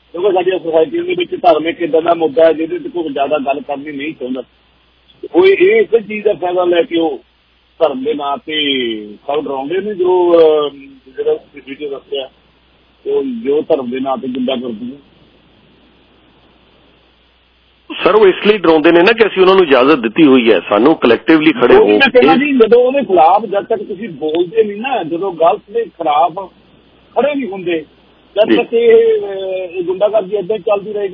क्योंकि साडी सोसाइटी दे विच धर्म एक इदां दा मुद्दा है जिहदे ते कोई ज़्यादा गल करनी नहीं चाहुंदा। वो इस चीज़ का फायदा लैके धर्म के नां ते सब डराउंदे ने जो जिहड़ा वीडियो दस्सिआ जो धर्म के नां ते गुंडा करदे ने। सर वो इसलिए डराउंदे ने ना कि असीं उन्हां नूं इजाजत दित्ती हुई है, सानू कलैक्टिवली खड़े हो के जी जदों उहदे खिलाफ जद तक तुसीं बोलदे नहीं ना, जदों गलत दे खिलाफ खड़े नहीं हुंदे जद तक ये गुंडागर्दी इदां ही चलदी रहेगी।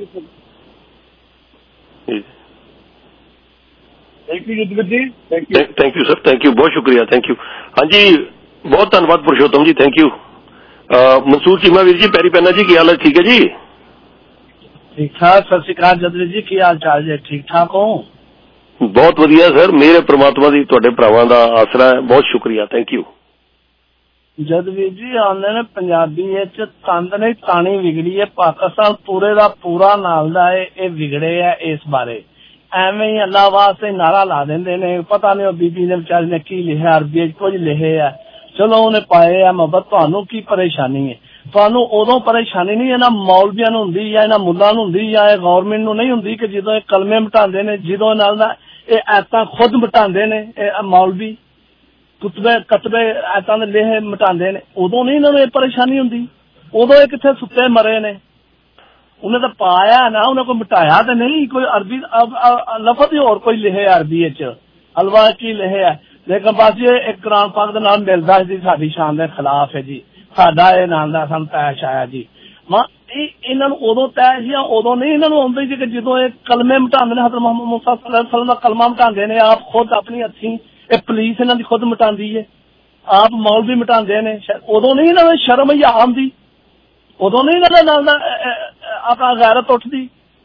Thank you Yudhvir ji, thank you sir, thank you, बहुत शुक्रिया, थैंक यू। हाँ जी, बहुत धन्यवाद पुरुषोत्तम जी, थैंक यू। मंसूर चीमा वीर जी, पैरी पैना जी, की हाल है? ठीक है जी, ठीक ठाक। सत श्री अकाल जदवीर जी, की हाल चाल जी? ठीक ठाक हो? बहुत वधिया सर, मेरे परमात्मा दी तुहाडे भरावां दा आसरा है, बहुत शुक्रिया, थैंक यू। जदवीर जी आंदे ने पंजाबी विच तंद नहीं तानी विगड़ी है, पाकिस्तान पूरे दा पूरा नाल दा ये विगड़े है। इस बारे एवें ही अल्लाह वास्ते नारा ला देंदे ने, पता नहीं बीबी ने बेचारी ने की लिखा, अरबी कुछ लिखे है, चलो उन्हें पाए है मोहब्बत। तुहानू की परेशानी है? तुहानू उदों परेशानी नहीं इन्हां मौलवियां नूं हुंदी या इन्हां मुल्लां नूं हुंदी या गवर्नमेंट नूं नहीं हुंदी कि जदों कलमे मिटांदे ने, जदों नाल दा ऐतां खुद मिटांदे ने मौलवी, कतबे ऐतां दे लिखे मिटांदे ने, उदों नहीं इन्हां नूं परेशानी हुंदी? उदों किथे सुत्ते मरे ने? उन्हें तो पाया ना, उन्हें कोई मिटाया तो नहीं। कोई अरबी लफज ही और कोई लिखे अरबी अलवा की लिखे है, लेकिन बस ये एक कुरान पाक दे नाल मिलदा जी साडी शान दे खिलाफ है जी, साडा ये नाम दा सानू तैश आया जी। मां इन्हां नूं उदों तैश या उदों नहीं इन्हां नूं आउंदी जी कि जदों ये कलमे मिटांदे ने, हज़रत मुहम्मद मूसा सल्लल्लाहु अलैहि वसल्लम दा कलमा मिटांदे ने आप खुद अपनी हत्थीं, ये पुलिस इन्हां दी खुद मिटांदी है, आप मौलवी मिटांदे ने, उदों नहीं इन्हां नूं शर्म या आंदी? उदों नहीं इन्हां दे नाल अपना गैरत उठदी?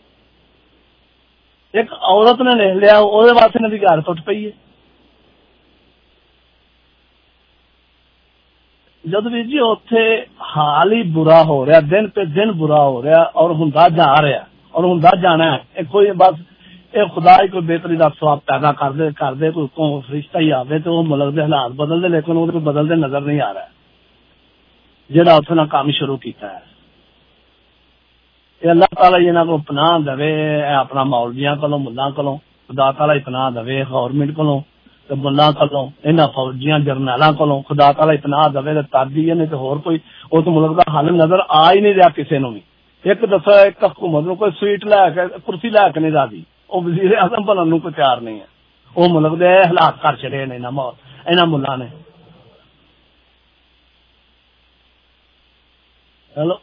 एक औरत ने लिख लिया, ਉਹਦੇ वास्ते इन्हां दी गैरत उठ पई है। जद भी जी उत्थे हाल ही बुरा हो रहा, दिन पे दिन बुरा हो रहा और हुंदा जा रहा और हुंदा जाना है। कोई बस ये खुदा ही कोई बेहतरी का स्वाब पैदा कर दे कोई फरिश्ता ही आवे तो वो मुल्क के हालात बदल दे, लेकिन वो बदलते नजर नहीं आ रहा जिहड़ा उत्थे ना काम शुरू किया है। अल्लाह ताला इन्हां को पनाह देवे, अपना मौलवियां कोलों मुल्लां कोलों, खुदा ताला पनाह देवे, गवर्नमेंट कोलों ते मुल्लां कोलों, इन्हां फौजियां जरनैलां कोलों खुदा ताला पनाह देवे ते तादी नहीं तो होर कोई उस मुल्क का हल नजर आ ही नहीं रहा किसी नूं भी। एक दसो एक हुकूमत नूं कोई सीट लैके कुर्सी लैके नहीं राजी, वो वजीर आजम बनन नूं कोई तैयार नहीं है। वो मुल्क दे हालात कर छड़े ने इन्हां मुल्लां ने। चलो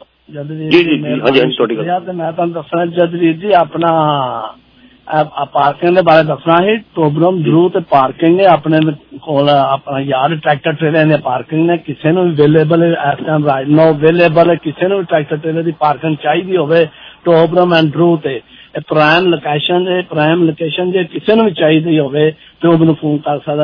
मैं तुहानूं दसना जदवीर जी अपना पार्किंग के बारे दसना है। टोबरम जरूर पार्किंग है अपने कोल, अपना यार ट्रैक्टर ट्रेलर ने पार्किंग ने, किसी नूं अवेलेबल है इस टाइम राइट नो अवेलेबल है, किसी नूं ट्रैक्टर ट्रेलर की पार्किंग चाहिए होवे टोबरम एंड ड्रू ते प्राइम लोकेशन है, प्राइम लोकेशन जे किसी नूं भी चाहिए होवे तो मैनूं फोन कर सकदा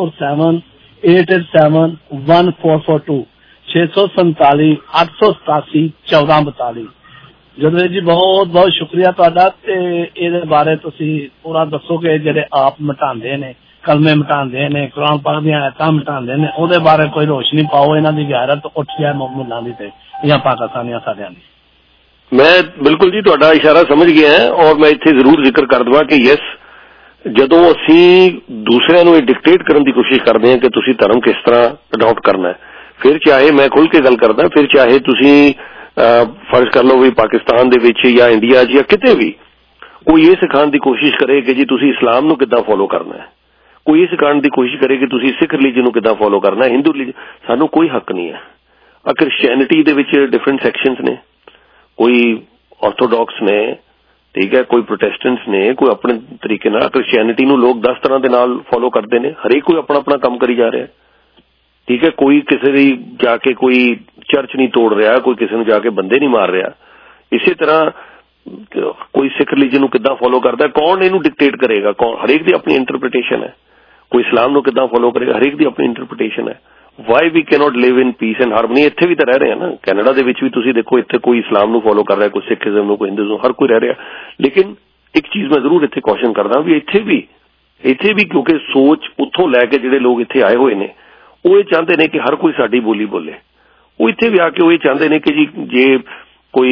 6478871442 647 887 1442। जदवीर जी बहुत बहुत शुक्रिया तुहाडा ते इहदे बारे तुसीं पूरा दसोगे जेहड़े आप मिटांदे ने, कलमे मिटांदे ने, कुरान पाक दी आयतां मिटांदे ने, ओहदे बारे कोई रोशनी पाओ, इन्हां दी गैरत उठ जाए मुल्लां दी ते या पाकिस्तानियां सारियां दी। मैं बिल्कुल जी तुहाडा इशारा समझ गया है और मैं इत्थे जरूर जिक्र कर दवां कि यस जदों असीं दूसरिਆਂ ਨੂੰ डिक्टेट करन दी कोशिश करदे हां कि तुसीं धर्म किस तरह अडॉप्ट करना है, फिर चाहे मैं खुल के गल करदा, फिर चाहे तुसीं फर्ज कर लो भी पाकिस्तान दे विच या इंडिया या किते भी कोई ये सिखाने की कोशिश करे कि जी तुसीं इस्लाम नूं किद्दां फॉलो करना है, कोई ये सिखाने की कोशिश करे कि तुसीं सिख रिलीजन नूं किद्दां फॉलो करना है, हिंदू रिलीजन, सानूं कोई हक नहीं है। क्रिश्चियनिटी दे विच डिफरेंट सैक्शनस ने, कोई ऑर्थोडॉक्स ने, ठीक है, कोई प्रोटेस्टेंट्स ने, कोई अपने तरीके नाल। क्रिश्चियनिटी नूं लोग 10 तरह दे नाल फॉलो करते हैं, हरेक कोई अपना अपना काम करी जा रहा है, ठीक है, कोई किसी दी जाके कोई चर्च नहीं तोड़ रहा, कोई किसी नूं जाके बंदे नहीं मार रहा। इसी तरह कोई सिख रिलीजन नूं किद्दां फॉलो करता है, कौन इहनूं डिक्टेट करेगा? कौन? हरेक दी अपनी इंटरप्रिटेशन है। कोई इस्लाम नूं किद्दां फॉलो करेगा? हरेक दी अपनी इंटरप्रिटेशन है। Why we cannot live in peace and harmony? इत्थे भी तो रह रहे हैं ना, कैनेडा दे विच भी तुसीं देखो, इत्थे कोई इस्लाम नूं फॉलो कर रहा है, कोई सिखिज्म नूं, कोई हिंदुइज्म, हर कोई रह रहा। लेकिन एक चीज मैं जरूर इत्थे क्वेश्चन करदा भी इत्थे भी क्योंकि सोच उत्थों लैके जिहड़े लोग इत्थे आए हुए ने वो ये चाहते हैं कि हर कोई साडी बोली बोले। वो इत्थे भी आके वो ये चाहते हैं कि जी जे कोई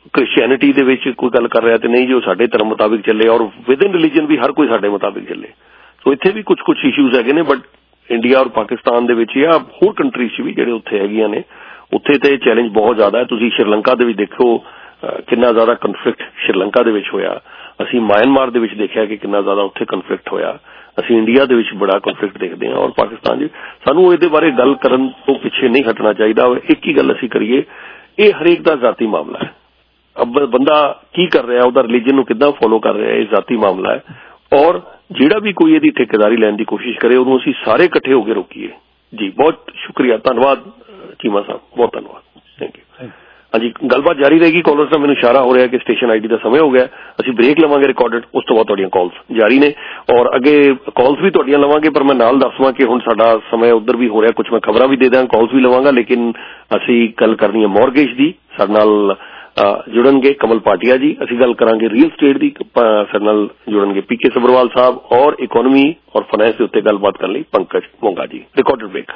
ਕ੍ਰਿਸਚੀਅਨਿਟੀ ਦੇ ਵਿੱਚ ਕੋਈ ਗੱਲ ਕਰ ਰਿਹਾ ਤੇ ਨਹੀਂ ਜੋ ਸਾਡੇ ਧਰਮ ਮੁਤਾਬਿਕ ਚੱਲੇ, ਔਰ ਵਿਦਿਨ ਰਿਲੀਜਨ ਵੀ ਹਰ ਕੋਈ ਸਾਡੇ ਮੁਤਾਬਿਕ ਚੱਲੇ। ਸੋ ਇੱਥੇ ਵੀ ਕੁਝ ਇਸ਼ੂਜ਼ ਹੈਗੇ ਨੇ, ਬਟ ਇੰਡੀਆ ਔਰ ਪਾਕਿਸਤਾਨ ਦੇ ਵਿੱਚ ਜਾਂ ਹੋਰ ਕੰਟਰੀਜ਼ 'ਚ ਵੀ ਜਿਹੜੇ ਉੱਥੇ ਹੈਗੀਆਂ ਨੇ, ਉੱਥੇ ਤੇ ਚੈਲੰਜ ਬਹੁਤ ਜ਼ਿਆਦਾ ਹੈ। ਤੁਸੀਂ ਸ਼੍ਰੀਲੰਕਾ ਦੇ ਵਿੱਚ ਦੇਖੋ ਕਿੰਨਾ ਜ਼ਿਆਦਾ ਕਨਫਲਿਕਟ ਸ਼੍ਰੀਲੰਕਾ ਦੇ ਵਿੱਚ ਹੋਇਆ। ਅਸੀਂ ਮਿਆਂਮਾਰ ਦੇ ਵਿੱਚ ਦੇਖਿਆ ਕਿ ਕਿੰਨਾ ਜ਼ਿਆਦਾ ਉੱਥੇ ਕਨਫਲਿਕਟ ਹੋਇਆ। ਅਸੀਂ ਇੰਡੀਆ ਦੇ ਵਿੱਚ ਬੜਾ ਕਨਫਲਿਕਟ ਦੇਖਦੇ ਹਾਂ ਔਰ ਪਾਕਿਸਤਾਨ 'ਚ। ਸਾਨੂੰ ਇਹਦੇ ਬਾਰੇ ਗੱਲ ਕਰਨ ਤੋਂ ਪਿੱਛੇ ਨਹੀਂ ਹਟਣਾ ਚਾਹੀਦਾ। ਇੱਕ ਹੀ ਗੱਲ ਅਸੀਂ ਕਰੀਏ, ਇਹ ਹਰੇਕ ਦਾ ਜ਼ਾਤੀ ਮਾਮਲਾ ਹੈ। ਬੰਦਾ ਕੀ ਕਰ ਰਿਹਾ, ਉਹਦਾ ਰਿਲੀਜਨ ਨੂੰ ਕਿੱਦਾਂ ਫੋਲੋ ਕਰ ਰਿਹਾ, ਇਹ ਜ਼ਾਤੀ ਮਾਮਲਾ ਹੈ। ਔਰ ਜਿਹੜਾ ਵੀ ਕੋਈ ਇਹਦੀ ਠੇਕੇਦਾਰੀ ਲੈਣ ਦੀ ਕੋਸ਼ਿਸ਼ ਕਰੇ, ਉਹਨੂੰ ਅਸੀਂ ਸਾਰੇ ਇਕੱਠੇ ਹੋ ਕੇ ਰੋਕੀਏ। ਜੀ ਬਹੁਤ ਸ਼ੁਕਰੀਆ, ਧੰਨਵਾਦ ਚੀਮਾ ਸਾਹਿਬ, ਬਹੁਤ ਧੰਨਵਾਦ, ਥੈਂਕ ਯੂ। ਹਾਂਜੀ, ਗੱਲਬਾਤ ਜਾਰੀ ਰਹੇਗੀ। ਕਾਲਰਸ ਦਾ ਮੈਨੂੰ ਇਸ਼ਾਰਾ ਹੋ ਰਿਹਾ ਕਿ ਸਟੇਸ਼ਨ ਆਈਡੀ ਦਾ ਸਮੇਂ ਹੋ ਗਿਆ। ਅਸੀਂ ਬ੍ਰੇਕ ਲਵਾਂਗੇ ਰਿਕਾਰਡਡ, ਉਸ ਤੋਂ ਬਾਅਦ ਤੁਹਾਡੀਆਂ ਕਾਲਸ ਜਾਰੀ ਨੇ ਔਰ ਅੱਗੇ ਕਾਲਸ ਵੀ ਤੁਹਾਡੀਆਂ ਲਵਾਂਗੇ। ਪਰ ਮੈਂ ਨਾਲ ਦੱਸਵਾਂ ਕਿ ਹੁਣ ਸਾਡਾ ਸਮੇਂ ਉੱਧਰ ਵੀ ਹੋ ਰਿਹਾ, ਕੁਝ ਮੈਂ ਖਬਰਾਂ ਵੀ ਦੇ ਦਾਂ, ਕਾਲਸ ਵੀ ਲਵਾਂਗਾ। ਲੇਕਿਨ ਅਸੀਂ ਗੱਲ ਕਰਨੀ ਹੈ ਮੌਰਗੇਜ ਦੀ। ਸਾਡੇ ਨਾਲ ਜੁੜਨਗੇ ਕਮਲ ਪਾਟਿਆ ਜੀ। ਅਸੀਂ ਗੱਲ ਕਰਾਂਗੇ ਰੀਅਲ ਸਟੇਟ ਦੀ। ਸਾਡੇ ਨਾਲ ਜੁੜਨਗੇ PK ਸਬਰਵਾਲ ਸਾਹਿਬ ਔਰ ਇਕੋਨਮੀ ਔਰ ਫਾਈਨੈਂਸ ਦੇ ਉੱਤੇ ਗੱਲਬਾਤ ਕਰਨ ਲਈ Pankaj Monga ji. Recorded break.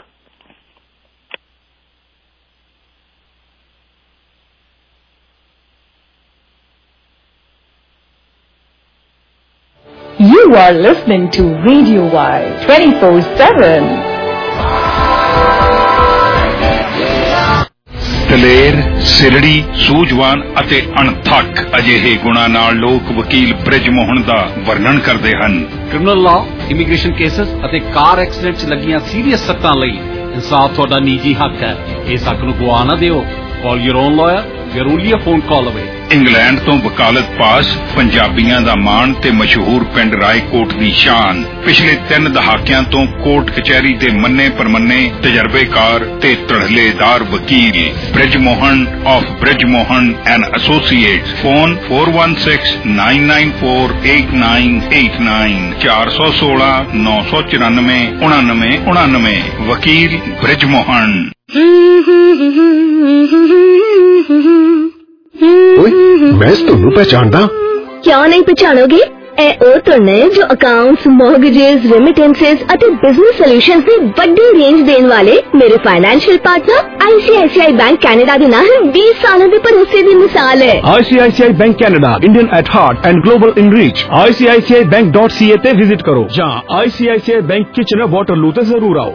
You are listening to Radio Y 24/7. ਦਲੇਰ, ਸਿਰੜੀ, ਸੂਝਵਾਨ ਅਤੇ ਅਣਥੱਕ ਅਜਿਹੇ ਗੁਣਾਂ ਨਾਲ ਲੋਕ ਵਕੀਲ ਬ੍ਰਿਜ ਮੋਹਨ ਦਾ ਵਰਣਨ ਕਰਦੇ ਹਨ। ਕ੍ਰਿਮੀਨਲ ਲਾਅ, ਇਮੀਗ੍ਰੇਸ਼ਨ ਕੇਸਸ ਅਤੇ ਕਾਰ ਐਕਸੀਡੈਂਟ 'ਚ ਲੱਗੀਆਂ ਸੀਰੀਅਸ ਸੱਟਾਂ ਲਈ ਇਨਸਾਫ ਤੁਹਾਡਾ ਨਿੱਜੀ ਹੱਕ ਹੈ। ਇਸ ਹੱਕ ਨੂੰ ਗਵਾ ਨਾ ਦਿਓ। Call your own lawyer. We are only a phone call away. England ਤੋਂ ਵਕਾਲਤ ਪਾਸ, ਪੰਜਾਬੀਆਂ ਦਾ ਮਾਣ ਤੇ ਮਸ਼ਹੂਰ ਪਿੰਡ ਰਾਏਕੋਟ ਦੀ ਸ਼ਾਨ। ਪਿਛਲੇ 3 ਦਹਾਕਿਆਂ ਤੋਂ ਕੋਰਟ ਕਚਹਿਰੀ ਦੇ ਮੰਨੇ ਪਰਮੰਨੇ ਤਜਰਬੇਕਾਰ ਤੇ ਧੜਲੇਦਾਰ ਵਕੀਲ Brij Mohan of Brij Mohan and associates. Phone 4169948989 416 994 9999। ਵਕੀਲ ਬ੍ਰਿਜ ਮੋਹਨ। मैं ਤੁਹਾਨੂੰ पहचानदा। क्यों नहीं पहचानोगे? ਇਹ ਉਹ ਤੋਂ ਨੇ ਜੋ ਅਕਾਊਂਟਸ, ਮੌਰਗੇजेस, ਰੈਮਿਟੈਂਸਸ ਅਤੇ ਬਿਜ਼ਨਸ ਸੋਲੂਸ਼ਨਸ ਦੀ ਵੱਡੀ ਰੇਂਜ ਦੇਣ ਵਾਲੇ ਮੇਰੇ financial partner ICICI bank Canada ਦੇ ਨਾਲ 20 ਸਾਲਾਂ ਦੇ ਭਰੋਸੇ ਦੀ ਮਿਸਾਲ ਹੈ। ICICI bank Canada, Indian at heart and global in reach. ICICIBank.ca ਤੇ ਵਿਜ਼ਿਟ ਕਰੋ ਜਾਂ ICICI ਬੈਂਕ ਕਿਚਨਰ ਵਾਟਰਲੂ ਤੇ ਜ਼ਰੂਰ आओ।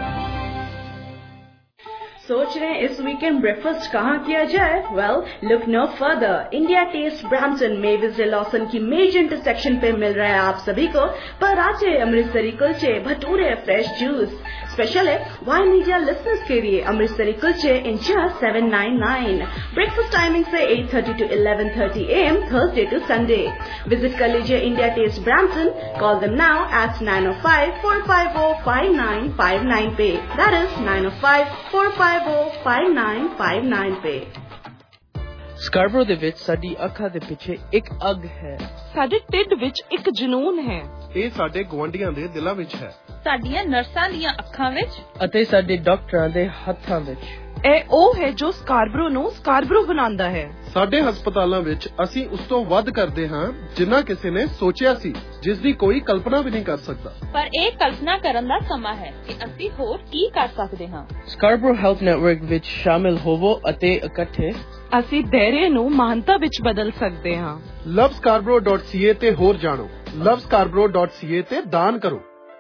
सोच रहे हैं इस वीकेंड ब्रेकफास्ट कहाँ किया जाए? Well, look no further. India Taste Brampton Mavis डे लॉसन की मेजर इंटरसेक्शन पे मिल रहा है आप सभी को पराठे, अमृतसरी कुलचे, भटूरे, फ्रेश जूस। स्पेशल है वाई मीडिया लिसनर्स के लिए अमृतसरी कुलचे इन just $7.99। ब्रेकफास्ट टाइमिंग से 8:30 to 11:30 AM Thursday to Sunday. Visit कर लीजिए India Taste Brampton. Call them now at 905-450-5959 पे। That is 905-450-5959 पे। ਸਕਾਰਬਰੋ ਦੇ ਵਿੱਚ ਸਾਡੀ ਅੱਖਾਂ ਦੇ ਪਿੱਛੇ ਇੱਕ ਅੱਗ ਹੈ। ਸਾਡੇ ਢਿੱਡ ਵਿੱਚ ਇੱਕ ਜਨੂਨ ਹੈ। ਇਹ ਸਾਡੇ ਗੁਆਂਢੀਆਂ ਦੇ ਦਿਲਾਂ ਵਿੱਚ ਹੈ। ਸਾਡੀਆਂ ਨਰਸਾਂ ਦੀਆਂ ਅੱਖਾਂ ਵਿੱਚ ਅਤੇ ਸਾਡੇ ਡਾਕਟਰਾਂ ਦੇ ਹੱਥਾਂ ਵਿੱਚ। ਇਹ ਉਹ ਹੈ ਜੋ ਸਕਾਰਬਰੋ ਨੂੰ ਸਕਾਰਬਰੋ ਬਣਾਉਂਦਾ ਹੈ। ਸਾਡੇ ਹਸਪਤਾਲਾਂ ਵਿੱਚ ਅਸੀਂ ਉਸ ਤੋਂ ਵੱਧ ਕਰਦੇ ਹਾਂ ਜਿੰਨਾ ਕਿਸੇ ਨੇ ਸੋਚਿਆ ਸੀ, ਜਿਸ ਦੀ ਕੋਈ ਕਲਪਨਾ ਵੀ ਨਹੀਂ ਕਰ ਸਕਦਾ। ਪਰ ਇਹ ਕਲਪਨਾ ਕਰਨ ਦਾ ਸਮਾਂ ਹੈ ਕਿ ਅਸੀਂ ਹੋਰ ਕੀ ਕਰ ਸਕਦੇ ਹਾਂ। ਸਕਾਰਬਰੋ ਹੈਲਥ ਨੈਟਵਰਕ ਵਿੱਚ ਸ਼ਾਮਿਲ ਹੋਵੋ ਅਤੇ ਇਕੱਠੇ ਅਸੀਂ ਦਾਇਰੇ ਨੂੰ ਮਹਾਨਤਾ ਵਿੱਚ ਬਦਲ ਸਕਦੇ ਹਾਂ। lovescarborough.ca ਤੇ ਹੋਰ ਜਾਣੋ। lovescarborough.ca ਤੇ ਦਾਨ ਕਰੋ।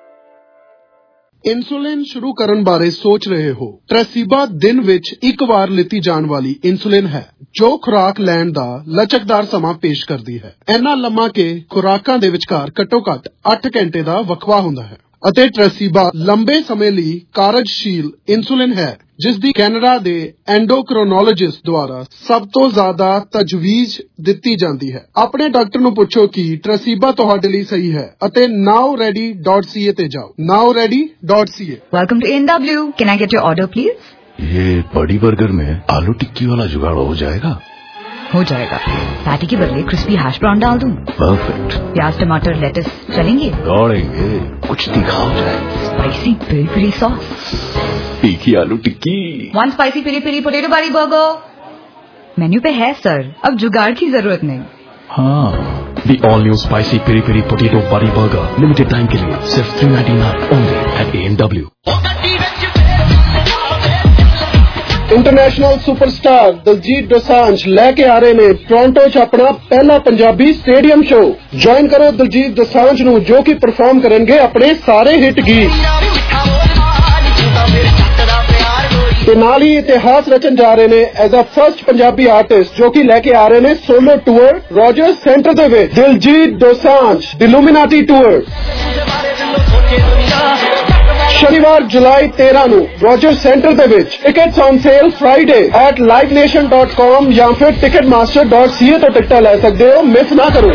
इंसुलिन शुरू करन बारे सोच रहे हो? ट्रेसिबा दिन विच एक बार लिती जान वाली इंसुलिन है जो खुराक लैण दा लचकदार समा पेश करदी है। इन्ना लम्मा के खुराकां दे विचकार घट्टो घट 8 घंटे दा वकफा हुंदा है ਅਤੇ ਟ੍ਰੈਸੀਬਾ ਲੰਬੇ ਸਮੇਂ ਲਈ ਕਾਰਜਸ਼ੀਲ ਇਨਸੂਲਿਨ ਹੈ ਜਿਸ ਦੀ ਕੈਨੇਡਾ ਦੇ ਐਂਡੋਕ੍ਰੋਨੋਲੋਜਿਸਟ ਦੁਆਰਾ ਸਭ ਤੋਂ ਜ਼ਿਆਦਾ ਤਜਵੀਜ਼ ਦਿੱਤੀ ਜਾਂਦੀ ਹੈ। ਆਪਣੇ ਡਾਕਟਰ ਨੂੰ ਪੁੱਛੋ ਕਿ ਟ੍ਰੈਸੀਬਾ ਤੁਹਾਡੇ ਲਈ ਸਹੀ ਹੈ ਅਤੇ nowready.ca ਤੇ ਜਾਓ। nowready.ca। Welcome to A&W। Can I get your order please? ये बड़ी बर्गर में आलू टिक्की वाला जुगाड़ हो जाएगा? हो जाएगा। पैटी के बदले क्रिस्पी हैश ब्राउन डाल दूं। परफेक्ट। प्याज, टमाटर, लेटस चलेंगे? दौड़ेंगे। कुछ दिखाओ जाए। स्पाइसी पेरी पेरी सॉस, तीखी आलू टिक्की, 1 स्पाइसी पेरी पेरी पोटैटो बारी बर्गर। मेन्यू पे है सर, अब जुगाड़ की जरूरत नहीं। हाँ, the all new spicy peri peri potato bari burger limited time के लिए सिर्फ $3.99 only at A&W। International superstar Diljit Dosanjh ਲੈ ਕੇ ਆ ਰਹੇ ਨੇ ਟੋਰਾਂਟੋ 'ਚ ਆਪਣਾ ਪਹਿਲਾ ਪੰਜਾਬੀ ਸਟੇਡੀਅਮ ਸ਼ੋਅ। ਜੁਆਇਨ ਕਰੋ ਦਲਜੀਤ ਦੋਸਾਂਝ ਨੂੰ ਜੋ ਕਿ ਪਰਫਾਰਮ ਕਰਨਗੇ ਆਪਣੇ ਸਾਰੇ ਹਿੱਟ ਗੀਤ ਤੇ ਨਾਲ ਹੀ ਇਤਿਹਾਸ ਰਚਨ ਜਾ ਰਹੇ ਨੇ as a first Punjabi artist ਜੋ ਕਿ ਲੈ ਕੇ ਆ ਰਹੇ ਨੇ ਸੋਲੋ ਟੂਰ ਰੋਜਰਸ ਸੈਂਟਰ ਦੇ ਵਿੱਚ ਦਿਲਜੀਤ ਦੋਸਾਂਝ ਇਲੂਮੀਨਾਟੀ ਟੂਰ। ਸ਼ਨੀਵਾਰ ਜੁਲਾਈ 13 ਨੂੰ ਰੋਜਰਸ ਸੈਂਟਰ ਦੇ ਵਿੱਚ। Tickets on sale Friday at livenation.com ਜਾਂ ਫਿਰ ticketmaster.ca ਤੋਂ ਟਿਕਟਾਂ ਲੈ ਸਕਦੇ ਹੋ। ਮਿਸ ਨਾ ਕਰੋ।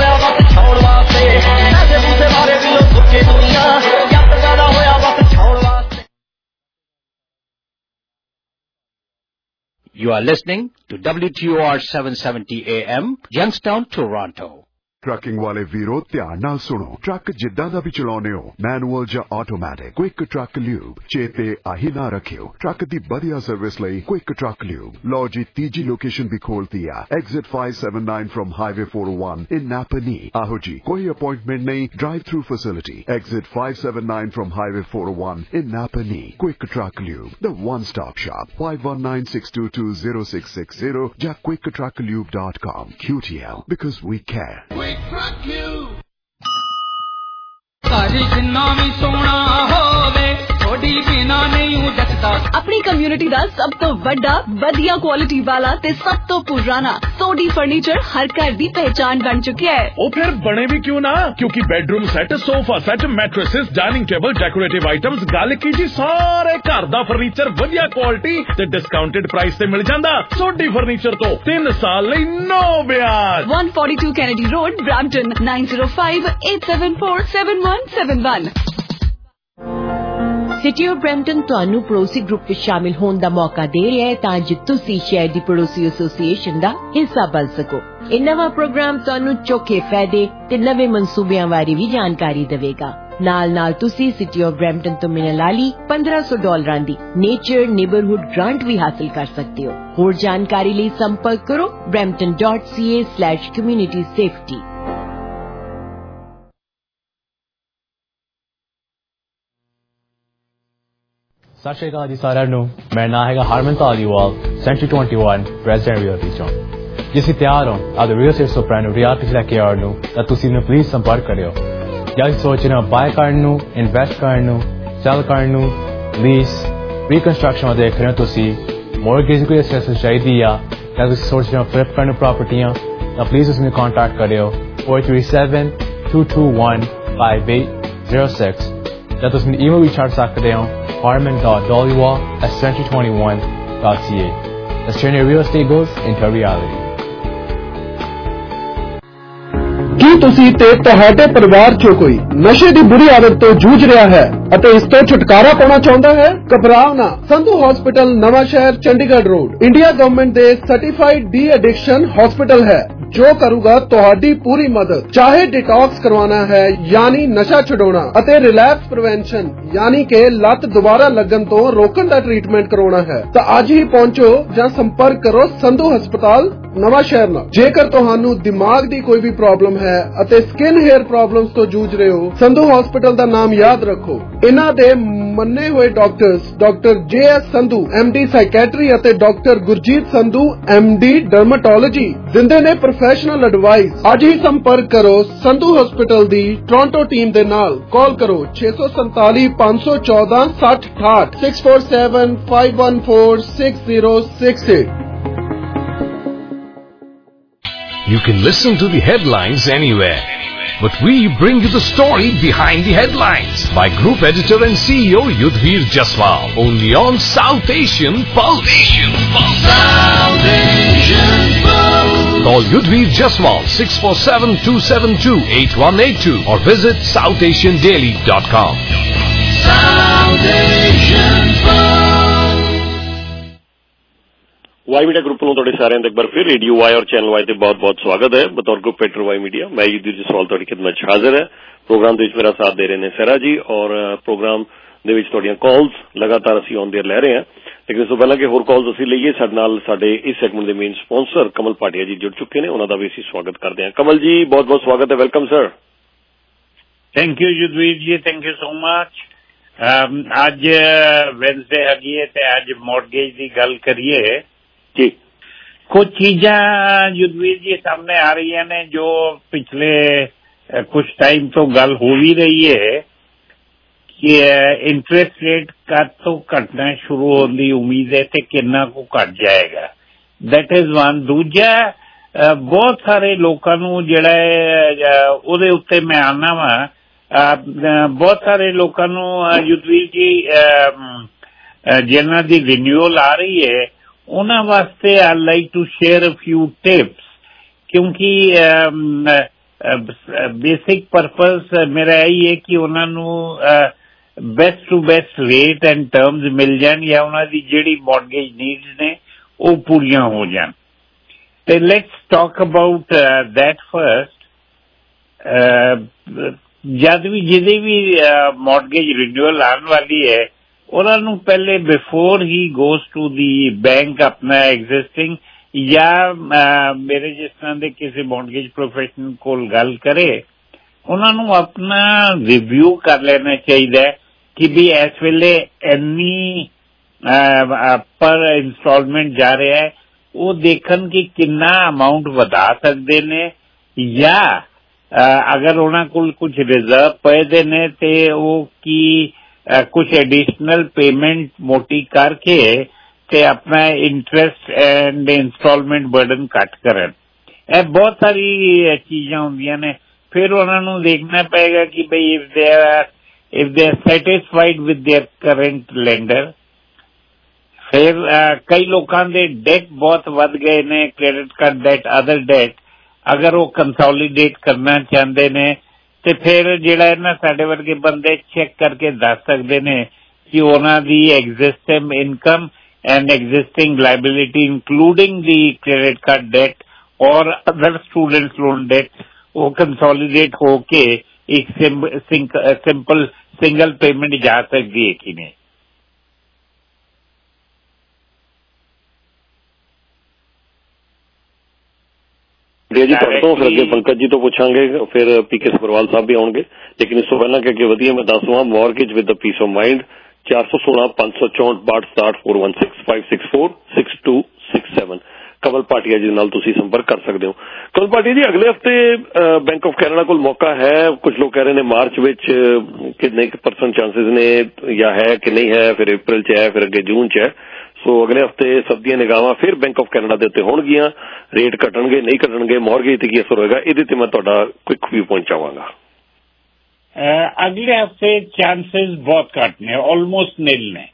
You are listening to WTOR 770 AM, Youngstown, Toronto. Trucking ਵਾਲੇ ਵੀਰੋ ਧਿਆਨ ਨਾਲ ਸੁਣੋ। ਟਰੱਕ ਜਿੱਦਾਂ ਦਾ ਵੀ ਚਲਾਉਂਦੇ ਹੋ, ਮੈਨੂਅਲ ਜਾਂ ਆਟੋਮੈਟਿਕ, ਕੁਇਕ ਟਰੱਕ ਲਿਊਬ ਚੇਤੇ ਆਹੀ ਨਾ ਰੱਖਿਓ। ਟਰੱਕ ਦੀ ਵਧੀਆ ਸਰਵਿਸ ਲਈ ਕੁਇਕ ਟਰੱਕ ਲਿਊਬ। ਲਓ ਜੀ ਤੀਜੀ ਲੋਕੇਸ਼ਨ ਵੀ ਖੋਲਤੀ ਆ, exit 579 from highway 401 in Napanee. ਆਹੋ ਜੀ, ਕੋਈ ਅਪਾਇੰਟਮੈਂਟ ਨਹੀਂ, drive through facility. Exit 579 from highway 401 in Napanee. Quick truck lube, the one stop shop। 5196220660 ਜਾਂ quicktrucklube.com। QTL, because we care। अपनी कम्युनिटी का सब तो बड़ा वधिया क्वालिटी वाला ते सब तो पुराना सोडी फर्नीचर हर घर दी पहचान बन चुकी है। ओ फिर बने भी क्यों ना, क्योंकि bedroom set, sofa set, mattresses, dining table, decorative items, गल की जी सारे घर दा फर्नीचर वधिया क्वालिटी ते डिस्काउंटेड प्राइस ते मिल जांदा। सोडी फर्नीचर तो 3 साल लई नो ब्याज। 142 Kennedy road, Brampton 9058747171। City of Brampton ਤੁਹਾਨੂੰ ਪੜੋਸੀ ਗਰੁੱਪ ਵਿੱਚ ਸ਼ਾਮਿਲ ਹੋਣ ਦਾ ਮੌਕਾ ਦੇ ਰਿਹਾ ਹੈ ਤਾਂ ਜੋ ਤੁਸੀਂ ਸ਼ਹਿਰ ਦੀ ਪੜੋਸੀ ਐਸੋਸੀਏਸ਼ਨ ਦਾ ਹਿੱਸਾ ਬਣ ਸਕੋ। ਇਹ ਨਵਾਂ ਪ੍ਰੋਗਰਾਮ ਤੁਹਾਨੂੰ ਚੋਖੇ ਫਾਇਦੇ ਤੇ ਨਵੇਂ ਮਨਸੂਬਿਆਂ ਬਾਰੇ ਵੀ ਜਾਣਕਾਰੀ ਦੇਵੇਗਾ। ਨਾਲ ਤੁਸੀਂ ਸਿਟੀ ਆਫ ਬਰੈਂਪਟਨ ਤੋਂ ਮਿਲਣ ਵਾਲੀ $1500 ਦੀ ਨੇਚਰ ਨੇਬਰਹੁੱਡ ਗ੍ਰਾਂਟ ਵੀ ਹਾਸਲ ਕਰ ਸਕਦੇ ਹੋ। ਹੋਰ ਜਾਣਕਾਰੀ ਲਈ ਸੰਪਰਕ ਕਰੋ brampton.ca/community-safety। ਸਤਿ ਸ਼੍ਰੀ ਅਕਾਲ ਜੀ ਸਾਰਿਆਂ ਨੂੰ। ਮੇਰਾ ਨਾਮ ਹੈਗਾ Harman Dhaliwal, century 21 resident realty ਚੋਂ। ਜੇ ਤੁਸੀਂ ਤਿਆਰ ਹੋ ਆਪਦੇ ਰੀਅਲ ਸਟੇਟ ਸੋਪਰਾਂ ਨੂੰ ਰਿਆਇਤ ਲੈ ਕੇ ਆਉਣ ਨੂੰ ਤਾਂ ਤੁਸੀਂ ਮੈਨੂੰ ਪਲੀਜ਼ ਸੰਪਰਕ ਕਰਿਓ। ਜਾਂ ਤੁਸੀਂ ਸੋਚ ਰਹੇ ਹੋ ਬਾਏ ਕਰਨ ਨੂੰ, ਇਨਵੈਸਟ ਕਰਨ ਨੂੰ, ਸੈਲ ਕਰਨ ਨੂੰ, ਲੀਜ਼, ਰੀਕਨਸਟਰਕਸ਼ਨ ਦੇਖ ਰਹੇ ਹੋ ਤੁਸੀਂ, ਮੌਰਗੇਜ ਕੋਈ ਅਸੈਸਮੈਂਟ ਚਾਹੀਦੀ ਆ, ਜਾਂ ਤੁਸੀਂ ਸੋਚ ਰਹੇ ਹੋ ਫਲਿਪ ਕਰਨ ਪ੍ਰਾਪਰਟੀਆਂ, ਤਾਂ ਪਲੀਜ਼ ਤੁਸੀਂ ਮੈਨੂੰ ਕੰਟੈਕਟ ਕਰਿਓ 437-221-5806। ਜਾਂ ਤੁਸੀਂ ਮੈਨੂੰ ਈਮੇਲ ਵੀ ਛੱਡ ਸਕਦੇ ਹੋ harman.dhaliwal@century21.ca. Let's turn your real estate goals into reality. ਕੀ ਤੁਸੀਂ ਤੇ ਤੁਹਾਡੇ ਪਰਿਵਾਰ ਚੋਂ ਕੋਈ ਨਸ਼ੇ ਦੀ ਬੁਰੀ ਆਦਤ ਤੋਂ ਜੂਝ ਰਿਹਾ ਹੈ ਅਤੇ ਇਸ ਤੋਂ ਛੁਟਕਾਰਾ ਪਾਉਣਾ ਚਾਹੁੰਦਾ ਹੈ? ਘਬਰਾਓ ਨਾ। Sandhu hospital, Nawanshahr, Chandigarh road, India government ਦੇ ਸਰਟੀਫਾਈਡ ਡੀ ਐਡਿਕਸ਼ਨ ਹਸਪੀਟਲ ਹੈ ਜੋ ਕਰੂਗਾ ਤੁਹਾਡੀ ਪੂਰੀ ਮਦਦ। ਚਾਹੇ ਡਿਟੌਕਸ ਕਰਵਾਉਣਾ ਹੈ ਯਾਨੀ ਨਸ਼ਾ ਛੁਡਾਉਣਾ ਅਤੇ ਰਿਲੈਪਸ ਪ੍ਰੀਵੈਂਸ਼ਨ ਯਾਨੀ ਕਿ ਲੱਤ ਦੁਬਾਰਾ ਲੱਗਣ ਤੋਂ ਰੋਕਣ ਦਾ ਟ੍ਰੀਟਮੈਂਟ ਕਰਾਉਣਾ ਹੈ ਤਾਂ ਅੱਜ ਹੀ ਪਹੁੰਚੋ ਜਾਂ ਸੰਪਰਕ ਕਰੋ ਸੰਧੂ ਹਸਪਤਾਲ, ਨਵਾਂ ਸ਼ਹਿਰ ਨਾਲ। ਜੇਕਰ ਤੁਹਾਨੂੰ ਦਿਮਾਗ ਦੀ ਕੋਈ ਵੀ ਪ੍ਰੋਬਲਮ ਹੈ ਅਤੇ ਸਕਿਨ ਹੇਅਰ ਪ੍ਰੋਬਲਮਸ ਤੋਂ ਜੂਝ ਰਹੇ ਹੋ, ਸੰਧੂ ਹਸਪੀਟਲ ਦਾ ਨਾਮ ਯਾਦ ਰੱਖੋ। ਇਹਨਾਂ ਦੇ ਮੰਨੇ ਹੋਏ doctors doctor JS Sandhu MD psychiatry ਅਤੇ doctor Gurjeet Sandhu MD dermatology ਦਿੰਦੇ ਨੇ ਪ੍ਰੋਫੈਸ਼ਨਲ ਐਡਵਾਈਸ। ਅੱਜ ਹੀ ਸੰਪਰਕ ਕਰੋ ਸੰਧੂ ਹਸਪੀਟਲ ਦੀ ਟੋਰਾਂਟੋ ਟੀਮ ਦੇ ਨਾਲ। ਕਾਲ ਕਰੋ 647 514 6068 647 514 6068। You can listen to the headlines anywhere, but we bring you the story behind the headlines by Group Editor and CEO Yudhvir Jaswal, only on South Asian Pulse. South Asian Pulse. Call Yudhvir Jaswal 647-272-8182 or visit southasiandaily.com. South Asian Pulse. Y media group ਨੂੰ ਤੁਹਾਡੇ ਸਾਰਿਆਂ ਦਾ ਇੱਕ ਵਾਰ ਫਿਰ radio Y ਔਰ channel Y ਤੇ ਬਹੁਤ-ਬਹੁਤ ਸਵਾਗਤ ਹੈ। ਬਤੌਰ ਗਰੁੱਪ ਐਡੀਟਰ ਵਾਈ ਮੀਡੀਆ ਮੈਂ ਯੁਧਵੀਰ ਜਸਵਾਲ ਤੁਹਾਡੀ ਖਿਦਮਤ 'ਚ ਹਾਜ਼ਰ ਹੈ। ਪ੍ਰੋਗਰਾਮ ਦੇ ਵਿੱਚ ਮੇਰਾ ਸਾਥ ਦੇ ਰਹੇ ਨੇ ਸਹਿਰਾ ਜੀ ਔਰ ਪ੍ਰੋਗਰਾਮ ਦੇ ਵਿੱਚ ਤੁਹਾਡੀਆਂ ਕਾਲਸ ਲਗਾਤਾਰ ਅਸੀਂ ਔਨ ਦੇਅਰ ਲੈ ਰਹੇ ਹਾਂ। ਲੇਕਿਨ ਇਸ ਤੋਂ ਪਹਿਲਾਂ ਕਿ ਹੋਰ ਕਾਲਸ ਅਸੀਂ ਲਈਏ, ਸਾਡੇ ਨਾਲ ਸਾਡੇ ਇਸ ਸੈਗਮੈਂਟ ਦੇ ਮੇਨ ਸਪਾਂਸਰ ਕਮਲ ਭਾਟੀਆ ਜੀ ਜੁੜ ਚੁੱਕੇ ਨੇ, ਉਹਨਾਂ ਦਾ ਵੀ ਅਸੀਂ ਸਵਾਗਤ ਕਰਦੇ ਹਾਂ। ਕਮਲ ਜੀ ਬਹੁਤ-ਬਹੁਤ ਸਵਾਗਤ ਹੈ, welcome sir. Thank you Yudhveer ji, thank you so much. ਅੱਜ ਵੈਨਸਡੇ ਹੈਗੀ ਹੈ ਤੇ ਅੱਜ ਮੌਰਗੇਜ ਦੀ ਗੱਲ ਕਰੀਏ ਜੀ। ਕੁਝ ਚੀਜ਼ਾਂ ਯੁੱਧਵੀਰ ਜੀ ਸਾਹਮਣੇ ਆ ਰਹੀਆਂ ਨੇ ਜੋ ਪਿਛਲੇ ਕੁਝ ਟਾਈਮ ਤੋਂ ਗੱਲ ਹੋ ਵੀ ਰਹੀ ਹੈ ਕਿ ਇੰਟਰਸਟ ਰੇਟ ਕਦ ਤੋਂ ਘਟਣਾ ਸ਼ੁਰੂ ਹੋਣ ਦੀ ਉਮੀਦ ਹੈ ਤੇ ਕਿੰਨਾ ਕੁ ਘਟ ਜਾਏਗਾ। That is one. ਦੂਜਾ, ਬਹੁਤ ਸਾਰੇ ਲੋਕਾਂ ਨੂੰ ਜਿਹੜਾ ਉਹਦੇ ਉੱਤੇ ਮੈਂ ਆਉਣਾ ਵਾ, ਬਹੁਤ ਸਾਰੇ ਲੋਕਾਂ ਨੂੰ ਯੁੱਧਵੀਰ ਜੀ ਜਿਹਨਾਂ ਦੀ ਰਿਨਿਊਅਲ ਆ ਰਹੀ ਹੈ ਉਹਨਾਂ ਵਾਸਤੇ I like to share a few tips, ਕਿਉਂਕਿ ਬੇਸਿਕ ਪਰਪਸ ਮੇਰਾ ਇਹੀ ਹੈ ਕਿ ਉਹਨਾਂ ਨੂੰ best to best rate and terms ਮਿਲ ਜਾਣ ਜਾਂ ਉਹਨਾਂ ਦੀ ਜਿਹੜੀ ਮੌਰਗੇਜ ਨੀਡਸ ਨੇ ਉਹ ਪੂਰੀਆਂ ਹੋ ਜਾਣ। ਤੇ let's talk about that first. ਜਦ ਵੀ ਜਿਹਦੀ ਵੀ ਮੌਰਗੇਜ ਰਿਨਿਊਅਲ ਆਉਣ ਵਾਲੀ ਹੈ ਉਹਨਾਂ ਨੂੰ ਪਹਿਲੇ ਬਿਫੋਰ ਹੀ ਗੋਜ਼ ਟੂ ਦੀ ਬੈਂਕ ਆਪਣਾ ਐਗਜ਼ਿਸਟਿੰਗ ਜਾਂ ਮੇਰੇ ਜਿਸ ਤਰ੍ਹਾਂ ਦੇ ਕਿਸੇ ਮੌਰਗੇਜ ਪ੍ਰੋਫੈਸ਼ਨਲ ਕੋਲ ਗੱਲ ਕਰੇ, ਉਹਨਾਂ ਨੂੰ ਆਪਣਾ ਰਿਵਿਊ ਕਰ ਲੈਣਾ ਚਾਹੀਦਾ ਹੈ ਕਿ ਵੀ ਇਸ ਵੇਲੇ ਇੰਨੀ ਪਰ ਇੰਸਟਾਲਮੈਂਟ ਜਾ ਰਿਹਾ ਹੈ, ਉਹ ਦੇਖਣ ਕਿ ਕਿੰਨਾ ਅਮਾਊਂਟ ਵਧਾ ਸਕਦੇ ਨੇ ਜਾਂ ਅਗਰ ਉਹਨਾਂ ਕੋਲ ਕੁਝ ਰਿਜ਼ਰਵ ਪਏ ਨੇ ਤੇ ਉਹ ਕੀ ਕੁਝ ਐਡੀਸ਼ਨਲ ਪੇਮੈਂਟ ਮੋਟੀ ਕਰਕੇ ਤੇ ਆਪਣਾ ਇੰਟਰਸਟ ਐਂਡ ਇੰਸਟਾਲਮੈਂਟ ਬਰਡਨ ਘੱਟ ਕਰਨ। ਇਹ ਬਹੁਤ ਸਾਰੀ ਚੀਜ਼ਾਂ ਹੁੰਦੀਆਂ ਨੇ। ਫਿਰ ਉਹਨਾਂ ਨੂੰ ਦੇਖਣਾ ਪਏਗਾ ਕਿ ਬਈ if they are satisfied with their current lender। ਫਿਰ ਕਈ ਲੋਕਾਂ ਦੇ ਡੈਟ ਬਹੁਤ ਵੱਧ ਗਏ ਨੇ, credit card debt, other debt, ਅਗਰ ਉਹ ਕੰਸੋਲੀਡੇਟ ਕਰਨਾ ਚਾਹੁੰਦੇ ਨੇ ਤੇ ਫਿਰ ਜਿਹੜਾ ਹੈ ਨਾ ਸਾਡੇ ਵਰਗੇ ਬੰਦੇ ਚੈੱਕ ਕਰਕੇ ਦੱਸ ਸਕਦੇ ਨੇ ਕਿ ਉਹਨਾਂ ਦੀ existing income and existing liability including the credit card debt ਔਰ ਅਦਰ ਸਟੂਡੈਂਟਸ ਲੋਨ ਡੈਟ ਉਹ ਕੰਸੋਲੀਡੇਟ ਹੋ ਕੇ ਇੱਕ ਸਿੰਪਲ ਸਿੰਗਲ ਪੇਮੈਂਟ ਜਾ ਸਕਦੀ ਹੈ ਕਿ ਨਹੀਂ। ਜੀ ਤੁਹਾਡੇ ਤੋਂ ਫਿਰ ਅੱਗੇ ਪੰਕਜ ਜੀ ਤੋਂ ਪੁੱਛਾਂਗੇ, ਫਿਰ ਪੀਕੇ ਸਬਰਵਾਲ ਸਾਹਿਬ ਵੀ ਆਉਣਗੇ, ਲੇਕਿਨ ਇਸ ਤੋਂ ਪਹਿਲਾਂ ਕਿ ਅੱਗੇ ਵਧੀਏ ਮੈਂ ਦੱਸ ਦਵਾਂ mortgage with the peace of mind 416 564 62 416 564 6267 Kamal Bhatia ji ਨਾਲ ਤੁਸੀਂ ਸੰਪਰਕ ਕਰ ਸਕਦੇ ਹੋ। ਕਮਲ ਭਾਟੀਆ ਜੀ, ਅਗਲੇ ਹਫਤੇ ਬੈਂਕ ਆਫ ਕੈਨੇਡਾ ਕੋਲ ਮੌਕਾ ਹੈ, ਕੁਝ ਲੋਕ ਕਹਿ ਰਹੇ ਨੇ ਮਾਰਚ ਵਿੱਚ ਕਿੰਨੇ % ਚਾਂਸਿਸ ਨੇ ਜਾਂ ਹੈ ਕਿ ਨਹੀਂ ਹੈ, ਫਿਰ ਅਪ੍ਰੈਲ 'ਚ ਹੈ, ਫਿਰ ਅੱਗੇ ਜੂਨ 'ਚ ਹੈ। ਸੋ ਅਗਲੇ ਹਫਤੇ ਸਭ ਦੀਆਂ ਨਿਗਾਹਾਂ ਫਿਰ ਬੈਂਕ ਆਫ ਕੈਨੇਡਾ ਦੇ ਉੱਤੇ ਹੋਣਗੀਆਂ। ਰੇਟ ਘਟਣਗੇ ਨਹੀਂ ਘਟਣਗੇ, ਮੌਰਗੇਜ ਤੇ ਕੀ ਅਸਰ ਹੋਏਗਾ, ਇਹਦੇ ਤੇ ਮੈਂ ਤੁਹਾਡਾ ਕੁਇਕ ਵਿਊ ਪੁਆਇੰਟ ਚਾਹਾਂਗਾ। ਅਗਲੇ ਹਫਤੇ ਚਾਂਸਿਸ ਬਹੁਤ ਘੱਟ ਨੇ, ਆਲਮੋਸਟ ਨਿਲ ਨੇ।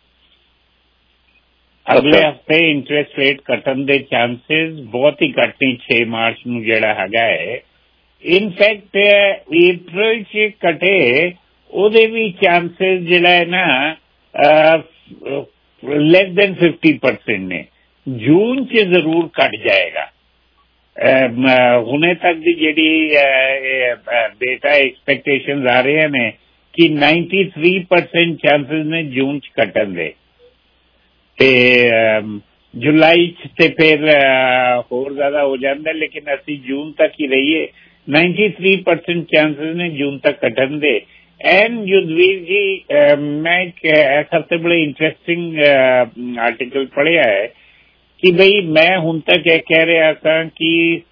ਅਗਲੇ ਹਫਤੇ ਇੰਟਰਸਟ ਰੇਟ ਘਟਣ ਦੇ ਚਾਂਸਿਸ ਬਹੁਤ ਹੀ ਘੱਟ ਨੇ। 6 ਮਾਰਚ ਨੂੰ ਜਿਹੜਾ ਹੈਗਾ ਹੈ, ਇਨਫੈਕਟ ਅਪ੍ਰੈਲ 'ਚ ਘਟੇ ਉਹਦੇ ਵੀ ਚਾਂਸਿਸ ਜਿਹੜਾ ਹੈ ਨਾ less than 50% ਨੇ। ਜੂਨ 'ਚ ਜ਼ਰੂਰ ਘਟ ਜਾਏਗਾ। ਹੁਣੇ ਤੱਕ ਦੀ ਜਿਹੜੀ ਡੇਟਾ ਐਕਸਪੈਕਟੇਸ਼ਨ ਆ ਰਹੀਆਂ ਨੇ ਕਿ 93% ਚਾਂਸਿਸ ਨੇ ਜੂਨ 'ਚ ਘਟਣ ਦੇ, ਤੇ ਜੁਲਾਈ 'ਚ ਤੇ ਫਿਰ ਹੋਰ ਜ਼ਿਆਦਾ ਹੋ ਜਾਂਦਾ, ਲੇਕਿਨ ਅਸੀਂ ਜੂਨ ਤੱਕ ਹੀ ਰਹੀਏ। 93% ਚਾਂਸਿਸ ਨੇ ਜੂਨ ਤੱਕ ਘਟਣ ਦੇ। ਐਂਡ ਯੁੱਧਵੀਰ ਜੀ, ਮੈਂ ਇੱਕ ਸਭ ਤੋਂ ਬੜਾ ਇੰਟਰਸਟਿੰਗ ਆਰਟੀਕਲ ਪੜ੍ਹਿਆ ਹੈ ਕਿ ਬਈ ਮੈਂ ਹੁਣ ਤੱਕ ਇਹ ਕਹਿ ਰਿਹਾ ਸਾਂ ਕਿ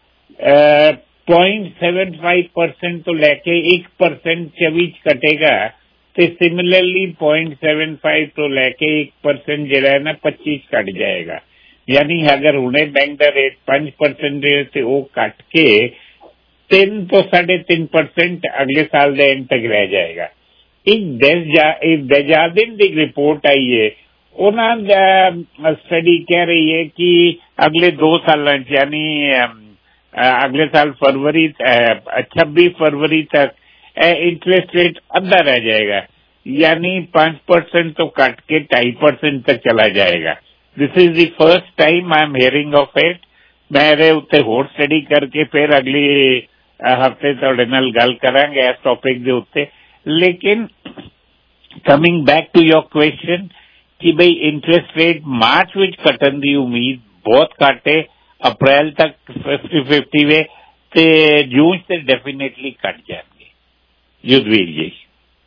0.75% ਤੋਂ ਲੈ ਕੇ 1% 24 'ਚ ਘਟੇਗਾ ਤੇ ਸਿਮਿਲਰਲੀ 0.75 ਤੋਂ ਲੈ ਕੇ 1% ਜਿਹੜਾ ਹੈ ਨਾ 25 'ਚ ਘਟ ਜਾਏਗਾ। ਯਾਨੀ ਅਗਰ ਹੁਣੇ ਬੈਂਕ ਦਾ ਰੇਟ 5% ਹੈ ਤੇ ਉਹ ਘਟ ਕੇ 3 ਤੋਂ 3.5% ਅਗਲੇ ਸਾਲ ਦੇ ਐਂਡ ਤੱਕ ਰਹਿ ਜਾਏਗਾ। ਇੱਕ ਦਜਾਦਿਨ ਦੀ ਰਿਪੋਰਟ ਆਈ ਹੈ, ਉਹਨਾਂ ਦਾ ਸਟੱਡੀ ਕਹਿ ਰਹੀ ਹੈ ਕਿ ਅਗਲੇ 2 ਸਾਲਾਂ 'ਚ ਯਾਨੀ ਅਗਲੇ ਸਾਲ 26 ਫਰਵਰੀ ਤੱਕ ਇੰਟਰਸਟ ਰੇਟ ਅੱਧਾ ਰਹਿ ਜਾਏਗਾ, ਯਾਨੀ 5% ਤੋਂ ਘਟ ਕੇ 2.5% ਤੱਕ ਚਲਾ ਜਾਏਗਾ। This is the first time I am hearing of it. ਮੈਂ ਇਹਦੇ ਉੱਤੇ ਹੋਰ ਸਟੱਡੀ ਕਰਕੇ ਫਿਰ ਅਗਲੀ ਹਫ਼ਤੇ ਤੁਹਾਡੇ ਨਾਲ ਗੱਲ ਕਰਾਂਗੇ ਇਸ ਟੌਪਿਕ ਦੇ ਉੱਤੇ। ਲੇਕਿਨ coming back to your question ਕਿ ਬਈ ਇੰਟਰਸਟ ਰੇਟ ਮਾਰਚ ਵਿੱਚ ਘਟਣ ਦੀ ਉਮੀਦ ਬਹੁਤ ਘੱਟ ਹੈ, ਅਪ੍ਰੈਲ ਤੱਕ 50-50 ਵੇ ਤੇ ਜੂਨ ਤੇ ਡੈਫੀਨੇਟਲੀ ਘਟ ਜਾਣਗੇ। ਯੁੱਧਵੀਰ ਜੀ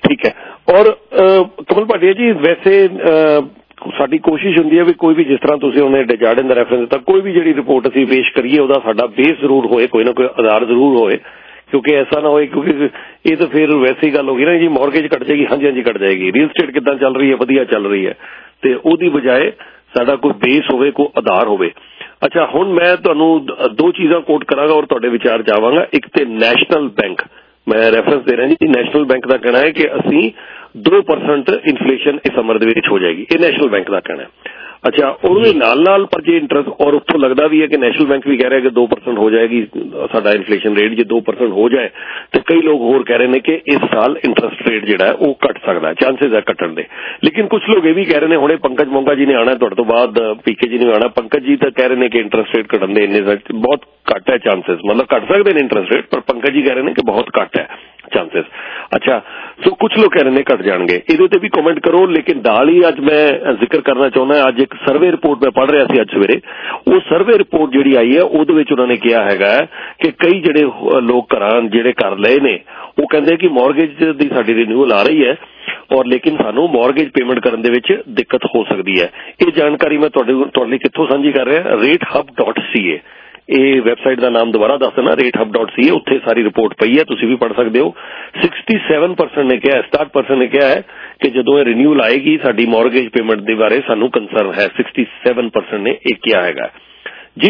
ਠੀਕ ਹੈ। ਔਰ ਕਮਲ ਭਾਟੀਆ ਜੀ, ਵੈਸੇ ਸਾਡੀ ਕੋਸ਼ਿਸ਼ ਹੁੰਦੀ ਹੈ ਵੀ ਕੋਈ ਵੀ, ਜਿਸ ਤਰ੍ਹਾਂ ਤੁਸੀਂ ਉਹਨੇ ਡੈਜਾਰਡਨ ਦਾ ਰੈਫਰੈਂਸ ਦਿੱਤਾ, ਕੋਈ ਵੀ ਜਿਹੜੀ ਰਿਪੋਰਟ ਅਸੀਂ ਪੇਸ਼ ਕਰੀਏ ਉਹਦਾ ਸਾਡਾ ਬੇਸ ਜ਼ਰੂਰ ਹੋਏ, ਕੋਈ ਨਾ ਕੋਈ ਆਧਾਰ ਜ਼ਰੂਰ ਹੋਏ, ਕਿਉਂਕਿ ਐਸਾ ਨਾ ਹੋਏ, ਕਿਉਂਕਿ ਇਹ ਤਾਂ ਫਿਰ ਵੈਸੇ ਹੀ ਗੱਲ ਹੋ ਗਈ ਨਾ ਜੀ, ਮੌਰਗੇਜ ਕੱਟ ਜਾਏਗੀ, ਹਾਂਜੀ ਹਾਂਜੀ ਕੱਟ ਜਾਏਗੀ, ਰੀਅਲ ਸਟੇਟ ਕਿੱਦਾਂ ਚੱਲ ਰਹੀ ਹੈ, ਵਧੀਆ ਚੱਲ ਰਹੀ ਹੈ, ਤੇ ਉਹਦੀ ਬਜਾਏ ਸਾਡਾ ਕੋਈ ਬੇਸ ਹੋਵੇ, ਕੋਈ ਆਧਾਰ ਹੋਵੇ। ਅੱਛਾ, ਹੁਣ ਮੈਂ ਤੁਹਾਨੂੰ ਦੋ ਚੀਜ਼ਾਂ ਕੋਟ ਕਰਾਂਗਾ ਔਰ ਤੁਹਾਡੇ ਵਿਚਾਰ ਚਾਹਾਂਗਾ। ਇੱਕ ਤੇ ਨੈਸ਼ਨਲ ਬੈਂਕ, ਮੈਂ ਰੈਫਰੈਂਸ ਦੇ ਰਿਹਾ ਜੀ, ਨੈਸ਼ਨਲ ਬੈਂਕ ਦਾ ਕਹਿਣਾ ਹੈ ਕਿ ਅਸੀਂ 2% ਇਨਫਲੇਸ਼ਨ ਇਸ ਸਮਰ ਦੇ ਵਿੱਚ ਹੋ ਜਾਏਗੀ, ਇਹ ਨੈਸ਼ਨਲ ਬੈਂਕ ਦਾ ਕਹਿਣਾ ਹੈ। ਅੱਛਾ, ਉਹਦੇ ਨਾਲ ਪਰ ਜੇ ਇੰਟਰਸਟ, ਔਰ ਉੱਥੋਂ ਲੱਗਦਾ ਵੀ ਹੈ ਕਿ ਨੈਸ਼ਨਲ ਬੈਂਕ ਵੀ ਕਹਿ ਰਿਹਾ ਕਿ 2% ਹੋ ਜਾਏਗੀ ਸਾਡਾ ਇਨਫਲੇਸ਼ਨ ਰੇਟ, ਜੇ 2% ਹੋ ਜਾਏ ਤੇ ਕਈ ਲੋਕ ਹੋਰ ਕਹਿ ਰਹੇ ਨੇ ਕਿ ਇਸ ਸਾਲ ਇੰਟਰਸਟ ਰੇਟ ਜਿਹੜਾ ਹੈ ਉਹ ਘਟ ਸਕਦਾ, ਚਾਂਸਸ ਹੈ ਘਟਣ ਦੇ। ਲੇਕਿਨ ਕੁਝ ਲੋਕ ਇਹ ਵੀ ਕਹਿ ਰਹੇ ਨੇ, ਹੁਣੇ ਪੰਕਜ ਮੋਂਗਾ ਜੀ ਨੇ ਆਉਣਾ ਤੁਹਾਡੇ ਤੋਂ ਬਾਅਦ, ਪੀਕੇ ਜੀ ਨੇ ਆਉਣਾ, ਪੰਕਜ ਜੀ ਤਾਂ ਕਹਿ ਰਹੇ ਨੇ ਕਿ ਇੰਟਰਸਟ ਰੇਟ ਘਟਣ ਦੇ ਇੰਨੇ ਬਹੁਤ ਘੱਟ ਹੈ ਚਾਂਸਸ, ਮਤਲਬ ਘਟ ਸਕਦੇ ਨੇ ਇੰਟਰਸਟ ਰੇਟ, ਪਰ ਪੰਕਜ ਜੀ ਕਹਿ ਰਹੇ ਨੇ ਕਿ ਬਹੁਤ ਘੱਟ ਹੈ ਚਾਂਸਸ। ਅੱਛਾ, ਸੋ ਕੁਝ ਲੋਕ ਕਹਿ ਰਹੇ ਨੇ ਘਟ ਜਾਣਗੇ, ਇਹਦੇ ਤੇ ਵੀ ਕਮੈਂਟ ਕਰੋ। ਲੇਕਿਨ ਨਾਲ ਹੀ ਅੱਜ ਮੈਂ ਜ਼ਿਕਰ ਕਰਨਾ ਚਾਹੁੰਦਾ, ਅੱਜ ਇੱਕ ਸਰਵੇ ਰਿਪੋਰਟ ਮੈਂ ਪੜ੍ਹ ਰਿਹਾ ਸੀ ਅੱਜ ਸਵੇਰੇ, ਉਹ ਸਰਵੇ ਰਿਪੋਰਟ ਜਿਹੜੀ ਆਈ ਹੈ ਉਹਦੇ ਵਿੱਚ ਉਹਨਾਂ ਨੇ ਕਿਹਾ ਹੈਗਾ ਕਿ ਕਈ ਜਿਹੜੇ ਲੋਕ ਜਿਹੜੇ ਘਰ ਲਏ ਨੇ, ਉਹ ਕਹਿੰਦੇ ਕਿ ਮੌਰਗੇਜ ਦੀ ਸਾਡੀ ਰਿਨਿਊਅਲ ਆ ਰਹੀ ਹੈ, ਔਰ ਲੇਕਿਨ ਸਾਨੂੰ ਮੌਰਗੇਜ ਪੇਮੈਂਟ ਕਰਨ ਦੇ ਵਿੱਚ ਦਿੱਕਤ ਹੋ ਸਕਦੀ ਹੈ। ਇਹ ਜਾਣਕਾਰੀ ਮੈਂ ਤੁਹਾਡੇ ਲਈ ਕਿੱਥੋਂ ਸਾਂਝੀ ਕਰ ਰਿਹਾ, ratehub.ca, ਇਹ ਵੈਬਸਾਈਟ ਦਾ ਨਾਮ ਦੁਬਾਰਾ ਦੱਸ ਦੇਣਾ, ratehub.ca, ਉੱਥੇ ਸਾਰੀ ਰਿਪੋਰਟ ਪਈ ਹੈ, ਤੁਸੀਂ ਵੀ ਪੜ੍ਹ ਸਕਦੇ ਹੋ। 67% ਨੇ ਕਿਹਾ, 67% ਨੇ ਕਿਹਾ ਹੈ ਕਿ ਜਦੋਂ ਇਹ ਰਿਨਿਊਅਲ ਆਏਗੀ ਸਾਡੀ ਮੌਰਗੇਜ ਪੇਮੈਂਟ ਦੇ ਬਾਰੇ ਸਾਨੂੰ ਕੰਸਰਨ ਹੈ, 67% ਨੇ ਇਹ ਕਿਹਾ ਹੈਗਾ ਜੀ।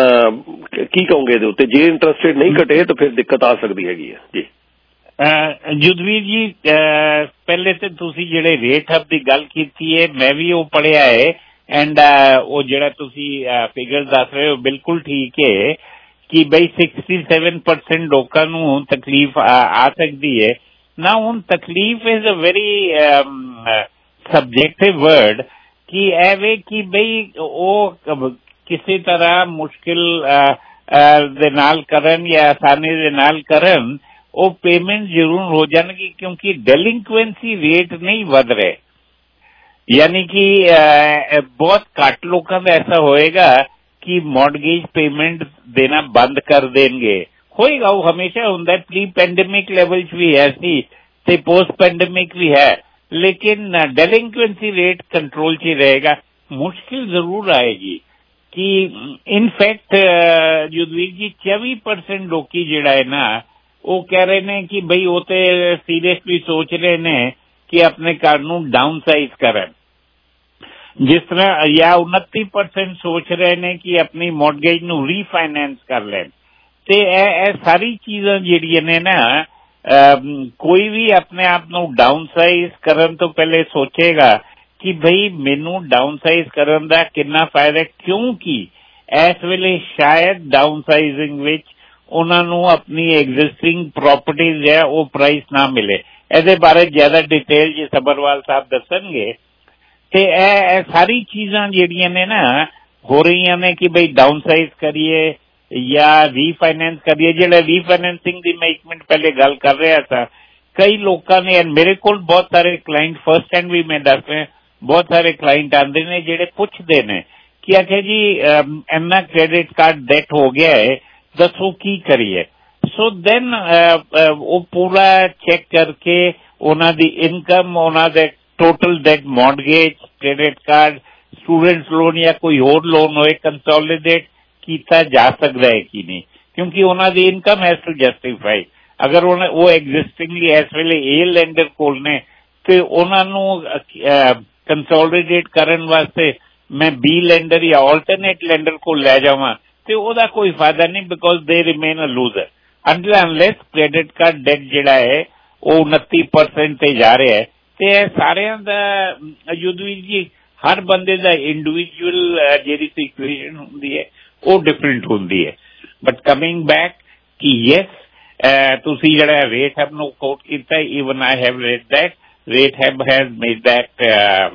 ਕੀ ਕਹੋਗੇ ਇਹਦੇ ਉੱਤੇ, ਜੇ ਇੰਟਰਸਟ ਰੇਟ ਨਹੀਂ ਘਟੇ ਤਾਂ ਫਿਰ ਦਿੱਕਤ ਆ ਸਕਦੀ ਹੈਗੀ ਹੈ ਜੀ। ਯੁੱਧਵੀਰ ਜੀ, ਪਹਿਲੇ ਤੇ ਤੁਸੀਂ ਜਿਹੜੇ ਰੇਟ ਹਬ ਦੀ ਗੱਲ ਕੀਤੀ ਹੈ, ਮੈਂ ਵੀ ਉਹ ਪੜ੍ਹਿਆ ਹੈ, ਐਂਡ ਉਹ ਜਿਹੜਾ ਤੁਸੀਂ ਫਿਗਰ ਦੱਸ ਰਹੇ ਹੋ ਬਿਲਕੁਲ ਠੀਕ ਹੈ ਕਿ ਬਈ 67% ਲੋਕਾਂ ਨੂੰ ਤਕਲੀਫ ਆ ਸਕਦੀ ਹੈ ਨਾ। ਹੁਣ ਤਕਲੀਫ is a very subjective word, ਕਿ ਐਵੇਂ ਕਿ ਬਈ ਉਹ ਕਿਸੇ ਤਰ੍ਹਾਂ ਮੁਸ਼ਕਿਲ ਦੇ ਨਾਲ ਕਰਨ ਜਾਂ ਆਸਾਨੀ ਦੇ ਨਾਲ ਕਰਨ, ਉਹ ਪੇਮੈਂਟ ਜ਼ਰੂਰ ਹੋ ਜਾਣਗੀ, ਕਿਉਂਕਿ ਡੈਲਿੰਕੁਐਂਸੀ ਰੇਟ ਨਹੀਂ ਵੱਧ ਰਹੇ। ਯਾਨੀ ਕਿ ਬਹੁਤ ਘੱਟ ਲੋਕਾਂ ਦਾ ਐਸਾ ਹੋਏਗਾ ਕਿ ਮੌਰਗੇਜ ਪੇਮੈਂਟ ਦੇਣਾ ਬੰਦ ਕਰ ਦੇਣਗੇ, ਹੋਏਗਾ, ਉਹ ਹਮੇਸ਼ਾ ਹੁੰਦਾ, ਪ੍ਰੀ ਪੈਂਡੇਮਿਕ ਲੈਵਲ 'ਚ ਵੀ ਹੈ ਸੀ ਤੇ ਪੋਸਟ ਪੈਂਡੇਮਿਕ ਵੀ ਹੈ, ਲੇਕਿਨ ਡੈਲਿੰਕੁਐਂਸੀ ਰੇਟ ਕੰਟਰੋਲ 'ਚ ਹੀ ਰਹੇਗਾ। ਮੁਸ਼ਕਿਲ ਜ਼ਰੂਰ ਆਏਗੀ ਕਿ ਇਨਫੈਕਟ ਯੁੱਧਵੀਰ ਜੀ 24% ਲੋਕੀ ਜਿਹੜਾ ਹੈ ਨਾ, ਉਹ ਕਹਿ ਰਹੇ ਨੇ ਕਿ ਬਈ ਉਹ ਤੇ ਸੀਰੀਅਸਲੀ ਸੋਚ ਰਹੇ ਨੇ ਕਿ ਆਪਣੇ ਘਰ ਨੂੰ ਡਾਊਨ ਸਾਈਜ਼ ਕਰਨ, ਜਿਸ ਤਰ੍ਹਾਂ, ਜਾਂ 29% ਸੋਚ ਰਹੇ ਨੇ ਕਿ ਆਪਣੀ ਮੌਰਗੇਜ ਨੂੰ ਰੀਫਾਈਨੈਂਸ ਕਰ ਲੈਣ। ਤੇ ਇਹ ਸਾਰੀ ਚੀਜ਼ਾਂ ਜਿਹੜੀਆਂ ਨੇ ਨਾ, ਕੋਈ ਵੀ ਆਪਣੇ ਆਪ ਨੂੰ ਡਾਊਨ ਸਾਈਜ਼ ਕਰਨ ਤੋਂ ਪਹਿਲੇ ਸੋਚੇਗਾ ਕਿ ਬਈ ਮੈਨੂੰ ਡਾਊਨ ਸਾਈਜ਼ ਕਰਨ ਦਾ ਕਿੰਨਾ ਫਾਇਦਾ, ਕਿਉਂਕਿ ਇਸ ਵੇਲੇ ਸ਼ਾਇਦ ਡਾਊਨ ਸਾਈਜ਼ਿੰਗ ਵਿੱਚ ਉਹਨਾਂ ਨੂੰ ਆਪਣੀ ਐਗਜ਼ਿਸਟਿੰਗ ਪ੍ਰਾਪਰਟੀਜ਼ ਹੈ ਉਹ ਪ੍ਰਾਈਸ ਨਾ ਮਿਲੇ। ਇਹਦੇ ਬਾਰੇ ਜ਼ਿਆਦਾ ਡਿਟੇਲ ਜੀ ਸਬਰਵਾਲ ਸਾਹਿਬ ਦੱਸਣਗੇ। ਤੇ ਇਹ ਸਾਰੀ ਚੀਜ਼ਾਂ ਜਿਹੜੀਆਂ ਨੇ ਨਾ ਹੋ ਰਹੀਆਂ ਨੇ ਕਿ ਬਈ ਡਾਊਨ ਸਾਈਜ਼ ਕਰੀਏ ਜਾਂ ਰੀਫਾਈਨੈਂਸ ਕਰੀਏ। ਜਿਹੜਾ ਰੀਫਾਈਨੈਂਸਿੰਗ ਦੀ ਮੈਂ 1 ਮਿੰਟ ਪਹਿਲੇ ਗੱਲ ਕਰ ਰਿਹਾ ਸੀ, ਕਈ ਲੋਕਾਂ ਨੇ, ਮੇਰੇ ਕੋਲ ਬਹੁਤ ਸਾਰੇ ਕਲਾਇੰਟ, ਫਸਟ ਹੈਂਡ ਵੀ ਮੈਂ ਦੱਸ ਰਿਹਾ, ਬਹੁਤ ਸਾਰੇ ਕਲਾਇੰਟ ਆਉਂਦੇ ਨੇ ਜਿਹੜੇ ਪੁੱਛਦੇ ਨੇ ਕਿ ਆਖੇ ਜੀ ਇੰਨਾ ਕ੍ਰੈਡਿਟ ਕਾਰਡ ਡੈਟ ਹੋ ਗਿਆ ਹੈ, ਦੱਸੋ ਕੀ ਕਰੀਏ। ਸੋ ਦੈਨ ਉਹ ਪੂਰਾ ਚੈੱਕ ਕਰਕੇ ਉਹਨਾਂ ਦੀ ਇਨਕਮ, ਉਹਨਾਂ ਦੇ total debt, mortgage, credit card, students loan ਜਾਂ ਕੋਈ ਹੋਰ ਲੋਨ ਹੋਏ, ਕੰਸੋਲੀਡੇਟ ਕੀਤਾ ਜਾ ਸਕਦਾ ਹੈ ਕਿ ਨਹੀਂ, ਕਿਉਂਕਿ ਉਹਨਾਂ ਦੀ ਇਨਕਮ ਹੈਜ਼ ਟੂ ਜਸਟੀਫਾਈ। ਅਗਰ ਉਹ ਐਗਜ਼ਿਸਟਿੰਗਲੀ ਇਸ ਵੇਲੇ ਏ ਲੈਂਡਰ ਕੋਲ ਨੇ ਤੇ ਉਹਨਾਂ ਨੂੰ ਕੰਸੋਲੀਡੇਟ ਕਰਨ ਵਾਸਤੇ ਮੈਂ ਬੀ ਲੈਂਡਰ ਜਾਂ ਆਲਟਰਨੇਟ ਲੈਂਡਰ ਕੋਲ ਲੈ ਜਾਵਾਂ ਤੇ ਉਹਦਾ ਕੋਈ ਫਾਇਦਾ ਨਹੀਂ, because they remain a loser until unless credit card debt ਜਿਹੜਾ ਹੈ ਉਹ 29% ਤੇ ਜਾ ਰਿਹਾ ਹੈ। ਤੇ ਇਹ ਸਾਰਿਆਂ ਦਾ ਯੁੱਧਵੀਰ ਜੀ, ਹਰ ਬੰਦੇ ਦਾ ਇੰਡੀਵਿਜੂਅਲ ਜਿਹੜੀ ਸਿਚੁਏਸ਼ਨ ਹੁੰਦੀ ਹੈ ਉਹ ਡਿਫਰੈਂਟ ਹੁੰਦੀ ਹੈ। ਬਟ ਕਮਿੰਗ ਬੈਕ ਕਿ ਯੈਸ, ਤੁਸੀਂ ਜਿਹੜਾ ਰੇਟ ਹੈਬ ਨੂੰ ਕੋਟ ਕੀਤਾ, even I have read that, rate hub has made that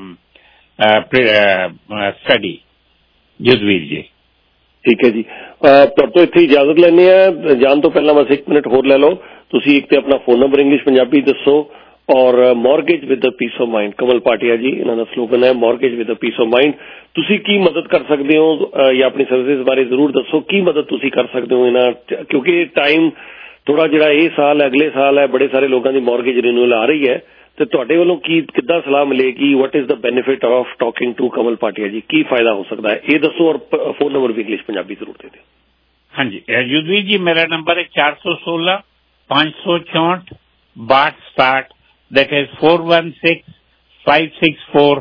study. Yudhveer ji ਠੀਕ ਹੈ ਜੀ, ਤੁਹਾਡੇ ਤੋਂ ਇੱਥੇ ਇਜਾਜ਼ਤ ਲੈਂਦੇ ਆ। ਜਾਣ ਤੋਂ ਪਹਿਲਾਂ ਬਸ 1 ਮਿੰਟ ਹੋਰ ਲੈ ਲਓ ਤੁਸੀਂ। ਇੱਕ ਤੇ ਆਪਣਾ ਫੋਨ ਨੰਬਰ ਇੰਗਲਿਸ਼ ਪੰਜਾਬੀ ਦੱਸੋ, ਔਰ mortgage with a peace of mind, Kamal Bhatia ji ਇਹਨਾਂ ਦਾ ਸਲੋਗਨ ਹੈ, mortgage with a peace of mind. ਤੁਸੀਂ ਕੀ ਮਦਦ ਕਰ ਸਕਦੇ ਹੋ ਜਾਂ ਆਪਣੀ ਸਰਵਿਸ ਬਾਰੇ ਜ਼ਰੂਰ ਦੱਸੋ, ਕੀ ਮਦਦ ਤੁਸੀਂ ਕਰ ਸਕਦੇ ਹੋ ਇਹਨਾਂ, ਕਿਉਂਕਿ ਟਾਈਮ ਥੋੜਾ ਜਿਹੜਾ ਇਹ ਸਾਲ ਹੈ, ਅਗਲੇ ਸਾਲ ਹੈ, ਬੜੇ ਸਾਰੇ ਲੋਕਾਂ ਦੀ ਮੌਰਗੇਜ ਰਿਨਿਊਅਲ ਆ ਰਹੀ ਹੈ, ਤੇ ਤੁਹਾਡੇ ਵੱਲੋਂ ਕਿੱਦਾਂ ਸਲਾਹ ਮਿਲੇਗੀ? What is the benefit of talking to Kamal Bhatia ji? ਕੀ ਫਾਇਦਾ ਹੋ ਸਕਦਾ ਹੈ ਇਹ ਦੱਸੋ, ਔਰ ਫੋਨ ਨੰਬਰ ਵੀ ਇੰਗਲਿਸ਼ ਪੰਜਾਬੀ ਜ਼ਰੂਰ ਦੇ ਦਿਓ। ਹਾਂਜੀ ਯੁਧਵੀਰ ਜੀ, ਮੇਰਾ ਨੰਬਰ ਹੈ 416 564 6267, that is 416 564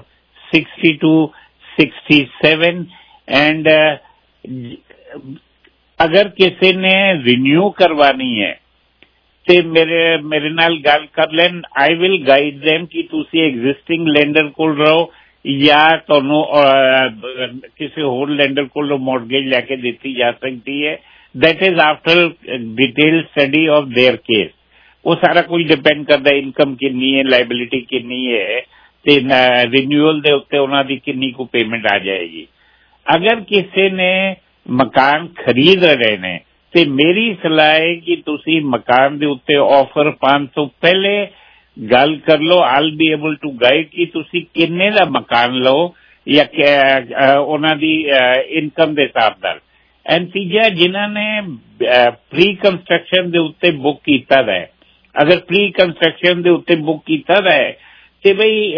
6267। एंड अगर किसी ने रिन्यू करवानी है ਤੇ ਮੇਰੇ ਨਾਲ ਗੱਲ ਕਰ ਲੈਣ। ਆਈ ਵਿਲ ਗਾਈਡ them ਕਿ ਤੁਸੀਂ ਐਗਜ਼ਿਸਟਿੰਗ ਲੈਂਡਰ ਕੋਲ ਰਹੋ ਜਾਂ ਤੁਹਾਨੂੰ ਕਿਸੇ ਹੋਰ ਲੈਂਡਰ ਕੋਲੋਂ ਮੌਰਗੇਜ ਲੈ ਕੇ ਦਿੱਤੀ ਜਾ ਸਕਦੀ ਹੈ। That is after detail study of their case. ਉਹ ਸਾਰਾ ਕੁਝ ਡਿਪੈਂਡ ਕਰਦਾ ਇਨਕਮ ਕਿੰਨੀ ਹੈ, ਲਾਇਬਿਲਿਟੀ ਕਿੰਨੀ ਹੈ ਤੇ ਰਿਨਿਊਅਲ ਦੇ ਉੱਤੇ ਉਹਨਾਂ ਦੀ ਕਿੰਨੀ ਕੁ ਪੇਮੈਂਟ ਆ ਜਾਏਗੀ। ਅਗਰ ਕਿਸੇ ਨੇ ਮਕਾਨ ਖਰੀਦ ਰਹੇ ਨੇ ਤੇ ਮੇਰੀ ਸਲਾਹ ਹੈ ਕਿ ਤੁਸੀਂ ਮਕਾਨ ਦੇ ਉੱਤੇ ਆਫਰ ਪਾਉਣ ਤੋਂ ਪਹਿਲੇ ਗੱਲ ਕਰ ਲਓ। All be able to guide ਕਿ ਤੁਸੀਂ ਕਿੰਨੇ ਦਾ ਮਕਾਨ ਲਓ ਜਾਂ ਉਹਨਾਂ ਦੀ ਇਨਕਮ ਦੇ ਹਿਸਾਬ ਨਾਲ। ਐਂਡ ਤੀਜਾ, ਜਿਨ੍ਹਾਂ ਨੇ ਪ੍ਰੀ ਕੰਸਟਰਕਸ਼ਨ ਦੇ ਉੱਤੇ ਬੁੱਕ ਕੀਤਾ ਹੈ, ਅਗਰ ਪ੍ਰੀ ਕੰਸਟਰਕਸ਼ਨ ਦੇ ਉੱਤੇ ਬੁੱਕ ਕੀਤਾ ਹੈ ਤੇ ਬਈ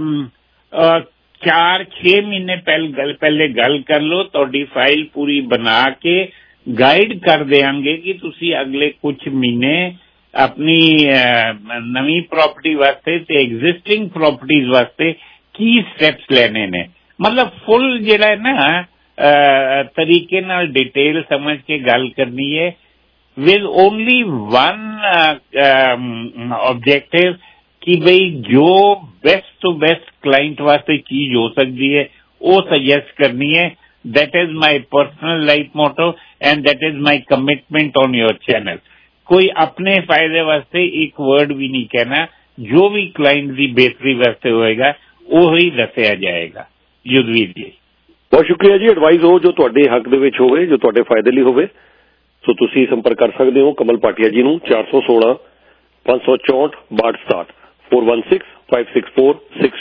4-6 ਮਹੀਨੇ ਪਹਿਲੇ ਗੱਲ ਕਰ ਲਓ। ਤੁਹਾਡੀ ਫਾਈਲ ਪੂਰੀ ਬਣਾ ਕੇ ਗਾਈਡ ਕਰ ਦੇਵਾਂਗੇ ਕਿ ਤੁਸੀਂ ਅਗਲੇ ਕੁਝ ਮਹੀਨੇ ਆਪਣੀ ਨਵੀਂ ਪ੍ਰਾਪਰਟੀ ਵਾਸਤੇ ਤੇ ਐਗਜ਼ਿਸਟਿੰਗ ਪ੍ਰਾਪਰਟੀਜ਼ ਵਾਸਤੇ ਕੀ ਸਟੈਪਸ ਲੈਣੇ ਨੇ। ਮਤਲਬ ਫੁੱਲ ਜਿਹੜਾ ਹੈ ਨਾ ਤਰੀਕੇ ਨਾਲ ਡਿਟੇਲ ਸਮਝ ਕੇ ਗੱਲ ਕਰਨੀ ਹੈ ਵਿਦ ਓਨਲੀ ਵਨ ਆਬਜੈਕਟਿਵ ਕਿ ਬਈ ਜੋ ਬੈਸਟ ਤੋਂ ਬੈਸਟ ਕਲਾਇੰਟ ਵਾਸਤੇ ਚੀਜ਼ ਹੋ ਸਕਦੀ ਹੈ ਉਹ ਸੁਜੈਸਟ ਕਰਨੀ ਹੈ। That is my personal life motto and that is my commitment on your channel. कोई अपने फायदे वास्ते एक वर्ड भी नहीं कहना, जो भी क्लाइंट की बेहतरी वास्ते होएगा वो ही दसिया जाएगा। युद्धवीर जी बहुत शुक्रिया जी। एडवाइस हो जो तुहाडे हक दे विच होवे, जो तुहाडे फायदे लई होवे, सो तुसीं संपर्क कर सकदे हो कमल भाटिया जी नूं 416 564 6267 416 564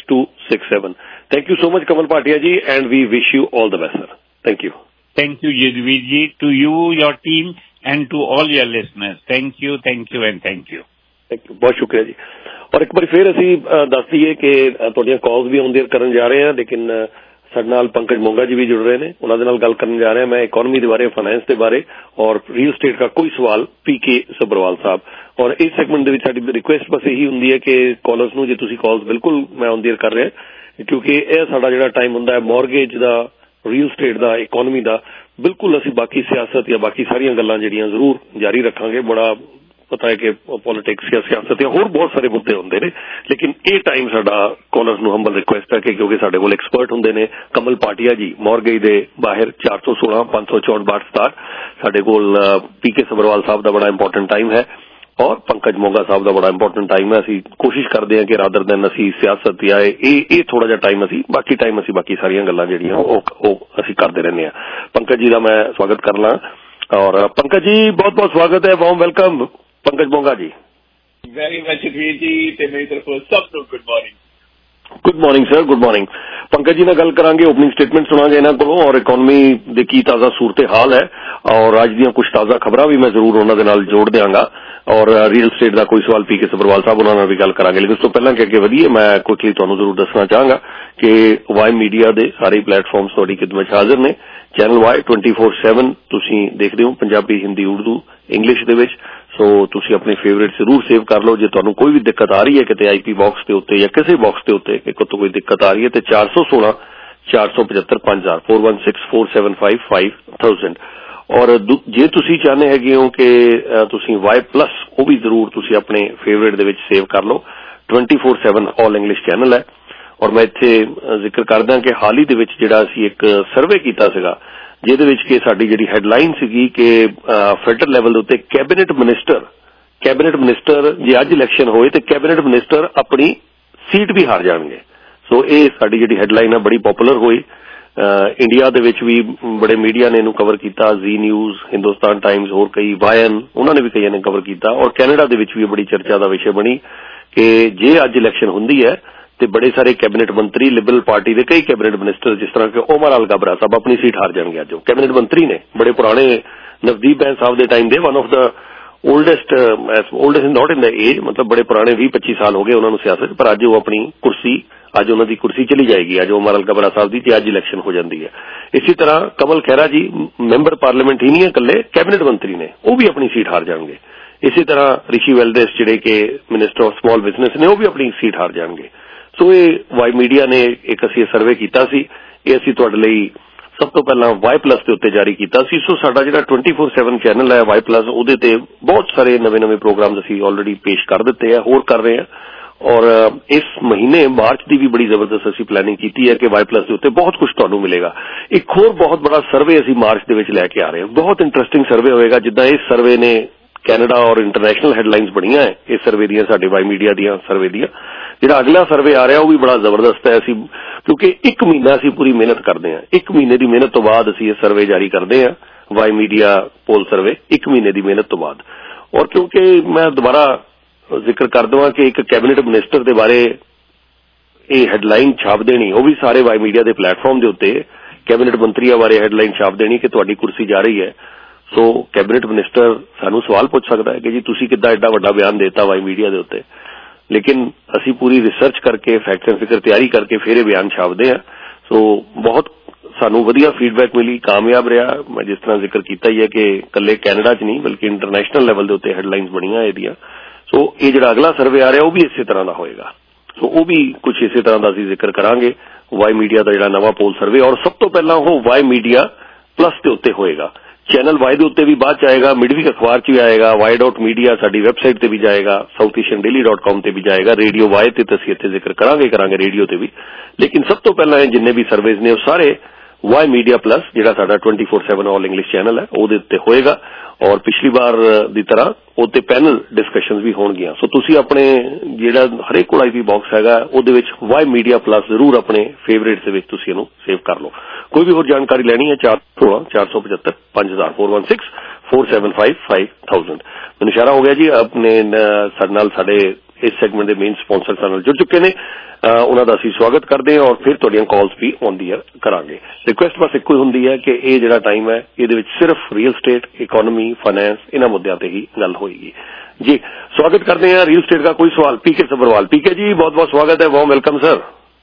6267। Thank you so much Kamal Bhatia ji and we wish you all the best sir. Thank you. Thank you Yudhvir ji, to you, your team and to all your listeners. Thank you and thank you. Thank you, बहुत शुक्रिया जी। और एक बार फिर ਅਸੀਂ ਦੱਸ ਦਈਏ ਕਿ ਤੁਹਾਡੀਆਂ ਕਾਲਸ ਵੀ ਆਉਂਦੀਆਂ ਕਰਨ ਜਾ ਰਹੇ ਹਾਂ, ਲੇਕਿਨ ਸਾਡੇ ਨਾਲ ਪੰਕਜ ਮੋਂਗਾ ਜੀ ਵੀ ਜੁੜ ਰਹੇ ਨੇ, ਉਹਨਾਂ ਦੇ ਨਾਲ ਗੱਲ ਕਰਨ ਜਾ ਰਹੇ ਹਾਂ। ਮੈਂ ਇਕਨੋਮੀ ਦੇ ਬਾਰੇ, ਫਾਈਨੈਂਸ ਦੇ ਬਾਰੇ ਔਰ ਰੀਅਲ ਸਟੇਟ ਦਾ ਕੋਈ ਸਵਾਲ ਪੀਕੇ ਸਬਰਵਾਲ ਸਾਹਿਬ। ਔਰ ਇਸ ਸੈਗਮੈਂਟ ਦੇ ਵਿੱਚ ਸਾਡੀ ਰਿਕੁਐਸਟ ਬਸ ਇਹੀ ਹੁੰਦੀ ਹੈ ਕਿ ਕਾਲਰਸ ਨੂੰ ਜੇ ਤੁਸੀਂ ਕਾਲਸ ਬਿਲਕੁਲ ਮੈਂ ਆਉਂਦੀਆਂ ਕਰ ਰਿਹਾ, ਕਿਉਂਕਿ ਇਹ ਸਾਡਾ ਜਿਹੜਾ ਟਾਈਮ ਹੁੰਦਾ ਹੈ ਮੌਰਗੇਜ ਦਾ, ਰੀਅਲ ਸਟੇਟ ਦਾ, ਇਕਨੋਮੀ ਦਾ, ਬਿਲਕੁਲ ਅਸੀਂ ਬਾਕੀ ਸਿਆਸਤ ਜਾਂ ਬਾਕੀ ਸਾਰੀਆਂ ਗੱਲਾਂ ਜਿਹੜੀਆਂ ਜ਼ਰੂਰ ਜਾਰੀ ਰੱਖਾਂਗੇ। ਬੜਾ ਪਤਾ ਹੈ ਕਿ ਪੋਲੀਟਿਕਸ ਜਾਂ ਸਿਆਸਤ ਜਾਂ ਹੋਰ ਬਹੁਤ ਸਾਰੇ ਮੁੱਦੇ ਹੁੰਦੇ ਨੇ, ਲੇਕਿਨ ਇਹ ਟਾਈਮ ਸਾਡਾ ਕਾਲਰਸ ਨੂੰ ਹੰਬਲ ਰਿਕੁਐਸਟ ਹੈ ਕਿ ਕਿਉਂਕਿ ਸਾਡੇ ਕੋਲ ਐਕਸਪਰਟ ਹੁੰਦੇ ਨੇ। ਕਮਲ ਭਾਟੀਆ ਜੀ ਮੌਰਗੇਜ ਦੇ ਬਾਹਰ 416 564 6267, ਸਾਡੇ ਕੋਲ ਪੀਕੇ ਸਬਰਵਾਲ ਸਾਹਿਬ ਦਾ ਬੜਾ ਇੰਪੋਰਟੈਂਟ ਟਾਈਮ ਹੈ ਔਰ ਪੰਕਜ ਮੋਂਗਾ ਸਾਹਿਬ ਦਾ ਬੜਾ ਇੰਪੋਰਟੈਂਟ ਟਾਈਮ ਹੈ। ਅਸੀਂ ਕੋਸ਼ਿਸ਼ ਕਰਦੇ ਹਾਂ ਕਿ ਰਾਦਰ ਦੈਨ ਅਸੀਂ ਸਿਆਸਤ ਜਾਂ ਇਹ ਥੋੜਾ ਜਿਹਾ ਟਾਈਮ ਅਸੀਂ ਬਾਕੀ ਟਾਈਮ ਅਸੀਂ ਬਾਕੀ ਸਾਰੀਆਂ ਗੱਲਾਂ ਜਿਹੜੀਆਂ ਉਹ ਅਸੀਂ ਕਰਦੇ ਰਹਿੰਦੇ ਹਾਂ। ਪੰਕਜ ਜੀ ਦਾ ਮੈਂ ਸਵਾਗਤ ਕਰਨਾ। ਔਰ ਪੰਕਜ ਜੀ ਬਹੁਤ ਬਹੁਤ ਸਵਾਗਤ ਹੈ, ਵਾਰਮ ਵੈਲਕਮ ਪੰਕਜ ਮੋਂਗਾ ਜੀ। ਵੈਰੀ ਮਚ ਵੀਰ ਜੀ ਤੇ ਮੇਰੀ ਤਰਫੋਂ ਸਭ ਨੂੰ good morning. Good morning sir, good morning. Pankaj ji ਨਾਲ ਗੱਲ ਕਰਾਂਗੇ, ਓਪਨਿੰਗ ਸਟੇਟਮੈਂਟ ਸੁਣਾਂਗੇ ਇਹਨਾਂ ਕੋਲੋਂ ਔਰ ਇਕਨੋਮੀ ਦੇ ਕੀ ਤਾਜ਼ਾ ਸੂਰਤ ਹਾਲ ਹੈ ਔਰ ਅੱਜ ਦੀਆਂ ਕੁਝ ਤਾਜ਼ਾ ਖਬਰਾਂ ਵੀ ਮੈਂ ਜ਼ਰੂਰ ਉਹਨਾਂ ਦੇ ਨਾਲ ਜੋੜ ਦਿਆਂਗਾ ਔਰ ਰੀਅਲ ਸਟੇਟ ਦਾ ਕੋਈ ਸਵਾਲ ਪੀਕੇ ਸਬਰਵਾਲ ਸਾਹਿਬ ਉਹਨਾਂ ਨਾਲ ਵੀ ਗੱਲ ਕਰਾਂਗੇ। ਲੇਕਿਨ ਉਸ ਤੋਂ ਪਹਿਲਾਂ ਕਿ ਅੱਗੇ ਵਧੀਏ ਮੈਂ ਕੁਇਕਲੀ ਤੁਹਾਨੂੰ ਜ਼ਰੂਰ ਦੱਸਣਾ ਚਾਹਾਂਗਾ ਕਿ ਵਾਈ ਮੀਡੀਆ ਦੇ ਸਾਰੇ ਪਲੇਟਫਾਰਮਸ ਤੁਹਾਡੀ ਖਿਦਮਤ 'ਚ ਹਾਜ਼ਰ ਨੇ। ਚੈਨਲ ਵਾਈ 24/7 ਤੁਸੀਂ ਦੇਖਦੇ ਹੋ, ਪੰਜਾਬੀ, ਹਿੰਦੀ, ਉਰਦੂ, ਇੰਗਲਿਸ਼ ਦੇ ਵਿੱਚ। ਸੋ ਤੁਸੀਂ ਆਪਣੇ ਫੇਵਰੇਟ ਜ਼ਰੂਰ ਸੇਵ ਕਰ ਲਓ। ਜੇ ਤੁਹਾਨੂੰ ਕੋਈ ਵੀ ਦਿੱਕਤ ਆ ਰਹੀ ਹੈ ਕਿਤੇ ਆਈਪੀ ਬਾਕਸ ਦੇ ਉੱਤੇ ਜਾਂ ਕਿਸੇ ਬਾਕਸ ਦੇ ਉੱਤੇ ਕਿ ਕੋਈ ਦਿੱਕਤ ਆ ਰਹੀ ਹੈ ਤੇ 416 475 5000 416 475 5000। ਔਰ ਜੇ ਤੁਸੀਂ ਚਾਹੁੰਦੇ ਹੈਗੇ ਹੋ ਕਿ ਤੁਸੀਂ ਵਾਈ ਪਲੱਸ ਉਹ ਵੀ ਜ਼ਰੂਰ ਤੁਸੀਂ ਆਪਣੇ ਫੇਵਰੇਟ ਦੇ ਵਿੱਚ ਸੇਵ ਕਰ ਲਓ। 24/7 ਆਲ ਇੰਗਲਿਸ਼ ਚੈਨਲ ਹੈ। ਔਰ ਮੈਂ ਇੱਥੇ ਜ਼ਿਕਰ ਕਰਦਾ ਕਿ ਹਾਲ ਹੀ ਦੇ ਵਿੱਚ ਜਿਹੜਾ ਅਸੀਂ ਇੱਕ ਸਰਵੇ ਕੀਤਾ ਸੀਗਾ ਜਿਹਦੇ ਵਿੱਚ ਕਿ ਸਾਡੀ ਜਿਹੜੀ ਹੈਡਲਾਈਨ ਸੀਗੀ ਕਿ ਫੈਡਰਲ ਲੈਵਲ ਦੇ ਉੱਤੇ ਕੈਬਨਿਟ ਮਿਨਿਸਟਰ ਜੇ ਅੱਜ ਇਲੈਕਸ਼ਨ ਹੋਏ ਤੇ ਕੈਬਨਿਟ ਮਿਨਿਸਟਰ ਆਪਣੀ ਸੀਟ ਵੀ ਹਾਰ ਜਾਣਗੇ। ਸੋ ਇਹ ਸਾਡੀ ਜਿਹੜੀ ਹੈਡਲਾਈਨ ਹੈ ਬੜੀ ਪਪੂਲਰ ਹੋਈ। ਇੰਡੀਆ ਦੇ ਵਿੱਚ ਵੀ ਬੜੇ ਮੀਡੀਆ ਨੇ ਇਹਨੂੰ ਕਵਰ ਕੀਤਾ, ਜ਼ੀ ਨਿਊਜ਼, ਹਿੰਦੁਸਤਾਨ ਟਾਈਮਜ਼, ਹੋਰ ਕਈ, ਵਾਇਨ, ਉਹਨਾਂ ਨੇ ਵੀ ਕਈਆਂ ਨੇ ਕਵਰ ਕੀਤਾ। ਔਰ ਕੈਨੇਡਾ ਦੇ ਵਿੱਚ ਵੀ ਬੜੀ ਚਰਚਾ ਦਾ ਵਿਸ਼ੇ ਬਣੀ ਕਿ ਜੇ ਅੱਜ ਇਲੈਕਸ਼ਨ ਹੁੰਦੀ ਹੈ ਤੇ ਬੜੇ ਸਾਰੇ ਕੈਬਨਿਟ ਮੰਤਰੀ, ਲਿਬਰਲ ਪਾਰਟੀ ਦੇ ਕਈ ਕੈਬਨਿਟ ਮਿਨਿਸਟਰ ਜਿਸ ਤਰ੍ਹਾਂ ਕਿ ਓਮਰ ਅਲ ਗਬਰਾ ਸਾਹਿਬ ਆਪਣੀ ਸੀਟ ਹਾਰ ਜਾਣਗੇ। ਅੱਜ ਉਹ ਕੈਬਨਿਟ ਮੰਤਰੀ ਨੇ, ਬੜੇ ਪੁਰਾਣੇ, ਨਵਦੀਪ ਬੈਂਸ ਸਾਹਿਬ ਦੇ ਟਾਈਮ ਦੇ one of the oldest not in the age, मतलब बड़े पुराने 20-25 साल हो गए उन्होंने सियासत, पर अज वो अपनी कुर्सी अज उन्होंने कुर्सी चली जाएगी, अज उमर अल कबरा साहब की अज इलैक्शन हो जाती है। इसी तरह कमल खैरा जी मैंबर पार्लीमेंट ही नहीं है, कल्ले कैबिनेट मंत्री ने, वो भी अपनी सीट हार जाएंगे। इसी तरह ऋषि वेल्डेस जिहड़े के मिनिस्टर ऑफ स्मॉल बिजनेस ने, वो भी अपनी सीट हार जाएंगे। सो ये वाई मीडिया ने एक असीं सर्वे किया सी, ये असीं तुहाडे लई सब तो पहला वाई प्लस के उत्ते जारी किया सी। सो साडा जिहड़ा 24/7 चैनल है वाई प्लस, उहदे ते बहुत सारे नवे नवे प्रोग्राम असीं ऑलरेडी पेश कर दिते हैं, होर कर रहे हैं। और इस महीने मार्च की भी बड़ी जबरदस्त असीं प्लैनिंग की है कि वाई प्लस के उत्ते बहुत कुछ तुहानूं मिलेगा। एक होर बहुत बड़ा सर्वे असीं मार्च दे विच लैके आ रहे हैं, बहुत इंटरस्टिंग सर्वे होएगा। जिद्दां इस सर्वे ने कैनेडा और इंटरनेशनल हैडलाइनस बणियां है इस सर्वे दियां, साडे वाई मीडिया दियां सर्वे दियां। जिहड़ा अगला सर्वे आ रहा वो भी बड़ा जबरदस्त है, असीं क्योंकि एक महीना असीं पूरी मेहनत करते हैं, एक महीने की मेहनत तो बाद असीं ये सर्वे जारी करते हैं, वाई मीडिया पोल सर्वे, एक महीने की मेहनत तो बाद। और क्योंकि मैं दोबारा जिक्र कर दूं कि एक कैबिनेट मिनिस्टर के बारे ये हैडलाइन छाप देनी, वो भी सारे वाई मीडिया के प्लेटफॉर्म के उत्ते कैबिनेट मंत्रियों बारे हैडलाइन छाप देनी कि तुहाडी कुर्सी जा रही है। सो कैबिनेट मिनिस्टर सानू सवाल पूछ सकता है कि जी तुसीं किद्दां एडा वड्डा बयान देता वाई मीडिया के उत्ते, लेकिन असी पूरी रिसर्च करके फैक्ट एंड फिगर तैयारी करके फिर ये बयान छापते हैं। सो बहुत सानू वधिया फीडबैक मिली, कामयाब रहा। मैं जिस तरह जिक्र किया ही है कि कल्ले कैनेडा च नहीं बल्कि इंटरनेशनल लैवल के उत्ते हैडलाइनस बणियां इहदियां। सो ये जिहड़ा अगला सर्वे आ रहा वो भी इसी तरह का होएगा। सो वो भी कुछ इसी तरह का असीं जिक्र करांगे वाई मीडिया का जिहड़ा नवा पोल सर्वे। और सब तो पहला वो वाई मीडिया प्लस के उत्ते होएगा, चैनल वाई के उत्ते भी बाद च आएगा, मिडवीक अखबार च भी आएगा, वाई.मीडिया साडी वैबसाइट ते भी जाएगा, southeasterndaily.com ते भी जाएगा, रेडियो वाई ते असीं इत्थे जिक्र करांगे रेडियो ते भी। लेकिन सब तो पहला जिन्ने भी सर्वेज ने वो सारे वाई मीडिया प्लस जिहड़ा साडा 24/7 ऑल इंग्लिश चैनल है उहदे उत्ते होएगा। और पिछली बार दी तरह उत्ते पैनल डिस्कशनस भी होणगियां। सो तुसीं अपने जिहड़ा हरेक कोल आईपी बॉक्स हैगा उहदे विच वाई मीडिया प्लस जरूर अपने फेवरेट्स दे विच तुसीं इहनूं सेव कर लो। कोई भी होर जानकारी लैनी है 416-475 5000 416-475-5000। मैनूं इशारा हो गया जी, अपने साडे नाल साडे इस सेगमेंट के मेन स्पॉन्सर साडे नाल जुड़ चुके ने, उन्हां दा असीं स्वागत करते हैं और फिर तुहाडीआं कॉल्स भी ऑन दी एयर करांगे। रिक्वेस्ट बस इक्को ही हुंदी है कि ये जिहड़ा टाइम है इहदे विच सिर्फ रियल स्टेट, इकोनॉमी, फाइनेंस इन्हां मुद्दिआं ते ही गल होएगी जी। स्वागत करते हैं रियल स्टेट का कोई सवाल पीके सब्रवाल। पीके जी बहुत बहुत स्वागत है, warm welcome sir.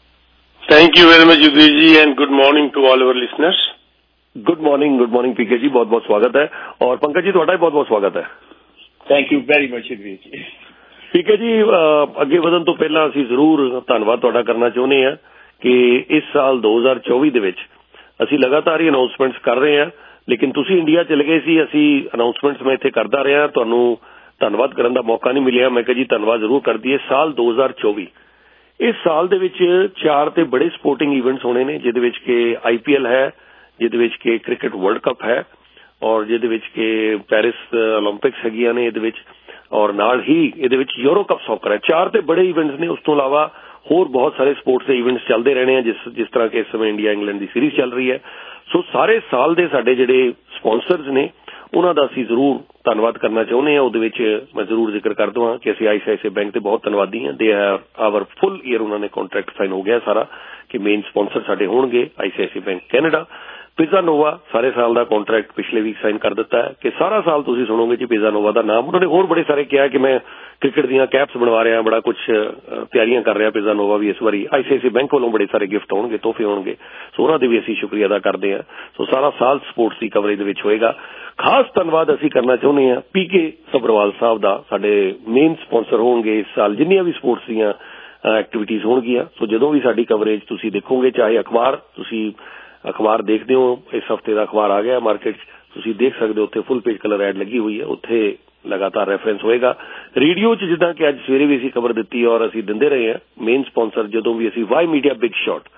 Thank you very much Yudhveer ji and good morning to all our listeners. Good morning PK ji, बहुत बहुत स्वागत है। और पंकज जी तुहाडा बहुत बहुत स्वागत है। Thank you very much Yudhveer ji. PK ji अगे वधन तो पहला असीं जरूर धन्नवाद तुहाडा करना चाहुंदे हां कि इस साल 2024 दे विच असीं लगातार ही अनाउंसमेंट्स कर रहे हैं, लेकिन तुसीं इंडिया चले गए सी, असीं अनाउंसमेंट्स मैं इत्थे करदा रहा, तुहानूं धन्नवाद करन दा मौका नहीं मिलिया। मैं कहा जी धन्नवाद जरूर कर दईए। साल 2024 इस साल दे विच 4 ते बड़े स्पोर्टिंग इवेंट्स होने ने, जिहदे विच के IPL है, जिहदे विच के क्रिकेट वर्ल्ड कप है और जिहदे विच के पेरिस ओलंपिक्स हैगियां ने इहदे विच, और नाल ही इहदे विच यूरो कप सॉकर है। 4 ते बड़े इवेंट्स ने। उस तो इलावा होर बहुत सारे स्पोर्ट्स के इवेंट्स चलते रहने हैं, जिस तरह के इस समय इंडिया इंग्लैंड की सीरीज चल रही है। सो सारे साल दे साडे जिहड़े स्पॉन्सर्स ने उन्हां दा असीं जरूर धन्नवाद करना चाहुंदे हां। उहदे विच मैं जरूर जिक्र कर दवां कि असीं ICICI बैंक ते बहुत धन्नवादी हां। They are our full year, उन्होंने कॉन्ट्रैक्ट साइन हो गया सारा कि मेन स्पॉन्सर साडे होणगे ICICI bank Canada. Pizza Nova सारे साल का कॉन्ट्रैक्ट पिछले वीक साइन कर दिता है कि सारा साल तुसीं सुनोगे जी पिज़्ज़ा नोवा का नाम। उन्होंने होर बड़े सारे कहा कि मैं क्रिकेट दीयां कैप्स बनवा रहा, बड़ा कुछ तैयारियां कर रहा पिज़्ज़ा नोवा भी इस बारी। ICICI बैंक वालों बड़े सारे गिफ्ट होणगे, तोहफे होणगे, सो उन्हां दी भी असीं शुक्रिया अदा करते हैं। सो सारा साल स्पोर्ट्स की कवरेज दे विच होएगा। खास धन्नवाद असीं करना चाहुंदे हां PK सब्रवाल साहब दा, साडे मेन स्पॉन्सर होणगे इस साल जिन्नियां भी स्पोर्ट्स दीयां एक्टिविटीज़ होणगियां। सो जदों भी साडी कवरेज तुसीं देखोगे, चाहे अखबार तुसीं अखबार देखते हो, इस हफ्ते का अखबार आ गया मार्केट, तुसीं देख सकते हो उत्थे फुल पेज कलर एड लगी हुई है, उत्थे लगातार रेफरेंस होएगा। रेडियो च जिद्दां कि अज सवेरे भी असीं खबर दित्ती और असीं दिंदे रहे हैं मेन स्पॉन्सर जदों भी असीं वाई मीडिया बिग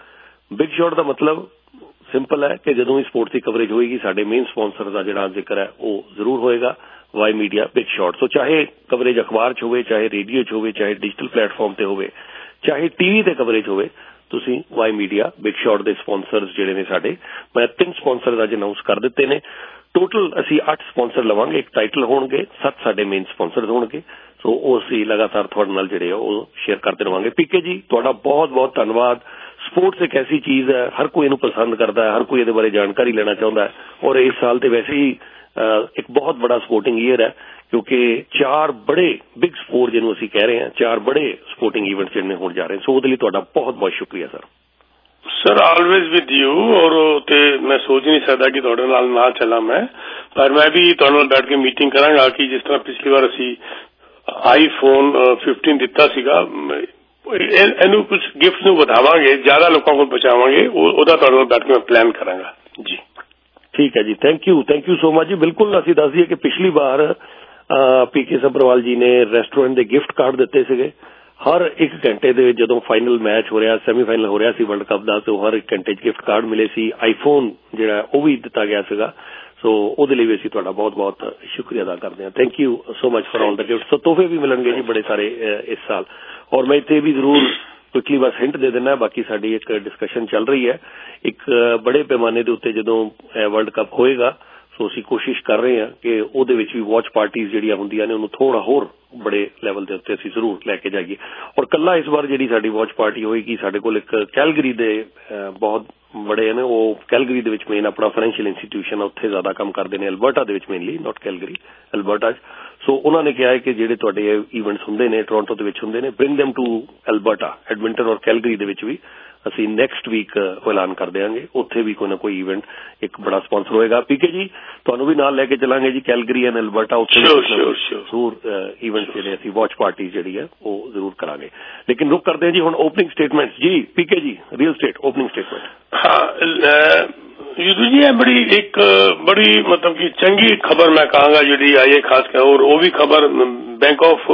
शॉट का मतलब सिंपल है कि जदों भी स्पोर्ट्स की कवरेज होएगी साडे मेन स्पॉन्सर का जिहड़ा जिक्र है वो जरूर होएगा, Y media big shot. So चाहे कवरेज अखबार च होवे, चाहे रेडियो च होवे, चाहे डिजिटल प्लेटफॉर्म ते होवे, चाहे टीवी ते कवरेज होवे, तुसीं वाई मीडिया बिग शॉट दे स्पॉन्सर्स जिहड़े ने साडे, मैं 3 स्पॉन्सर अज अनाउंस कर दिते ने। टोटल असीं 8 स्पॉन्सर लवांगे, एक टाइटल होणगे, 7 साडे मेन स्पॉन्सर होणगे। सो वो असीं लगातार तुहाडे नाल जिहड़े वो शेयर करते रहांगे। पीके जी तुहाडा बहुत बहुत धन्नवाद। स्पोर्ट्स एक ऐसी चीज है, हर कोई इहनूं पसंद करता है, हर कोई इहदे बारे जानकारी लेना चाहुंदा है और इस साल ते वैसे ही एक बहुत बड़ा स्पोर्टिंग ईयर है क्योंकि 4 बड़े बिग स्पोर्ट जिन्हों ਅਸੀਂ ਕਹਿ ਰਹੇ ਹਾਂ 4 बड़े स्पोर्टिंग इवेंट्स जिन्हें होने जा रहे हैं। सो ਉਹਦੇ ਲਈ ਤੁਹਾਡਾ ਬਹੁਤ ਬਹੁਤ ਸ਼ੁਕਰੀਆ sir. Sir always with you और ते मैं सोच नहीं सकता कि ਤੁਹਾਡੇ ਨਾਲ ਨਾ ਚੱਲਾਂ ਮੈਂ, पर मैं भी ਤੁਹਾਡੇ ਨਾਲ बैठ के मीटिंग ਕਰਾਂਗਾ कि जिस तरह पिछली बार ਅਸੀਂ iPhone 15 ਦਿੱਤਾ ਸੀਗਾ ਇਹਨੂੰ ਕੁਝ ਗਿਫਟ ਨੂੰ ਵਧਾਵਾਂਗੇ, ਜ਼ਿਆਦਾ ਲੋਕਾਂ ਕੋਲ ਪਹੁੰਚਾਵਾਂਗੇ, ਉਹਦਾ ਤੁਹਾਡੇ ਨਾਲ ਬੈਠ ਕੇ ਮੈਂ ਪਲਾਨ ਕਰਾਂਗਾ ਜੀ। ਠੀਕ ਹੈ ਜੀ, ਥੈਂਕ ਯੂ ਸੋ ਮਚ ਜੀ। ਬਿਲਕੁਲ ਅਸੀਂ ਦੱਸ ਦਈਏ ਕਿ ਪਿਛਲੀ ਵਾਰ ਪੀਕੇ ਸੱਭਰਵਾਲ ਜੀ ਨੇ ਰੈਸਟੋਰੈਂਟ ਦੇ ਗਿਫਟ ਕਾਰਡ ਦਿੱਤੇ ਸੀਗੇ। ਹਰ 1 ਘੰਟੇ ਦੇ ਵਿੱਚ ਜਦੋਂ ਫਾਈਨਲ ਮੈਚ ਹੋ ਰਿਹਾ, ਸੈਮੀਫਾਈਨਲ ਹੋ ਰਿਹਾ ਸੀ ਵਰਲਡ ਕੱਪ ਦਾ, ਤੇ ਹਰ 1 ਘੰਟੇ 'ਚ ਗਿਫਟ ਕਾਰਡ ਮਿਲੇ ਸੀ। ਆਈਫੋਨ ਜਿਹੜਾ ਉਹ ਵੀ ਦਿੱਤਾ ਗਿਆ ਸੀਗਾ। ਸੋ ਉਹਦੇ ਲਈ ਵੀ ਅਸੀਂ ਤੁਹਾਡਾ ਬਹੁਤ ਬਹੁਤ ਸ਼ੁਕਰੀਆ ਅਦਾ ਕਰਦੇ ਹਾਂ। Thank you so much for all the gift. So ਤੋਹਫੇ ਵੀ ਮਿਲਣਗੇ ਜੀ ਬੜੇ ਸਾਰੇ ਇਸ ਸਾਲ। ਔਰ ਮੈਂ ਇੱਥੇ ਵੀ ਜ਼ਰੂਰ ਕੁਇਕਲੀ ਬਸ ਹਿੰਟ ਦੇ ਦਿੰਦਾ, ਬਾਕੀ ਸਾਡੀ ਇੱਕ ਡਿਸਕਸ਼ਨ ਚੱਲ ਰਹੀ ਹੈ ਇੱਕ ਬੜੇ ਪੈਮਾਨੇ ਦੇ ਉੱਤੇ ਜਦੋਂ ਵਰਲਡ ਕੱਪ ਹੋਏਗਾ। ਸੋ ਅਸੀਂ ਕੋਸ਼ਿਸ਼ ਕਰ ਰਹੇ ਹਾਂ ਕਿ ਉਹਦੇ ਵਿੱਚ ਵੀ ਵਾਚ ਪਾਰਟੀਜ਼ ਜਿਹੜੀਆਂ ਹੁੰਦੀਆਂ ਨੇ ਉਹਨੂੰ ਥੋੜਾ ਹੋਰ ਬੜੇ ਲੈਵਲ ਦੇ ਉੱਤੇ ਅਸੀਂ ਜ਼ਰੂਰ ਲੈ ਕੇ ਜਾਈਏ। ਔਰ ਕੱਲਾ ਇਸ ਵਾਰ ਜਿਹੜੀ ਸਾਡੀ ਵਾਚ ਪਾਰਟੀ ਹੋਏਗੀ, ਸਾਡੇ ਕੋਲ ਇੱਕ ਕੈਲਗਰੀ ਦੇ ਬਹੁਤ ਬੜੇ ਨੇ, ਉਹ ਕੈਲਗਰੀ ਦੇ ਵਿੱਚ ਮੇਨ ਆਪਣਾ ਫਾਈਨੈਂਸ਼ੀਅਲ ਇੰਸਟੀਟਿਊਸ਼ਨ ਉੱਥੇ ਜ਼ਿਆਦਾ ਕੰਮ ਕਰਦੇ ਨੇ, ਅਲਬਰਟਾ ਦੇ ਵਿੱਚ ਮੇਨਲੀ, ਨਾਟ ਕੈਲਗਰੀ, ਅਲਬਰਟਾ 'ਚ। ਸੋ ਉਹਨਾਂ ਨੇ ਕਿਹਾ ਹੈ ਕਿ ਜਿਹੜੇ ਤੁਹਾਡੇ ਇਵੈਂਟਸ ਹੁੰਦੇ ਨੇ ਟੋਰਾਂਟੋ ਦੇ ਵਿੱਚ ਹੁੰਦੇ ਨੇ, bring them to Alberta, Edmonton ਔਰ ਕੈਲਗਰੀ ਦੇ ਵਿੱਚ ਵੀ ਅਸੀਂ ਨੈਕਸਟ ਵੀਕ ਐਲਾਨ ਕਰ ਦਿਆਂਗੇ। ਉੱਥੇ ਵੀ ਕੋਈ ਨਾ ਕੋਈ ਇਵੈਂਟ ਇੱਕ ਬੜਾ ਸਪਾਂਸਰ ਹੋਏਗਾ। ਪੀਕੇ ਜੀ ਤੁਹਾਨੂੰ ਵੀ ਨਾਲ ਲੈ ਕੇ ਚੱਲਾਂਗੇ ਜੀ, ਕੈਲਗਰੀ ਐਂਡ ਅਲਬਰਟਾ, ਉੱਥੇ ਜ਼ਰੂਰ ਇਵੈਂਟ ਜਿਹੜੇ ਅਸੀਂ ਵਾਚ ਪਾਰਟੀ ਜਿਹੜੀ ਹੈ ਉਹ ਜ਼ਰੂਰ ਕਰਾਂਗੇ। ਲੇਕਿਨ ਰੁਕ ਕਰਦੇ ਹਾਂ ਜੀ ਹੁਣ ਓਪਨਿੰਗ ਸਟੇਟਮੈਂਟ ਜੀ। ਪੀਕੇ ਜੀ ਰੀਅਲ ਸਟੇਟ ਓਪਨਿੰਗ ਸਟੇਟਮੈਂਟ। ਹਾਂ ਯੂਦੂ ਜੀ, ਇਹ ਬੜੀ ਮਤਲਬ ਕਿ ਚੰਗੀ ਖਬਰ ਮੈਂ ਕਹਾਂਗਾ ਜਿਹੜੀ ਆਈ ਹੈ ਖਾਸ ਕਰ, ਔਰ ਉਹ ਵੀ ਖਬਰ bank of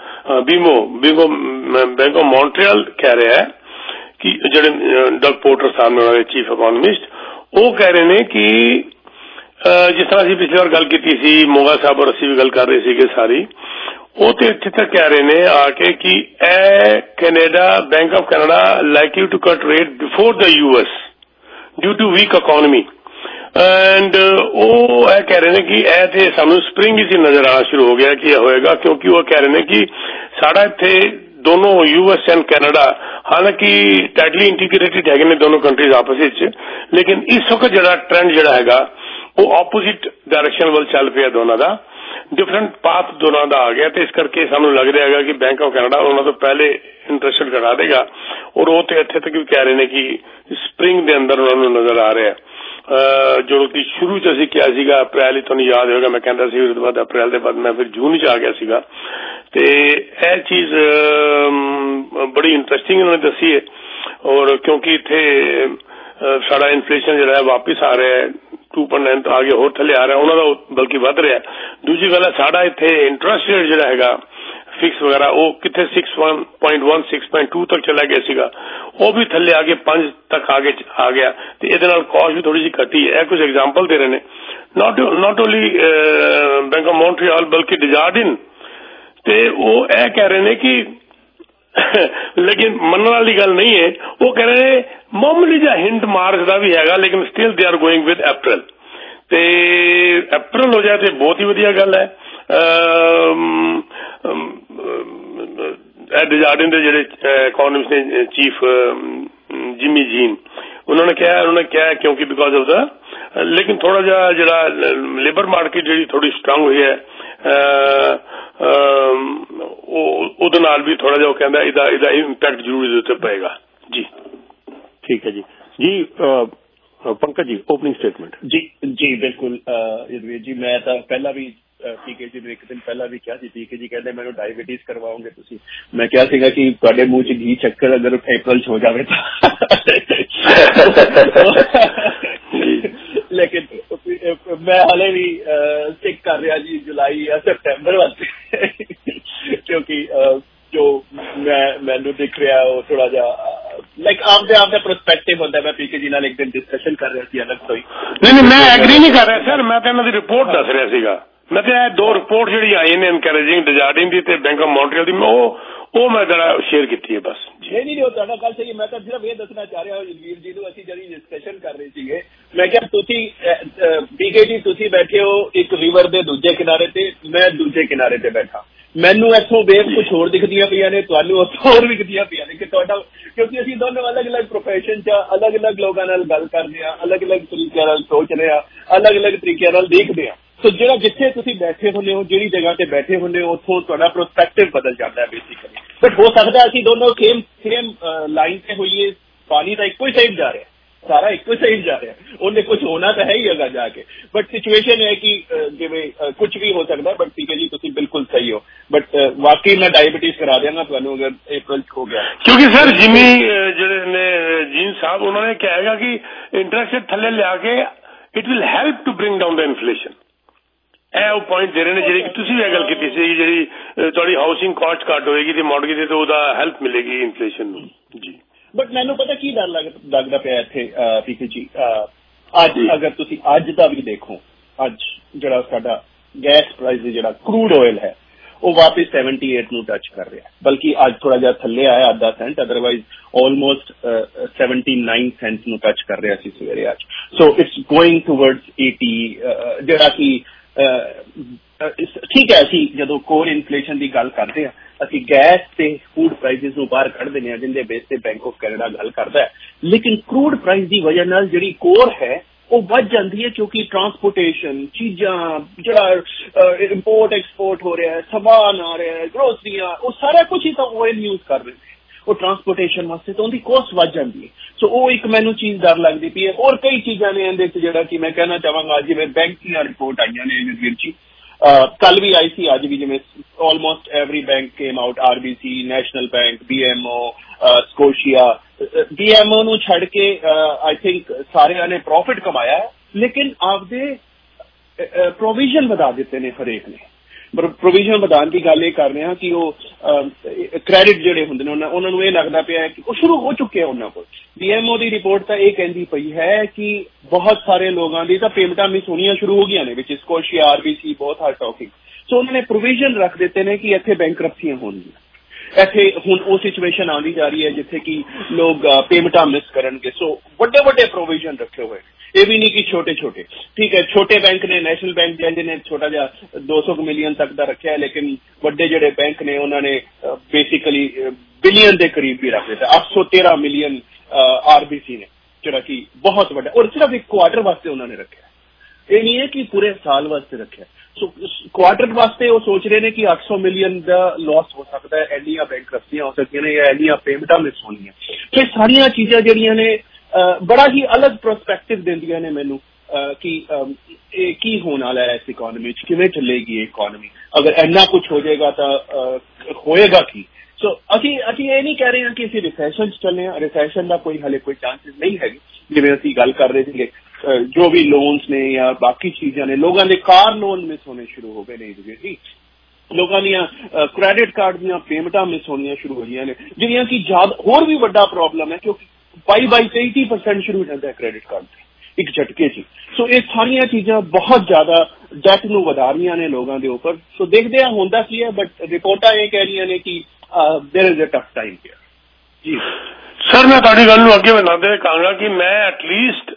bank of Montreal ਕਹਿ ਰਿਹਾ ਹੈ ਕਿ ਜਿਹੜੇ ਡਗ ਪੋਰਟਰ ਸਾਹਮਣੇ ਉਹਨਾਂ ਦੇ ਚੀਫ ਇਕੋਨੋਮਿਸਟ, ਉਹ ਕਹਿ ਰਹੇ ਨੇ ਕਿ ਜਿਸ ਤਰ੍ਹਾਂ ਅਸੀਂ ਪਿਛਲੀ ਵਾਰ ਗੱਲ ਕੀਤੀ ਸੀ, ਮੋਗਾ ਸਾਹਿਬ ਔਰ ਅਸੀਂ ਵੀ ਗੱਲ ਕਰ ਰਹੇ ਸੀਗੇ ਸਾਰੀ, ਉਹ ਤੇ ਇੱਥੇ ਤੱਕ ਕਹਿ ਰਹੇ ਨੇ ਆ ਕੇ ਕਿ ਇਹ Canada, bank of Canada likely to cut rate before the US due to weak economy. And ਉਹ ਇਹ ਕਹਿ ਰਹੇ ਨੇ ਕਿ ਇਹ ਤੇ ਸਾਨੂੰ ਸਪਰਿੰਗ ਹੀ ਨਜ਼ਰ ਆਉਣਾ ਸ਼ੁਰੂ ਹੋ ਗਿਆ ਕਿ ਇਹ ਹੋਏਗਾ, ਕਿਉਂਕਿ ਉਹ ਕਹਿ ਰਹੇ ਨੇ ਕਿ ਸਾਡਾ ਇੱਥੇ ਦੋਨੋਂ US ਐਂਡ ਕੈਨੇਡਾ ਹਾਲਾਂਕਿ ਟਾਈਟਲੀ ਇੰਟੀਗ੍ਰੇਟਿਡ ਹੈਗੇ ਨੇ ਦੋਨੋਂ ਕੰਟਰੀਜ਼ ਆਪਸ ਵਿੱਚ, ਲੇਕਿਨ ਇਸ ਵਕਤ ਜਿਹੜਾ ਟ੍ਰੈਂਡ ਜਿਹੜਾ ਹੈਗਾ ਉਹ ਆਪੋਜ਼ਿਟ ਡਾਇਰੈਕਸ਼ਨ ਵੱਲ ਚੱਲ ਪਿਆ, ਦੋਨਾਂ ਦਾ ਡਿਫਰੈਂਟ ਪਾਥ ਦੋਨਾਂ ਦਾ ਆ ਗਿਆ। ਤੇ ਇਸ ਕਰਕੇ ਸਾਨੂੰ ਲੱਗ ਰਿਹਾ ਹੈਗਾ ਕਿ ਬੈਂਕ ਆਫ ਕੈਨੇਡਾ ਉਹਨਾਂ ਤੋਂ ਪਹਿਲੇ ਇੰਟਰਸਟ ਘਟਾ ਦੇਗਾ, ਔਰ ਉਹ ਤੇ ਇੱਥੇ ਤੱਕ ਵੀ ਕਹਿ ਰਹੇ ਨੇ ਕਿ ਸਪਰਿੰਗ ਦੇ ਅੰਦਰ ਉਹਨਾਂ ਨੂੰ ਨਜ਼ਰ ਆ ਰਿਹਾ। ਜੋ ਕਿ ਸ਼ੁਰੂ ਚ ਅਸੀਂ ਕਿਹਾ ਸੀਗਾ ਅਪ੍ਰੈਲ ਹੀ, ਤੁਹਾਨੂੰ ਯਾਦ ਹੋਏਗਾ ਮੈਂ ਕਹਿੰਦਾ ਸੀ, ਉਸ ਤੋਂ ਬਾਅਦ ਅਪ੍ਰੈਲ ਦੇ ਬਾਅਦ ਮੈਂ ਫਿਰ ਜੂਨ ਚ ਆ ਗਿਆ ਸੀਗਾ। ਤੇ ਇਹ ਚੀਜ਼ ਬੜੀ ਇੰਟਰਸਟਿੰਗ ਉਹਨਾਂ ਨੇ ਦੱਸੀ ਹੈ। ਔਰ ਕਿਉਂਕਿ ਇੱਥੇ ਸਾਡਾ ਇਨਫਲੇਸ਼ਨ ਜਿਹੜਾ ਹੈ ਵਾਪਿਸ ਆ ਰਿਹਾ ਹੈ, 2.9 ਤੋਂ ਆਗੇ ਹੋਰ ਥੱਲੇ ਆ ਰਿਹਾ, ਉਹਨਾਂ ਦਾ ਬਲਕਿ ਵੱਧ ਰਿਹਾ। ਦੂਜੀ ਗੱਲ ਹੈ ਸਾਡਾ ਇੱਥੇ ਇੰਟਰਸਟ ਰੇਟ ਜਿਹੜਾ ਹੈਗਾ ਫਿਕਸ ਵਗੈਰਾ ਉਹ ਕਿੱਥੇ 6.1 6.2 ਤੱਕ ਚਲਾ ਗਿਆ ਸੀਗਾ, ਉਹ ਵੀ ਥੱਲੇ ਆ ਕੇ 5 ਤੱਕ ਆ ਗਿਆ। ਤੇ ਇਹਦੇ ਨਾਲ ਕਾਸਟ ਵੀ ਥੋੜੀ ਜਿਹੀ ਘਟੀ ਹੈ। ਇਹ ਕੁਝ ਐਗਜ਼ਾਮਪਲ ਦੇ ਰਹੇ ਨੇ, not only bank of Montreal ਬਲਕਿ ਡਿਜ਼ਾਰਡਿਨ, ਤੇ ਉਹ ਇਹ ਕਹਿ ਰਹੇ ਨੇ ਕਿ ਲੇਕਿਨ ਮੰਨਣ ਵਾਲੀ ਗੱਲ ਨਹੀਂ ਹੈ। ਉਹ ਕਹਿ ਰਹੇ ਨੇ ਮਾਮੂਲੀ ਜਿਹਾ ਹਿੰਟ ਮਾਰਚ ਦਾ ਵੀ ਹੈਗਾ, ਲੇਕਿਨ still they are going with ਅਪ੍ਰੈਲ। ਤੇ ਅਪ੍ਰੈਲ ਹੋ ਜਾਏ ਤੇ ਬਹੁਤ ਹੀ ਵਧੀਆ ਗੱਲ ਹੈ। ਡਿਜ਼ਾਰਡਿਨ ਦੇ ਜਿਹੜੇ ਇਕੋਨੋਮਿਸਟ ਨੇ ਚੀਫ ਜਿਮੀ ਜੀਨ, ਉਹਨਾਂ ਨੇ ਕਿਹਾ ਕਿਉਂਕਿ ਬਿਕਾਜ਼ ਆਫ ਦਾ, ਲੇਕਿਨ ਥੋੜਾ ਜਿਹਾ ਜਿਹੜਾ ਲੇਬਰ ਮਾਰਕੀਟ ਜਿਹੜੀ ਥੋੜੀ ਸਟਰੋਂਗ ਹੋਈ ਹੈ ਉਹਦੇ ਨਾਲ ਵੀ ਥੋੜਾ ਜਿਹਾ ਉਹ ਕਹਿੰਦਾ ਇਹਦਾ ਇੰਪੈਕਟ ਜ਼ਰੂਰ ਇਹਦੇ ਉੱਤੇ ਪਏਗਾ ਜੀ। ਠੀਕ ਹੈ ਜੀ। ਜੀ ਪੰਕਜ ਜੀ ਓਪਨਿੰਗ ਸਟੇਟਮੈਂਟ। ਜੀ ਬਿਲਕੁਲ ਜੀ, ਮੈਂ ਤਾਂ ਪਹਿਲਾਂ ਵੀ ਪੀਕੇ ਜੀ ਨੂੰ ਇੱਕ ਦਿਨ ਪਹਿਲਾਂ ਵੀ ਕਿਹਾ ਸੀ, ਪੀਕੇ ਜੀ ਕਹਿੰਦੇ ਮੈਨੂੰ ਡਾਇਬੀਟੀਜ਼ ਕਰਵਾਓਗੇ ਤੁਸੀਂ, ਮੈਂ ਕਿਹਾ ਸੀਗਾ ਕਿ ਤੁਹਾਡੇ ਮੂੰਹ ਚ ਘੀ ਚੱਕਰ ਅਗਰ ਅਪ੍ਰੈਲ ਚ ਹੋ ਜਾਵੇ ਤਾਂ ਲੇਕਿਨ ਮੈਂ ਹਾਲੇ ਵੀ ਚੈੱਕ ਕਰ ਰਿਹਾ ਜੀ ਜੁਲਾਈ ਜਾਂ ਸਤੰਬਰ ਵਾਸਤੇ, ਕਿਉਂਕਿ ਜੋ ਮੈਨੂੰ ਦਿਖ ਰਿਹਾ ਉਹ ਥੋੜਾ ਜਿਹਾ ਲਾਈਕ ਆਪਦਾ ਪ੍ਰਸਪੈਕਟਿਵ ਹੁੰਦਾ। ਮੈਂ ਪੀਕੇ ਜੀ ਨਾਲ ਇੱਕ ਦਿਨ ਡਿਸਕਸ਼ਨ ਕਰ ਰਿਹਾ ਸੀ ਅਲੱਗ ਤੋਂ ਹੀ। ਨਹੀਂ ਮੈਂ ਐਗਰੀ ਨਹੀਂ ਕਰ ਰਿਹਾ ਸਰ, ਮੈਂ ਤਾਂ ਇਹਨਾਂ ਦੀ ਰਿਪੋਰਟ ਦੱਸ ਰਿਹਾ ਸੀਗਾ। ਮੈਂ ਤਾਂ ਇਹ 2 ਰਿਪੋਰਟ ਜਿਹੜੀ ਆਈ ਨੇ ਐਨਕਰੇਜਿੰਗ, ਡਿਜ਼ਾਰਡਿਨ ਦੀ ਤੇ ਬੈਂਕ ਆਫ ਮੌਂਟਰੀਅਲ ਦੀ, ਉਹ ਮੈਂ ਜਰਾ ਸ਼ੇਅਰ ਕੀਤੀ ਹੈ ਬਸ। ਨਹੀਂ ਉਹ ਤੁਹਾਡਾ ਗੱਲ ਸਹੀ ਹੈ। ਮੈਂ ਤਾਂ ਸਿਰਫ ਇਹ ਦੱਸਣਾ ਚਾਹ ਰਿਹਾ ਵੀਰ ਜੀ ਨੂੰ, ਅਸੀਂ ਜਿਹੜੀ ਡਿਸਕਸ਼ਨ ਕਰ ਰਹੇ ਸੀਗੇ, ਮੈਂ ਕਿਹਾ ਤੁਸੀਂ ਪੀਕੇ ਜੀ ਤੁਸੀਂ ਬੈਠੇ ਹੋ ਇੱਕ ਰਿਵਰ ਦੇ ਦੂਜੇ ਕਿਨਾਰੇ ਤੇ, ਮੈਂ ਦੂਜੇ ਕਿਨਾਰੇ ਤੇ ਬੈਠਾ, ਮੈਨੂੰ ਇੱਥੋਂ ਵੇਵ ਕੁਛ ਹੋਰ ਦਿਖਦੀਆਂ ਪਈਆਂ ਨੇ, ਤੁਹਾਨੂੰ ਉੱਥੋਂ ਹੋਰ ਦਿਖਦੀਆਂ ਪਈਆਂ ਨੇ ਕਿ ਤੁਹਾਡਾ, ਕਿਉਂਕਿ ਅਸੀਂ ਦੋਨੋਂ ਅਲੱਗ-ਅਲੱਗ ਪ੍ਰੋਫੈਸ਼ਨ 'ਚ ਅਲੱਗ-ਅਲੱਗ ਲੋਕਾਂ ਨਾਲ ਗੱਲ ਕਰਦੇ ਹਾਂ, ਅਲੱਗ-ਅਲੱਗ ਤਰੀਕਿਆਂ ਨਾਲ ਸੋਚ ਰਹੇ ਹਾਂ, ਅਲੱਗ-ਅਲੱਗ ਤਰੀਕਿਆਂ ਨਾਲ ਦੇਖਦੇ ਹਾਂ। ਸੋ ਜਿਹੜਾ ਜਿੱਥੇ ਤੁਸੀਂ ਬੈਠੇ ਹੁੰਦੇ ਹੋ, ਜਿਹੜੀ ਜਗ੍ਹਾ ਤੇ ਬੈਠੇ ਹੁੰਦੇ ਹੋ, ਉੱਥੋਂ ਤੁਹਾਡਾ ਪ੍ਰੋਸਪੈਕਟਿਵ ਬਦਲ ਜਾਂਦਾ ਹੈ ਬੇਸਿਕਲੀ। ਬਟ ਹੋ ਸਕਦਾ ਅਸੀਂ ਦੋਨੋਂ ਸੇਮ ਲਾਈਨ ਤੇ ਹੋਈਏ, ਪਾਣੀ ਤਾਂ ਇੱਕੋ ਹੀ ਸਾਈਡ ਜਾ ਰਿਹਾ, ਸਾਰਾ ਇੱਕੋ ਹੀ ਸਾਈਡ ਜਾ ਰਿਹਾ, ਉਹਨੇ ਕੁਝ ਹੋਣਾ ਤਾਂ ਹੈ ਹੀ ਅਗਾ ਜਾ ਕੇ। ਬਟ ਸਿਚੁਏਸ਼ਨ ਹੈ ਕਿ ਜਿਵੇਂ ਕੁਝ ਵੀ ਹੋ ਸਕਦਾ। ਬਟ ਠੀਕ ਹੈ ਜੀ, ਤੁਸੀਂ ਬਿਲਕੁਲ ਸਹੀ ਹੋ। ਬਟ ਵਾਕਈ ਮੈਂ ਡਾਇਬਟੀਜ਼ ਕਰਾ ਦਿਆਂਗਾ ਤੁਹਾਨੂੰ ਅਗਰ ਅਪ੍ਰੈਲ ਹੋ ਗਿਆ, ਕਿਉਂਕਿ ਸਰ ਜਿਮੀ ਜਿਹੜੇ ਨੇ ਜੀਨ ਸਾਹਿਬ ਉਹਨਾਂ ਨੇ ਕਿਹਾ ਹੈਗਾ ਕਿ ਇੰਟਰਸਟ ਰੇਟ ਥੱਲੇ ਲਿਆ ਕੇ it will help to bring down the inflation. ਇਹ ਉਹ ਪੁਆਇੰਟ ਦੇ ਰਹੇ ਨੇ ਜਿਹੜੇ ਕਿ ਤੁਸੀਂ ਵੀ ਇਹ ਗੱਲ ਕੀਤੀ ਸੀ, ਜਿਹੜੀ ਤੁਹਾਡੀ ਹਾਊਸਿੰਗ ਕਾਸਟ ਘੱਟ ਹੋਏਗੀ ਤੇ ਮਾਰਗੇਜ ਤੇ ਉਹਦਾ ਹੈਲਪ ਮਿਲੇਗੀ ਇਨਫਲੇਸ਼ਨ ਨੂੰ ਜੀ। ਬਟ ਮੈਨੂੰ ਪਤਾ ਕੀ ਡਰ ਲੱਗਦਾ ਪਿਆ ਇੱਥੇ ਪੀਕੇ ਜੀ, ਅੱਜ ਅਗਰ ਤੁਸੀਂ ਅੱਜ ਦਾ ਵੀ ਦੇਖੋ, ਅੱਜ ਜਿਹੜਾ ਸਾਡਾ ਗੈਸ ਪ੍ਰਾਈਸ ਜਿਹੜਾ ਕਰੂਡ ਆਇਲ ਹੈ ਉਹ ਵਾਪਸ 78 ਨੂੰ ਟੱਚ ਕਰ ਰਿਹਾ, ਬਲਕਿ ਅੱਜ ਥੋੜਾ ਜਿਹਾ ਥੱਲੇ ਆਇਆ ਅੱਧਾ ਸੈਂਟ, ਅਦਰਵਾਈਜ਼ ਆਲਮੋਸਟ 79 ਸੈਂਟ ਨੂੰ ਟੱਚ ਕਰ ਰਿਹਾ ਸੀ ਸਵੇਰੇ ਅੱਜ। ਸੋ ਇਟਸ ਗੋਇੰਗ ਟੂਵਰਡਸ 80, ਜਿਹੜਾ ਕਿ ਠੀਕ ਹੈ। ਅਸੀਂ ਜਦੋਂ ਕੋਰ ਇਨਫਲੇਸ਼ਨ ਦੀ ਗੱਲ ਕਰਦੇ ਹਾਂ, ਅਸੀਂ ਗੈਸ ਤੇ ਫੂਡ ਪ੍ਰਾਈਸਿਸ ਨੂੰ ਬਾਹਰ ਕੱਢ ਦਿੰਦੇ ਹਾਂ, ਜਿੰਦੇ ਬੇਸ ਤੇ ਬੈਂਕ ਆਫ ਕੈਨੇਡਾ ਗੱਲ ਕਰਦਾ ਹੈ। ਲੇਕਿਨ ਕਰੂਡ ਪ੍ਰਾਈਸ ਦੀ ਵਜ੍ਹਾ ਨਾਲ ਜਿਹੜੀ ਕੋਰ ਹੈ ਉਹ ਵੱਧ ਜਾਂਦੀ ਹੈ, ਕਿਉਂਕਿ ਟਰਾਂਸਪੋਰਟੇਸ਼ਨ, ਚੀਜ਼ਾਂ, ਜਿਹੜਾ ਇੰਪੋਰਟ ਐਕਸਪੋਰਟ ਹੋ ਰਿਹਾ ਹੈ, ਸਮਾਨ ਆ ਰਿਹਾ ਹੈ, ਗਰੋਸਰੀਆਂ, ਉਹ ਸਾਰਾ ਕੁਝ ਹੀ ਤਾਂ ਆਇਲ ਯੂਜ਼ ਕਰ ਰਹੇ ਨੇ, ਉਹ ਟਰਾਂਸਪੋਰਟੇਸ਼ਨ ਵਾਸਤੇ ਤਾਂ ਉਹਦੀ ਕੋਸਟ ਵੱਧ ਜਾਂਦੀ ਹੈ। ਸੋ ਉਹ ਇੱਕ ਮੈਨੂੰ ਚੀਜ਼ ਡਰ ਲੱਗਦੀ ਪਈ ਹੈ। ਹੋਰ ਕਈ ਚੀਜ਼ਾਂ ਨੇ ਇਹਦੇ ਚ ਜਿਹੜਾ ਕਿ ਮੈਂ ਕਹਿਣਾ ਚਾਹਾਂਗਾ, ਜਿਵੇਂ ਬੈਂਕ ਦੀਆਂ ਰਿਪੋਰਟ ਆਈਆਂ ਨੇ ਵੀਰ ਜੀ, ਕੱਲ ਵੀ ਆਈ ਸੀ, ਅੱਜ ਵੀ, ਜਿਵੇਂ almost every bank came out, RBC, national bank, BMO, Scotia. BMO ਨੂੰ ਛੱਡ ਕੇ ਆਈ ਥਿੰਕ ਸਾਰਿਆਂ ਨੇ ਪ੍ਰੋਫਿਟ ਕਮਾਇਆ ਹੈ, ਲੇਕਿਨ ਆਪਦੇ ਪ੍ਰੋਵੀਜ਼ਨ ਵਧਾ ਦਿੱਤੇ ਨੇ ਹਰੇਕ ਨੇ। ਪ੍ਰੋਵੀਜ਼ਨ ਵਧਾਉਣ ਦੀ ਗੱਲ ਇਹ ਕਰ ਰਹੇ ਹਾਂ ਕਿ ਉਹ ਕ੍ਰੈਡਿਟ ਜਿਹੜੇ ਹੁੰਦੇ ਨੇ ਉਹਨਾਂ ਨੂੰ ਇਹ ਲੱਗਦਾ ਪਿਆ ਕਿ ਉਹ ਸ਼ੁਰੂ ਹੋ ਚੁੱਕੇ ਆ ਉਹਨਾਂ ਕੋਲ। BMO ਦੀ ਰਿਪੋਰਟ ਤਾਂ ਇਹ ਕਹਿੰਦੀ ਪਈ ਹੈ ਕਿ ਬਹੁਤ ਸਾਰੇ ਲੋਕਾਂ ਦੀ ਤਾਂ ਪੇਮੈਂਟਾਂ ਮਿਸ ਹੋਣੀਆਂ ਸ਼ੁਰੂ ਹੋ ਗਈਆਂ ਨੇ, ਵਿੱਚ ਸਕੋਸ਼ੀਆ, RBC, ਬਹੁਤ ਹਾਰ ਟਾਕਿੰਗ। ਸੋ ਉਹਨਾਂ ਨੇ ਪ੍ਰੋਵੀਜ਼ਨ ਰੱਖ ਦਿੱਤੇ ਨੇ ਕਿ ਇੱਥੇ ਬੈਂਕਰਪਸੀਆਂ ਹੋਣਗੀਆਂ। ਇੱਥੇ ਹੁਣ ਉਹ ਸਿਚੁਏਸ਼ਨ ਆਉਂਦੀ ਜਾ ਰਹੀ ਹੈ ਜਿੱਥੇ ਕਿ ਲੋਕ ਪੇਮੈਂਟਾਂ ਮਿਸ ਕਰਨਗੇ। ਸੋ ਵੱਡੇ ਵੱਡੇ ਪ੍ਰੋਵੀਜ਼ਨ ਰੱਖੇ ਹੋਏ, ਇਹ ਵੀ ਨਹੀਂ ਕਿ ਛੋਟੇ ਛੋਟੇ। ਠੀਕ ਹੈ, ਛੋਟੇ ਬੈਂਕ ਨੇ, ਨੈਸ਼ਨਲ ਬੈਂਕ ਜਿਹਨੇ ਛੋਟਾ ਜਿਹਾ 200 ਮਿਲੀਅਨ ਤੱਕ ਦਾ ਰੱਖਿਆ ਹੈ, ਲੇਕਿਨ ਵੱਡੇ ਜਿਹੜੇ ਬੈਂਕ ਨੇ ਉਹਨਾਂ ਨੇ ਬੇਸਿਕਲੀ ਬਿਲੀਅਨ ਦੇ ਕਰੀਬ ਵੀ ਰੱਖ ਦਿੱਤਾ। 813 ਮਿਲੀਅਨ RBC ਨੇ, ਜਿਹੜਾ ਕਿ ਬਹੁਤ ਵੱਡਾ, ਔਰ ਸਿਰਫ ਇੱਕ ਕੁਆਟਰ ਵਾਸਤੇ ਉਹਨਾਂ ਨੇ ਰੱਖਿਆ, ਇਹ ਨਹੀਂ ਹੈ ਕਿ ਪੂਰੇ ਸਾਲ ਵਾਸਤੇ ਰੱਖਿਆ। ਸੋ ਕੁਆਟਰ ਵਾਸਤੇ ਉਹ ਸੋਚ ਰਹੇ ਨੇ ਕਿ 800 ਮਿਲੀਅਨ ਦਾ ਲਾਸ ਹੋ ਸਕਦਾ ਹੈ, ਇੰਨੀਆਂ ਬੈਂਕਰਪਸੀਆਂ ਹੋ ਸਕਦੀਆਂ ਨੇ, ਜਾਂ ਇੰਨੀਆਂ ਪੇਮੈਂਟਾਂ ਮਿਸ ਹੋਣੀਆਂ। ਇਹ ਸਾਰੀਆਂ ਚੀਜ਼ਾਂ ਜਿਹੜੀਆਂ ਨੇ ਬੜਾ ਹੀ ਅਲੱਗ ਪ੍ਰਸਪੈਕਟਿਵ ਦਿੰਦੀਆਂ ਨੇ ਮੈਨੂੰ ਕਿ ਇਹ ਕੀ ਹੋਣ ਵਾਲਾ ਹੈ ਇਸ ਇਕੋਨਮੀ 'ਚ, ਕਿਵੇਂ ਚੱਲੇਗੀ ਇਹ ਇਕੋਨਮੀ, ਅਗਰ ਇੰਨਾ ਕੁਝ ਹੋ ਜਾਏਗਾ ਤਾਂ ਹੋਏਗਾ ਕੀ। ਸੋ ਅਸੀਂ ਇਹ ਨਹੀਂ ਕਹਿ ਰਹੇ ਹਾਂ ਕਿ ਅਸੀਂ ਰਿਸੈਸ਼ਨ 'ਚ ਚੱਲੇ ਹਾਂ, ਰਿਸੈਸ਼ਨ ਦਾ ਕੋਈ ਹਲੇ ਕੋਈ ਚਾਂਸਿਸ ਨਹੀਂ ਹੈਗੇ। ਜਿਵੇਂ ਅਸੀਂ ਗੱਲ ਕਰ ਰਹੇ ਸੀਗੇ, ਜੋ ਵੀ ਲੋਨਸ ਨੇ ਜਾਂ ਬਾਕੀ ਚੀਜ਼ਾਂ ਨੇ, ਲੋਕਾਂ ਦੇ ਕਾਰ ਲੋਨ ਮਿਸ ਹੋਣੇ ਸ਼ੁਰੂ ਹੋ ਗਏ ਨੇ ਜੀ, ਲੋਕਾਂ ਦੀਆਂ ਕ੍ਰੈਡਿਟ ਕਾਰਡ ਦੀਆਂ ਪੇਮੈਂਟਾਂ ਮਿਸ ਹੋਣੀਆਂ ਸ਼ੁਰੂ ਹੋ ਗਈਆਂ ਨੇ, ਜਿਹੜੀਆਂ ਕਿ ਹੋਰ ਵੀ ਵੱਡਾ ਪ੍ਰੋਬਲਮ ਹੈ, ਕਿਉਂਕਿ 22-23% ਸ਼ੁਰੂ ਹੋ ਜਾਂਦਾ ਹੈ ਕ੍ਰੈਡਿਟ ਕਾਰਡ ਤੇ ਇੱਕ ਝਟਕੇ 'ਚ। ਸੋ ਇਹ ਸਾਰੀਆਂ ਚੀਜ਼ਾਂ ਬਹੁਤ ਜ਼ਿਆਦਾ ਡੈਟ ਨੂੰ ਵਧਾ ਰਹੀਆਂ ਨੇ ਲੋਕਾਂ ਦੇ ਉੱਪਰ। ਸੋ ਦੇਖਦੇ ਹਾਂ ਹੁੰਦਾ ਕੀ ਹੈ, ਬਟ ਰਿਪੋਰਟਾਂ ਇਹ ਕਹਿ ਰਹੀਆਂ ਨੇ ਕਿ there is a tough time here जी। सर मैं ਤੁਹਾਡੀ ਗੱਲ ਨੂੰ ਅੱਗੇ ਵਧਾਉਂਦੇ ਕਹਾਂਗਾ ਕਿ ਮੈਂ ਐਟਲੀਸਟ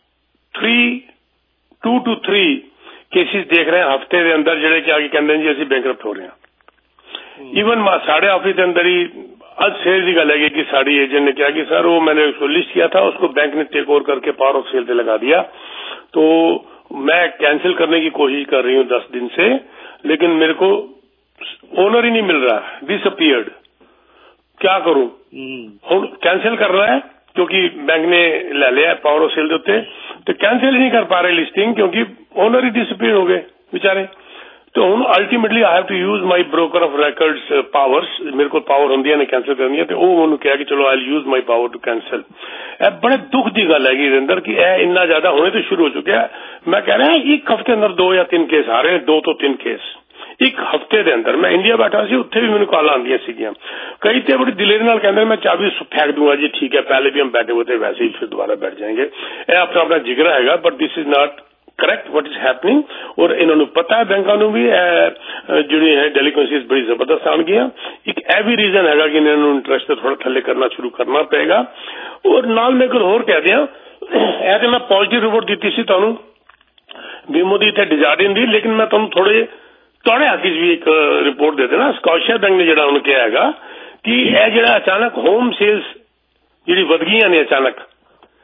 2 to 3 ਕੇਸਿਸ ਦੇਖ ਰਹੇ ਹਾਂ ਹਫਤੇ ਦੇ ਅੰਦਰ, ਜਿਹੜੇ ਕਿ ਆ ਕੇ ਕਹਿੰਦੇ ਨੇ ਜੀ ਅਸੀਂ ਬੈਂਕਰਪਟ ਹੋ ਰਹੇ ਹਾਂ। ਈਵਨ ਸਾਡੇ ਆਫਿਸ ਦੇ ਅੰਦਰ ही आज सेल की गल है कि साड़ी एजेंट ने कहा कि सर वो मैंने उसको लिस्ट किया था, उसको बैंक ने टेक ओवर करके पावर ऑफ सेल पे लगा दिया, तो मैं कैंसिल करने की कोशिश कर रही हूँ 10 दिन से, लेकिन मेरे को ओनर ही नहीं मिल रहा, डिसअपीयर्ड, क्या करूं? कैंसिल कर रहा है क्योंकि बैंक ने ले लिया पावर ऑफ सेल के उत्ते, तो कैंसिल नहीं कर पा रहे लिस्टिंग क्योंकि ओनर ही डिसअपीयर हो गए बेचारे। तो हूँ ultimately I have to use my broker of records powers, मेरे को पावर होंगी ने कैंसिल करनी है, तो उन्होंने कहा कि चलो I use my power to cancel. बड़े दुख की गल है इहदे अंदर कि इन्ना ज्यादा होने तो शुरू हो चुका है। मैं कह रहा एक हफ्ते अंदर 2 या 3 केस आ रहे हैं, 2 तो 3 केस एक हफ्ते के अंदर। मैं इंडिया बैठा सी, उत्थे भी मैंने कॉल आंदियां सीगियां, कई तो बड़ी दिलेरी नाल कहंदे मैं चाबी फेंक दूंगा जी, ठीक है पहले भी हम बैठे हुए थे वैसे ही फिर दोबारा बैठ जाएंगे। यह अपना अपना जिगरा हैगा, but this is not correct what is happening. और इन्होंने पता है बैंकों को भी जिहड़ी है डेलिक्वेंसीज बड़ी जबरदस्त आन गई। एक यह भी रीजन हैगा कि इन्होंने इंटरेस्ट थोड़ा थले करना शुरू करना पेगा। और नाल मैं कुछ होर कह दियां, यह तो मैं पॉजिटिव रिपोर्ट दी सी तुहानूं बीमो दी इत्थे डिजार्डिन दी, लेकिन मैं तुहानूं थोड़े हक भी एक रिपोर्ट दे देना। स्कॉशिया बैंक ने जिहड़ा उन्होंने कहा हैगा कि यह जिहड़ा अचानक होम सेल्स जिहड़ी वध गईयां ने अचानक,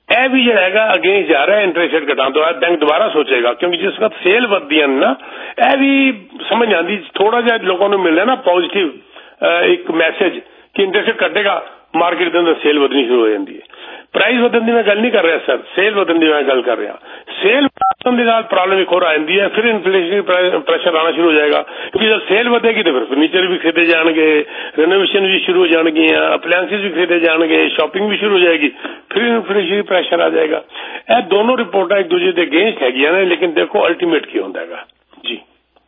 ਇਹ ਵੀ ਜਿਹੜਾ ਹੈਗਾ ਅਗੇਂਸਟ ਜਾ ਰਿਹਾ ਇੰਟਰਸਟ ਰੇਟ ਘਟਾਉਣ ਤੋਂ ਬਾਅਦ ਬੈਂਕ ਦੁਬਾਰਾ ਸੋਚੇਗਾ, ਕਿਉਂਕਿ ਜਿਸ ਵਕਤ ਸੇਲ ਵੱਧਦੀਆਂ ਨੇ ਨਾ, ਇਹ ਵੀ ਸਮਝ ਆਉਂਦੀ ਥੋੜਾ ਜਿਹਾ ਲੋਕਾਂ ਨੂੰ ਮਿਲ ਰਿਹਾ ਨਾ ਪੋਜ਼ਿਟਿਵ ਇੱਕ ਮੈਸੇਜ ਕਿ ਇੰਟਰਸਟ ਰੇਟ ਘਟੇਗਾ, ਮਾਰਕੀਟ ਦੇ ਅੰਦਰ ਸੇਲ ਵਧਣੀ ਸ਼ੁਰੂ ਹੋ ਜਾਂਦੀ ਹੈ। ਪ੍ਰਾਈਸ ਵਧਣ ਦੀ ਮੈਂ ਗੱਲ ਨਹੀਂ ਕਰ ਰਿਹਾ ਸਰ, ਸੇਲ ਵਧਣ ਦੀ ਮੈਂ ਗੱਲ ਕਰ ਰਿਹਾ। ਸੇਲ ਵਧਣ ਦੇ ਨਾਲ ਪ੍ਰੋਬਲਮ ਇੱਕ ਹੋਰ ਆ ਜਾਂਦੀ ਹੈ, ਫਿਰ ਇਨਫਲੇਸ਼ਨ ਪ੍ਰੈਸ਼ਰ ਆਉਣਾ ਸ਼ੁਰੂ ਹੋ ਜਾਏਗਾ, ਕਿਉਂਕਿ ਜਦ ਸੇਲ ਵਧੇਗੀ ਤਾਂ ਫਿਰ ਫਰਨੀਚਰ ਵੀ ਖਰੀਦੇ ਜਾਣਗੇ, ਰੈਨੋਵੇਸ਼ਨ ਵੀ ਸ਼ੁਰੂ ਹੋ ਜਾਣਗੀਆਂ, ਅਪਲਾਇੰਸਿਸ ਵੀ ਖਰੀਦੇ ਜਾਣਗੇ, ਸ਼ਾਪਿੰਗ ਵੀ ਸ਼ੁਰੂ ਹੋ ਜਾਏਗੀ, ਫਿਰ ਇਨਫਲੇਸ਼ਨ ਪ੍ਰੈਸ਼ਰ ਆ ਜਾਏਗਾ। ਇਹ ਦੋਨੋਂ ਰਿਪੋਰਟਾਂ ਇੱਕ ਦੂਜੇ ਦੇ ਅਗੇਂਸਟ ਹੈਗੀਆਂ ਨੇ, ਲੇਕਿਨ ਦੇਖੋ ਅਲਟੀਮੇਟ ਕੀ ਹੁੰਦਾ ਹੈਗਾ ਜੀ।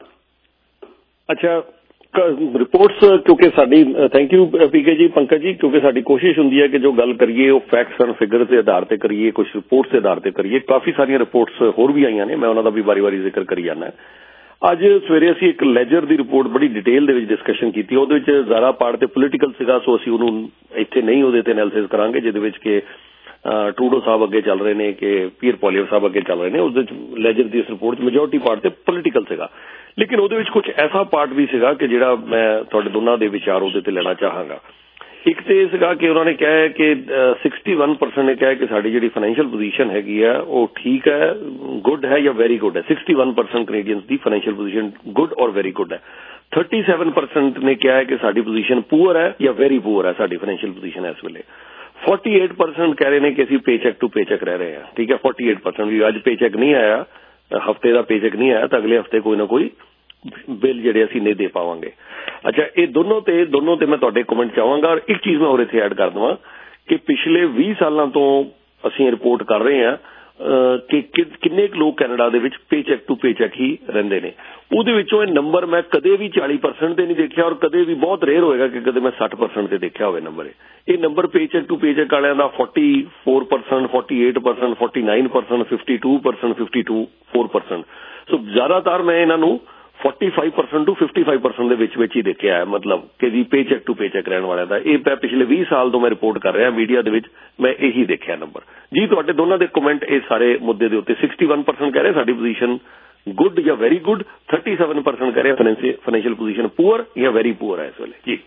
ਅੱਛਾ, ਰਿਪੋਰਟਸ ਕਿਉਂਕਿ ਸਾਡੀ ਥੈਂਕ ਯੂ ਪੀਕੇ ਜੀ, ਪੰਕਜ ਜੀ, ਕਿਉਂਕਿ ਸਾਡੀ ਕੋਸ਼ਿਸ਼ ਹੁੰਦੀ ਹੈ ਕਿ ਜੋ ਗੱਲ ਕਰੀਏ ਉਹ ਫੈਕਟਸ ਐਂਡ ਫਿਗਰ ਦੇ ਆਧਾਰ ਤੇ ਕਰੀਏ, ਕੁਝ ਰਿਪੋਰਟਸ ਦੇ ਆਧਾਰ ਤੇ ਕਰੀਏ। ਕਾਫੀ ਸਾਰੀਆਂ ਰਿਪੋਰਟਸ ਹੋਰ ਵੀ ਆਈਆਂ ਨੇ, ਮੈਂ ਉਹਨਾਂ ਦਾ ਵੀ ਵਾਰੀ-ਵਾਰੀ ਜ਼ਿਕਰ ਕਰੀ ਜਾਂਦਾ। ਅੱਜ ਸਵੇਰੇ ਅਸੀਂ ਇੱਕ ਲੈਜਰ ਦੀ ਰਿਪੋਰਟ ਬੜੀ ਡਿਟੇਲ ਦੇ ਵਿੱਚ ਡਿਸਕਸ਼ਨ ਕੀਤੀ, ਉਹਦੇ ਵਿੱਚ ਜ਼ਿਆਦਾ ਪਾਰਟ ਤੇ ਪੋਲੀਟੀਕਲ ਸੀਗਾ, ਸੋ ਅਸੀਂ ਉਹਨੂੰ ਇੱਥੇ ਨਹੀਂ ਉਹਦੇ ਤੇ ਐਨਾਲਿਸਿਸ ਕਰਾਂਗੇ, ਜਿਹਦੇ ਵਿੱਚ ਕਿ ਟਰੂਡੋ ਸਾਹਿਬ ਅੱਗੇ ਚੱਲ ਰਹੇ ਨੇ ਕਿ ਪੀਅਰ ਪੋਲੀਅਰ ਸਾਹਿਬ ਅੱਗੇ ਚੱਲ ਰਹੇ ਨੇ। ਉਸ ਵਿੱਚ ਲੈਜਰ ਦੀ ਇਸ ਰਿਪੋਰਟ 'ਚ ਮੈਜੋਰਟੀ ਪਾਰਟ ਤੇ ਪੋਲੀਟੀਕਲ ਸੀਗਾ, ਲੇਕਿਨ ਉਹਦੇ ਵਿੱਚ ਕੁਝ ਐਸਾ ਪਾਰਟ ਵੀ ਸੀਗਾ ਕਿ ਜਿਹੜਾ ਮੈਂ ਤੁਹਾਡੇ ਦੋਨਾਂ ਦੇ ਵਿਚਾਰ ਉਹਦੇ ਤੇ ਲੈਣਾ ਚਾਹਾਂਗਾ। ਇੱਕ ਤੇ ਇਹ ਸੀਗਾ ਕਿ ਉਹਨਾਂ ਨੇ ਕਿਹਾ ਹੈ ਕਿ 61% ਨੇ ਕਿਹਾ ਕਿ ਸਾਡੀ ਜਿਹੜੀ ਫਾਈਨੈਂਸ਼ੀਅਲ ਪੋਜੀਸ਼ਨ ਹੈਗੀ ਆ ਉਹ ਠੀਕ ਹੈ, ਗੁੱਡ ਹੈ ਜਾਂ ਵੈਰੀ ਗੁੱਡ ਹੈ। 61% ਕੈਨੇਡੀਅਨਸ ਦੀ ਫਾਈਨੈਂਸ਼ੀਅਲ ਪੋਜੀਸ਼ਨ ਗੁੱਡ ਔਰ ਵੈਰੀ ਗੁੱਡ ਹੈ। 37% ਨੇ ਕਿਹਾ ਹੈ ਕਿ ਸਾਡੀ ਪੋਜੀਸ਼ਨ ਪੂਅਰ ਹੈ ਜਾਂ ਵੈਰੀ ਪੂਅਰ ਹੈ ਸਾਡੀ ਫਾਈਨੈਂਸ਼ੀਅਲ ਪੋਜੀਸ਼ਨ ਇਸ ਵੇਲੇ। 48% ਕਹਿ ਰਹੇ ਨੇ ਕਿ ਅਸੀਂ ਪੇਚੈਕ ਟੂ ਪੇਚੈਕ ਰਹਿ ਰਹੇ ਹਾਂ। ਠੀਕ ਹੈ, 48% ਵੀ ਅੱਜ ਪੇਚੈਕ ਨਹੀਂ ਆਇਆ, ਹਫਤੇ ਦਾ ਪੇਚੈਕ ਨਹੀਂ ਆਇਆ ਤਾਂ ਅਗਲੇ ਹਫਤੇ ਕੋਈ ਨਾ ਕੋਈ ਬਿੱਲ ਜਿਹੜੇ ਅਸੀਂ ਨਹੀਂ ਦੇ ਪਾਵਾਂਗੇ। ਅੱਛਾ, ਇਹ ਦੋਨੋਂ ਤੇ ਮੈਂ ਤੁਹਾਡੇ ਕਮੈਂਟ ਚਾਹਾਂਗਾ। ਔਰ ਇੱਕ ਚੀਜ਼ ਮੈਂ ਹੋਰ ਇੱਥੇ ਐਡ ਕਰ ਦਵਾਂ ਕਿ ਪਿਛਲੇ 20 ਸਾਲਾਂ ਤੋਂ ਅਸੀਂ ਰਿਪੋਰਟ ਕਰ ਰਹੇ ਹਾਂ ਕਿ ਕਿੰਨੇ ਕੁ ਲੋਕ ਕੈਨੇਡਾ ਦੇ ਵਿੱਚ ਪੇਚੈਕ ਟੂ ਪੇਚੈਕ ਹੀ ਰਹਿੰਦੇ ਨੇ। ਉਹਦੇ ਵਿੱਚੋਂ ਇਹ ਨੰਬਰ ਮੈਂ ਕਦੇ ਵੀ 40% ਤੇ ਨਹੀਂ ਦੇਖਿਆ, ਔਰ ਕਦੇ ਵੀ ਬਹੁਤ ਰੇਅਰ ਹੋਏਗਾ ਕਿ ਕਦੇ ਮੈਂ 60% ਤੇ ਦੇਖਿਆ ਹੋਵੇ ਨੰਬਰ। ਇਹ ਨੰਬਰ ਪੇਚੈਕ ਟੂ ਪੇਚੈਕ ਵਾਲਿਆਂ ਦਾ 44%, 48%, 49%, 52%, 52%। ਸੋ ਜ਼ਿਆਦਾਤਰ ਮੈਂ ਇਹਨਾਂ ਨੂੰ 45% to 55% ਦੇ ਵਿੱਚ ਹੀ ਦੇਖਿਆ ਹੈ, ਮਤਲਬ ਕਿ ਜੀ ਪੇਚੈਕ ਟੂ ਪੇਚੈਕ ਰਹਿਣ ਵਾਲਿਆਂ ਦਾ। ਇਹ ਮੈਂ ਪਿਛਲੇ 20 ਸਾਲ ਤੋਂ ਮੈਂ ਰਿਪੋਰਟ ਕਰ ਰਿਹਾ ਮੀਡੀਆ ਦੇ ਵਿੱਚ, ਮੈਂ ਇਹੀ ਦੇਖਿਆ ਨੰਬਰ ਜੀ। ਤੁਹਾਡੇ ਦੋਨਾਂ ਦੇ ਕਮੈਂਟ ਇਸ ਸਾਰੇ ਮੁੱਦੇ ਦੇ ਉੱਤੇ। 61% ਕਹਿ ਰਹੇ ਸਾਡੀ ਪੋਜੀਸ਼ਨ ਗੁੱਡ ਜਾਂ ਵੈਰੀ ਗੁੱਡ, 37% ਕਹਿ ਰਹੇ ਫਾਈਨੈਂਸ਼ੀਅਲ ਪੋਜੀਸ਼ਨ ਪੂਅਰ ਜਾਂ ਵੈਰੀ ਪੂਅਰ ਹੈ ਇਸ ਵੇਲੇ ਜੀ।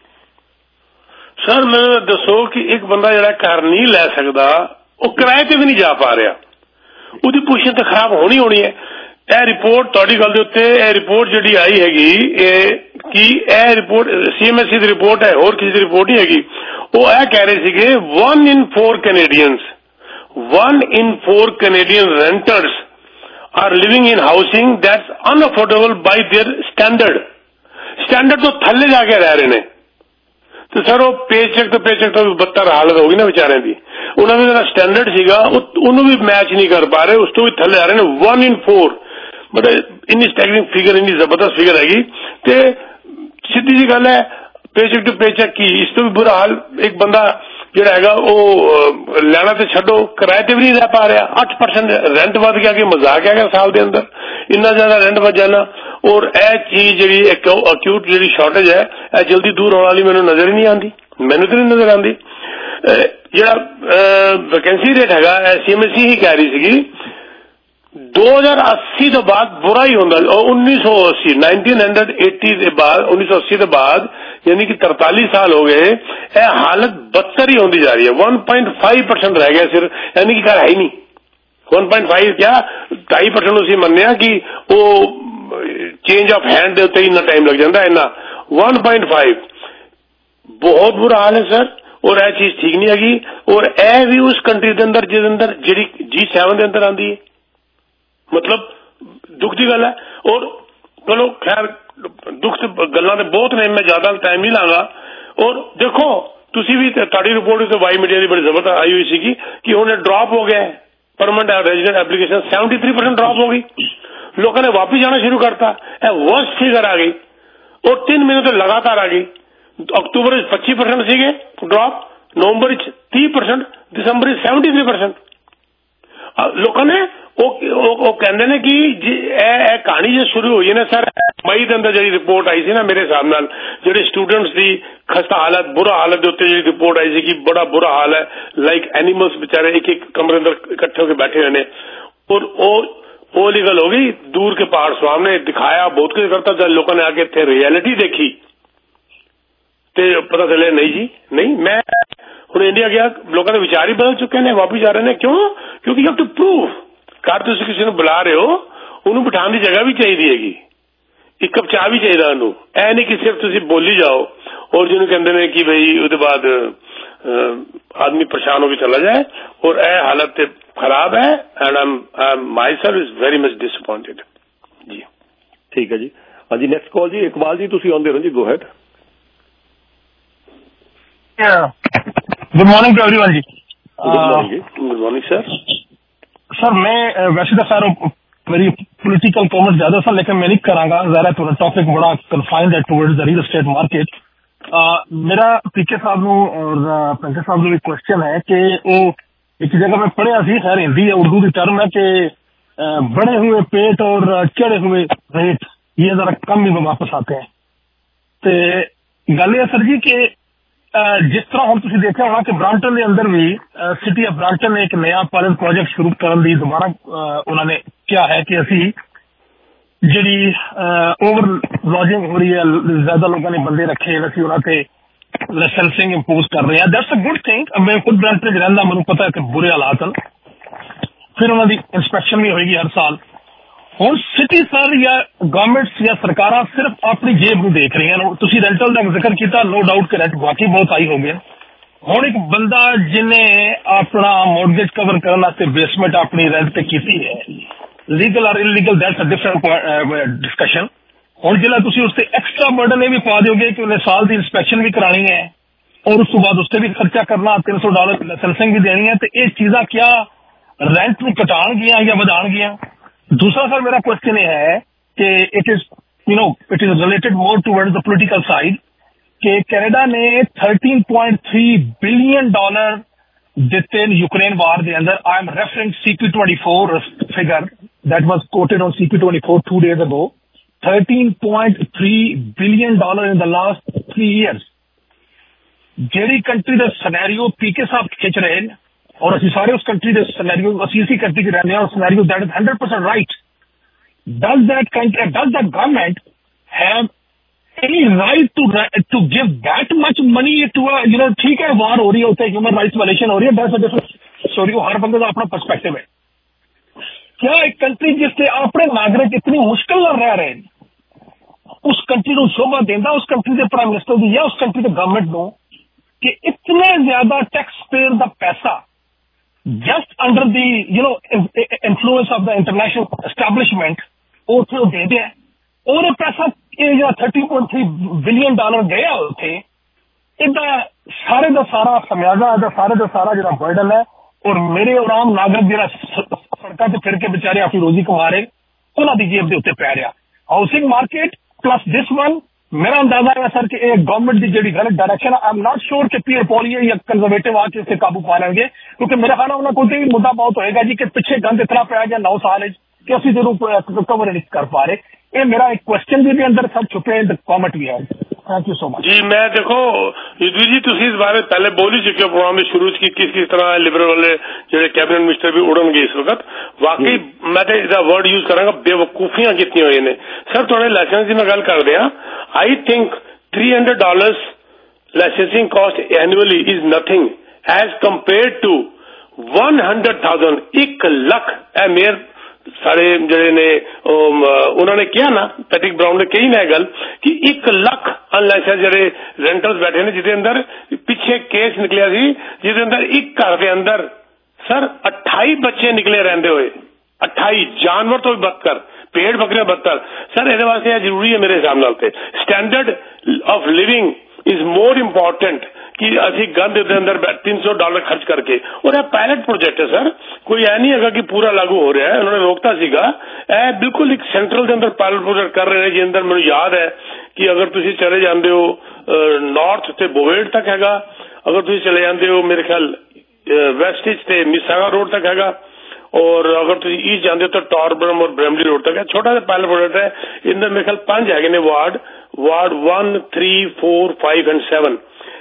ਸਰ ਮੈਨੂੰ ਦੱਸੋ ਕਿ ਇੱਕ ਬੰਦਾ ਜਿਹੜਾ ਘਰ ਨਹੀਂ ਲੈ ਸਕਦਾ, ਉਹ ਕਿਰਾਏ ਤੇ ਵੀ ਨਹੀਂ ਜਾ ਪਾ ਰਿਹਾ, ਉਹਦੀ ਪੋਜੀਸ਼ਨ ਤਾਂ ਖਰਾਬ ਹੋਣੀ ਹੈ। ਇਹ ਰਿਪੋਰਟ ਤੁਹਾਡੀ ਗੱਲ ਦੇ ਉੱਤੇ, ਇਹ ਰਿਪੋਰਟ ਜਿਹੜੀ ਆਈ ਹੈਗੀ ਇਹ ਰਿਪੋਰਟ CMSE ਦੀ ਰਿਪੋਰਟ ਹੈ, ਹੋਰ ਕਿਸੇ ਦੀ ਰਿਪੋਰਟ ਨਹੀਂ ਹੈਗੀ। ਉਹ ਇਹ ਕਹਿ ਰਹੇ ਸੀਗੇ 1 in 4 Canadian renters are living in housing that's unaffordable by their standard ਤੋਂ ਥੱਲੇ ਜਾ ਕੇ ਰਹਿ ਰਹੇ ਨੇ। ਤੇ ਸਰ ਉਹ ਪੇਚੈਕ ਤੋਂ ਵੀ ਬੱਤਰ ਹਾਲਤ ਹੋ ਗਈ ਨਾ ਵਿਚਾਰਿਆਂ ਦੀ। ਉਹਨਾਂ ਦਾ ਜਿਹੜਾ ਸਟੈਂਡਰਡ ਸੀਗਾ ਉਹਨੂੰ ਵੀ ਮੈਚ ਨਹੀਂ ਕਰ ਪਾ ਰਹੇ, ਉਸ ਤੋਂ ਵੀ ਥੱਲੇ ਆ ਰਹੇ ਨੇ। 1 in 4 ਮਤਲਬ ਇੰਨੀ ਸਟੈਗਰਿੰਗ ਫਿਗਰ, ਇੰਨੀ ਜ਼ਬਰਦਸਤ ਫਿਗਰ ਹੈਗੀ। ਤੇ ਸਿੱਧੀ ਜੀ ਗੱਲ ਹੈ, ਪੇਚੈਕ ਟੂ ਪੇਚੈਕ ਕੀ, ਇਸ ਤੋਂ ਵੀ ਬੁਰਾ ਹਾਲ ਇੱਕ ਬੰਦਾ ਜਿਹੜਾ ਹੈਗਾ ਉਹ ਲੈਣਾ ਤੇ ਛੱਡੋ, ਕਿਰਾਏ ਤੇ ਵੀ ਨਹੀਂ ਰਹਿ ਪਾ ਰਿਹਾ। 8% ਰੈਂਟ ਵੱਧ ਗਿਆ ਕਿ ਮਜ਼ਾਕ ਹੈਗਾ ਸਾਲ ਦੇ ਅੰਦਰ, ਇੰਨਾ ਜ਼ਿਆਦਾ ਰੈਂਟ ਵੱਧ ਜਾਣਾ। ਔਰ ਇਹ ਚੀਜ਼ ਜਿਹੜੀ ਅਕਿਊਟ ਜਿਹੜੀ ਸ਼ਾਰਟੇਜ ਹੈ, ਇਹ ਜਲਦੀ ਦੂਰ ਹੋਣ ਵਾਲੀ ਮੈਨੂੰ ਨਜ਼ਰ ਹੀ ਨਹੀਂ ਆਉਂਦੀ, ਮੈਨੂੰ ਤਾਂ ਨਹੀਂ ਨਜ਼ਰ ਆਉਂਦੀ। ਜਿਹੜਾ ਵੈਕੈਂਸੀ ਰੇਟ ਹੈਗਾ, CMSE ਹੀ ਕਹਿ ਰਹੀ ਸੀਗੀ 2080 ਤੋਂ ਬਾਅਦ ਬੁਰਾ ਹੀ ਹੁੰਦਾ। 1980 ਦੇ ਬਾਅਦ 1980 ਦੇ ਬਾਅਦ ਯਾਨੀ ਕਿ 43 ਸਾਲ ਹੋ ਗਏ, ਇਹ ਹਾਲਤ ਬੱਤਰ ਹੀ ਹੁੰਦੀ ਜਾ ਰਹੀ ਹੈ। 1.5% ਰਹਿ ਗਿਆ ਸਿਰ, ਯਾਨੀ ਕਿ ਘਰ ਹੈ ਹੀ ਨਹੀਂ। 1.5 ਕਿਆ 2.5% ਅਸੀਂ ਮੰਨਿਆ ਕਿ ਉਹ ਚੇਂਜ ਆਫ ਹੈਂਡ ਦੇ ਉੱਤੇ ਇੰਨਾ ਟਾਈਮ ਲੱਗ ਜਾਂਦਾ। ਇੰਨਾ 1.5 ਬਹੁਤ ਬੁਰਾ ਹਾਲ ਹੈ ਸਰ। ਔਰ ਇਹ ਚੀਜ਼ ਠੀਕ ਨਹੀਂ ਹੈਗੀ। ਔਰ ਇਹ ਵੀ ਉਸ ਕੰਟਰੀ ਦੇ ਅੰਦਰ ਜਿਹਦੇ ਅੰਦਰ ਜਿਹੜੀ G7 ਦੇ ਅੰਦਰ ਆਉਂਦੀ ਹੈ, ਮਤਲਬ ਦੁੱਖ ਦੀ ਗੱਲ ਹੈ। ਔਰ ਚਲੋ ਖੈਰ ਦੁੱਖ ਗੱਲਾਂ ਤੇ ਬਹੁਤ ਨੇ, ਮੈਂ ਜ਼ਿਆਦਾ ਟਾਈਮ ਨਹੀਂ ਲਾਂਗਾ। ਔਰ ਦੇਖੋ ਤੁਸੀਂ ਵੀ, ਤੁਹਾਡੀ ਰਿਪੋਰਟ ਤੇ ਵਾਈ ਮੀਡੀਆ ਦੀ ਬੜੀ ਜ਼ਬਰਦਸਤ ਆਈ ਹੋਈ ਸੀਗੀ ਕਿ ਉਹਨੇ ਡ੍ਰੌਪ ਹੋ ਗਿਆ ਪਰਮਾਨੈਂਟ ਰੈਜ਼ੀਡੈਂਟ ਐਪਲੀਕੇਸ਼ਨ, 73% ਡ੍ਰੌਪ ਹੋ ਗਈ। ਲੋਕਾਂ ਨੇ ਵਾਪਸ ਜਾਣਾ ਸ਼ੁਰੂ ਕਰਤਾ। ਇਹ ਵਰਸਟ ਫਿਗਰ ਆ ਗਈ ਔਰ 3 ਮਹੀਨੇ ਤੋਂ ਲਗਾਤਾਰ ਆ ਗਈ। ਅਕਤੂਬਰ ਵਿੱਚ 25% ਸੀਗੇ ਡ੍ਰੌਪ, ਨਵੰਬਰ ਵਿੱਚ 30%, ਦਸੰਬਰ ਵਿੱਚ 73%। ਲੋਕਾਂ ਨੇ ਉਹ ਕਹਿੰਦੇ ਨੇ ਕਿ ਇਹ ਕਹਾਣੀ ਜੇ ਸ਼ੁਰੂ ਹੋਈ ਹੈ ਨਾ ਸਰ, ਮਈ ਦੇ ਅੰਦਰ ਜਿਹੜੀ ਰਿਪੋਰਟ ਆਈ ਸੀ ਨਾ, ਮੇਰੇ ਹਿਸਾਬ ਨਾਲ ਜਿਹੜੇ ਸਟੂਡੈਂਟਸ ਦੀ ਖਸਤਾ ਹਾਲਤ, ਬੁਰਾ ਹਾਲਤ ਦੇ ਉੱਤੇ ਜਿਹੜੀ ਰਿਪੋਰਟ ਆਈ ਸੀ ਕਿ ਬੜਾ ਬੁਰਾ ਹਾਲ ਹੈ, ਲਾਈਕ ਐਨੀਮਲਸ ਵਿਚਾਰੇ ਇੱਕ ਕਮਰੇ ਅੰਦਰ ਇਕੱਠੇ ਹੋ ਕੇ ਬੈਠੇ ਹੋਏ ਨੇ। ਔਰ ਉਹ ਵਾਲੀ ਗੱਲ ਹੋ ਗਈ, ਦੂਰ ਕੇ ਪਹਾੜ स्वाम ने दिखाया बहुत कुछ करता। जब लोगों ने आके थे रियलिटी देखी तो पता चले नहीं जी नहीं। मैं ਹੁਣ ਇੰਡੀਆ ਗਿਆ, ਲੋਕਾਂ ਦੇ ਵਿਚਾਰ ਹੀ ਬਦਲ ਚੁੱਕੇ ਨੇ, ਵਾਪਸ ਜਾ ਰਹੇ ਨੇ। ਕਿਉਂ? ਕਿਉਂਕਿ ਯੂ ਹੈਵ ਟੂ ਪ੍ਰੂਵ। ਘਰ ਤੁਸੀਂ ਕਿਸੇ ਨੂੰ ਬੁਲਾ ਰਹੇ ਹੋ, ਉਹਨੂੰ ਬਿਠਾਉਣ ਦੀ ਜਗ੍ਹਾ ਵੀ ਚਾਹੀਦੀ ਹੈਗੀ, ਇੱਕ ਕੱਪ ਚਾਹ ਵੀ ਚਾਹੀਦਾ ਉਹਨੂੰ। ਇਹ ਨਹੀਂ ਕਿ ਸਿਰਫ ਤੁਸੀਂ ਬੋਲੀ ਜਾਓ ਔਰ ਜਿਹਨੂੰ ਕਹਿੰਦੇ ਨੇ ਕਿ ਬਈ ਉਹਦੇ ਬਾਅਦ ਆਦਮੀ ਪਰੇਸ਼ਾਨ ਹੋ ਕੇ ਚਲਾ ਜਾਏ। ਔਰ ਇਹ ਹਾਲਤ ਤੇ ਖਰਾਬ ਹੈ and I myself is very much disappointed ਜੀ। ਠੀਕ ਹੈ ਜੀ। ਹਾਂਜੀ, ਨੈਕਸਟ ਕਾਲ ਜੀ। ਇਕਬਾਲ ਜੀ ਤੁਸੀਂ ਆਉਂਦੇ ਰਹੋ ਜੀ, go ahead. Good morning to everyone जी। Good morning sir. सर मैं वैसे तो सर मेरी पॉलिटिकल कॉमेंट ज्यादा सर, लेकिन मैं नहीं करांगा, जरा थोड़ा टॉपिक बड़ा कन्फाइंड है towards the real estate market. मेरा पीके साहब नूं और पंकज साहब नूं एक क्वेश्चन है कि वो एक जगह में पढ़िया सी, खैर हिंदी या उर्दू की टर्म है कि बढ़े हुए पेट और चढ़े हुए रेट ये जरा कम ही वापस आते हैं। तो गल है सर जी कि जिस तरह हम तुम देखा होना कि ब्रांटन के अंदर भी सिटी ऑफ ब्रांटन ने एक नया पायलट प्रोजेक्ट शुरू करने की दोबारा उन्होंने क्या है कि असी जी ओवर लॉजिंग हो रही है, ज्यादा लोगों ने बंदे रखे, असी उन्होंने लाइसेंसिंग इंपोज कर रहे हैं। That's a good thing. मैं खुद ब्रांटन च रहिंदा, मैनूं पता है कि बुरे हालात हैं। फिर उन्होंने इंस्पैक्शन भी होगी हर साल। ਹੁਣ सिटी सर या गवर्नमेंट्स या सरकार सिर्फ अपनी जेब ਨੂੰ देख रही हैं। तुसी रेंटल का जिक्र किया, नो डाउट कि रेंट वाकई बहुत हाई हो गया। ਹੁਣ एक बंदा जिन्हें अपना मॉर्गेज कवर करने वास्ते बेसमेंट अपनी रेंट पे की है, लीगल और illegal, that's a different discussion. ਹੁਣ जिला तुसी उससे एक्स्ट्रा बर्डन ये भी पा दोगे कि उन्हें साल की इंस्पैक्शन भी करानी है और उस बाद उससे भी खर्चा करना, $300 लाइसेंसिंग भी देनी है। तो ये चीज़ा क्या रेंट में घटान गया या बढ़ान गया? दूसरा सर मेरा क्वेश्चन ये है कि it is related more towards the political side कि कनाडा ने $13.3 बिलियन दिते यूक्रेन वार के अंदर। I am referring CP24 figure that was quoted on CP24 2 days ago। $13.3 बिलियन इन द लास्ट 3 years। जेडी कंट्री का सिनेरियो पीके साहब खिंच रहे हैं और असि सारे उस कंट्री के सिनेरियो, असि इसी कंट्री के रहने और scenario that is 100% right. Does that government have any right to give that much money to a ठीक है वार हो रही है, होता है ह्यूमन राइट्स वायलेशन हो रही है, दैट्स अ डिफरेंट स्टोरी। हर बंदे का अपना पर्सपेक्टिव है। क्या एक कंट्री जिससे अपने नागरिक इतनी मुश्किल न रह रहे हैं, उस कंट्री को शोभा देंदा उस कंट्री के प्राइम मिनिस्टर की या उस कंट्री के गवर्नमेंट को कि इतने ज्यादा टैक्स पेयर का पैसा just under the influence of the international establishment उसे दे दिया और ये पैसा $13.3 बिलियन गया उसे इदा सारे का सारा खमियाजा, सारे का सारा जो बर्डन है और मेरे और आम नागरिक जो सड़कों से फिर के बेचारे अपनी रोजी कमा रहे उन्होंने जेब के उत्ते पै रहा। Housing market plus this one, मेरा अंदाजा है सर कि गवर्नमेंट की जी गलत डायरेक्शन है। आई एम नॉट श्योर कि पीयर पॉलिसी या कंजर्वेटिव आके इसे काबू पा लेंगे, क्योंकि मेरा ख्याल उन्होंने कोई मुद्दा बहुत होएगा जी कि पिछले गंद इतना पाया गया 9 साल कि असं जरूर कवर नहीं कर पा रहे। ये मेरा एक क्वेश्चन भी अंदर सब छुपे हैं, कॉमेंट भी है। थैंक यू सो मच जी। मैं देखो युद्धवीर जी तुम इस बारे पहले बोल ही चुके हो प्रोग्राम में शुरू की किस तरह लिबरल वाले जो कैबिनेट मिनिस्टर भी उड़नगे इस वक्त। वाकई मैं तो इसका वर्ड यूज करांगा, बेवकूफियां कितनी हुई ने सर। थोड़े लाइसेंस की मैं गल कर दिया, I think $300 licensing cost annually is nothing as compare to 100,000 1 lakh. Mayor सारे जड़े ने उन्होंने किया ना, पैट्रिक ब्राउन ने कही ना गल कि 1 लाख अनलाइसेंस जड़े रेंटल्स बैठे ने, जिसके अंदर पिछे केस निकलिया सी जिसके अंदर एक घर के अंदर सर 28 बच्चे निकले रहंदे हुए, 28 जानवर तो भी बदतर, पेड़ बकरियां बदतर। सर ये वास्ते जरूरी है मेरे हिसाब नाल ते standard of living is more important कि असी गंद दे अंदर $300 खर्च करके। और यह पायलट प्रोजेक्ट है सर, कोई ऐ नहीं है कि पूरा लागू हो रहा है। उन्होंने रोकता सीगा ए बिल्कुल एक सेंट्रल के अंदर पायलट प्रोजेक्ट कर रहे हैं जिस अंदर मैं याद है कि अगर तुम चले जाते हो नॉर्थ से बोवेड तक हैगा, अगर तुम चले जाते हो मेरे ख्याल वेस्टिज से मिसागा रोड तक हैगा, और अगर तुम ईस्ट जाते हो तो टॉरब्रम और ब्रेमली रोड तक है। छोटा सा पायलट प्रोजेक्ट है। इनमें मेरे ख्याल 5 है वार्ड 1, 3, 4, 5 एंड 7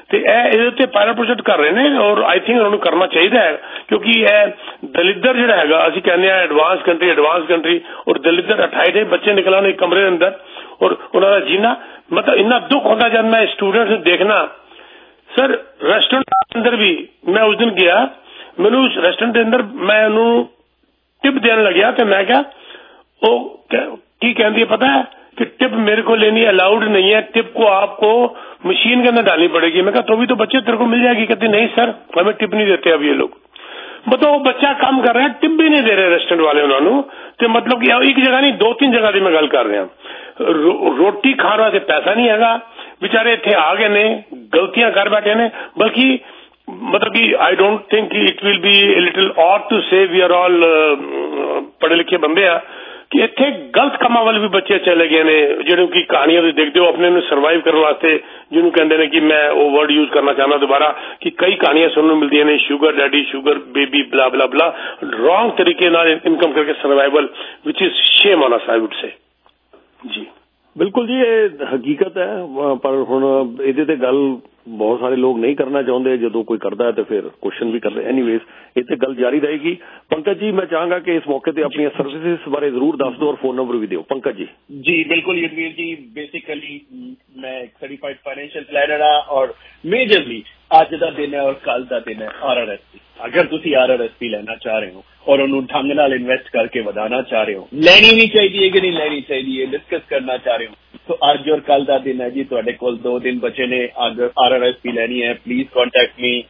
तो पायलट प्रोजेक्ट कर रहे हैं और आई थिंक उन्होंने करना चाहिए है, क्योंकि दलिद्र जो है असं कहने एडवांस कंट्री और दलिद्र 28 बच्चे निकला एक कमरे के अंदर और उन्होंने जीना मतलब इन्ना दुख होता जब मैं स्टूडेंट्स देखना ਸਰ ਰੈਸਟੋਰੈਂਟ ਦੇ ਅੰਦਰ ਵੀ ਮੈਂ ਉਸ ਦਿਨ ਗਿਆ, ਮੈਨੂੰ ਉਸ ਰੈਸਟੋਰੈਂਟ ਦੇ ਅੰਦਰ ਮੈਂ ਉਹਨੂੰ ਟਿਪ ਦੇਣ ਲੱਗਿਆ ਤੇ ਮੈਂ ਕਿਹਾ ਉਹ ਕੀ कहती है पता है कि टिप मेरे को लेनी अलाउड नहीं है, टिप को आपको मशीन के अंदर डालनी पड़ेगी। मैं कहा तो भी तो बच्चे तेरे को मिल जाएगी। कहती नहीं सर हमें टिप नहीं देते अब ये लोग। बताओ बच्चा काम कर रहा है, टिप भी नहीं दे रहे रेस्टोरेंट वाले उन्होंने। तो मतलब कि एक जगह नहीं 2-3 जगह की मैं गल कर रहा। रोटी खाने वास्ते पैसा नहीं है, बेचारे इतने आ गए ने, गलतियां कर बैठे ने। बल्कि मतलब कि I don't think it will be little odd to say we are all पढ़े लिखे बंदे आ कि इतने गलत कामों वाले भी बच्चे चले गए ने जिन्हों की कहानियां तुम देखते हो अपने सर्वाइव करने वास्ते, जिन्होंने कहते हैं कि मैं वो वर्ड यूज करना चाहना दोबारा कि कई कहानियां सुनने मिलती हैं sugar daddy sugar baby blah blah blah, wrong तरीके नाल इनकम करके survival which is shame on us I would say. जी बिल्कुल जी ये हकीकत है, पर हुण इहदे ते गल बहुत सारे लोग नहीं करना चाहते, जो कोई करता है तो फिर क्वेश्चन भी कर रहे। एनीवेज इतने गल जारी रहेगी। पंकज जी मैं चाहूंगा कि इस मौके पर अपनी सर्विसेज बारे जरूर दस दो और फोन नंबर भी दो। पंकज जी। जी बिल्कुल युद्धवीर जी, बेसिकली मैं सर्टिफाइड फाइनेंशियल प्लानर हाँ और मेजरली अज का दिन है और कल का दिन है RRSP। अगर तुसी RRSP लेना चाह रहे हो और उन्होंने ढंग नाल इन्वेस्ट करके वधाना चाह रहे हो, लेनी भी चाहिए कि नहीं लेनी चाहिए, डिस्कस करना चाह रहे हो, तो अज और कल का दिन है जी। तुहाडे कोल 2 दिन बचे ने, अगर RRSP लेनी है प्लीज कॉन्टैक्ट मी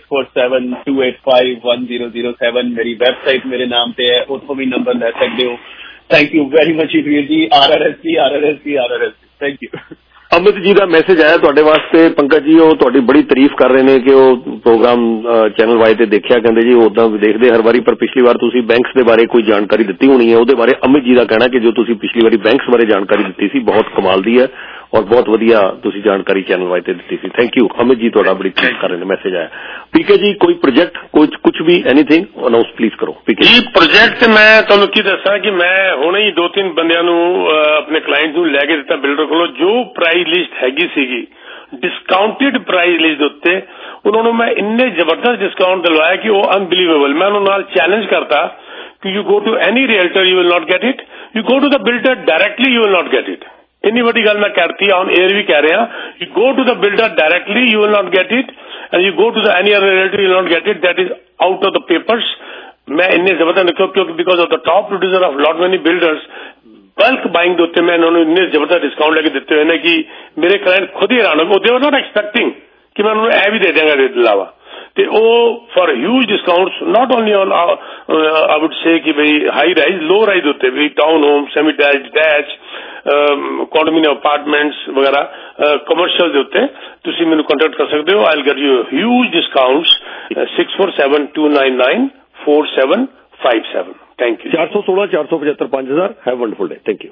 6472851007। मेरी वेबसाइट मेरे नाम पे है, उतो भी नंबर ले सकते हो। Thank you very much Yudhveer ji. RRSP। Thank you. Amit ji का मैसेज आया तुहाडे वास्ते। पंकज जी वो तुहाडी बड़ी तारीफ कर रहे हैं कि वो प्रोग्राम चैनल वाई ते देखिया, कहते जी उदा देखते हर बारी, पर पिछली बार तुसी बैंक्स के बारे कोई जानकारी दी होनी है, उहदे बारे अमित जी का कहना कि जो तुसी पिछली बारी बैंक्स बारे जानकारी दी सी बहुत कमाल दी है और बहुत वधिया तुसी जानकारी चैनल वाई ते दी सी। थैंक यू अमित जी, तुहाडा बड़ी तारीफ कर रहे हैं। मैसेज आया। पीके जी कोई प्रोजेक्ट कुछ भी एनीथिंग अनाउंस प्लीज करो। पीके जी प्रोजेक्ट मैं तुहानू की दसा कि मैं हुणे ही 2-3 बंदियां नू अपने क्लाइंट नू लैके दिता बिल्डर कोलों, जो प्राइस लिस्ट हैगी सीगी डिस्काउंटेड प्राइस लिस्ट उत्ते उन्होंने मैं इन्ने जबरदस्त डिस्काउंट दिलवाया कि वो अनबिलीवेबल। मैं उन्होंने नाल चैलेंज करता कि you go to any realtor you will not get it, you go to the builder directly you will not get it. इन्नी बड़ी गल मैं करती ऑन एयर भी कह रहे हैं, you go to the builder directly you will not get it and you go to the any other realtor you will not get it, that is out of the papers. मैं इन्ने जबरदस्त क्योंकि because of the top producer of lot many builders bulk buying के उत्ते मैं इन्होंने इन्ने जबरदस्त डिस्काउंट लेके दिते हुए कि मेरे क्लाइंट खुद ही हैरान हो, दे वर नॉट एक्सपेक्टिंग कि मैं उन्होंने ए भी दे देंगे इसके अलावा। तो वो for huge discounts not only on I would say कि भाई हाई राइज लो राइज होते भाई town home semi detach condominium apartments वगैरह कमर्शियल के उत्ते तुसी मैनू कॉन्टेक्ट कर सकते हो। I will get you huge discounts 6472994757। Thank you. 416 475 5000। Have wonderful day. Thank you.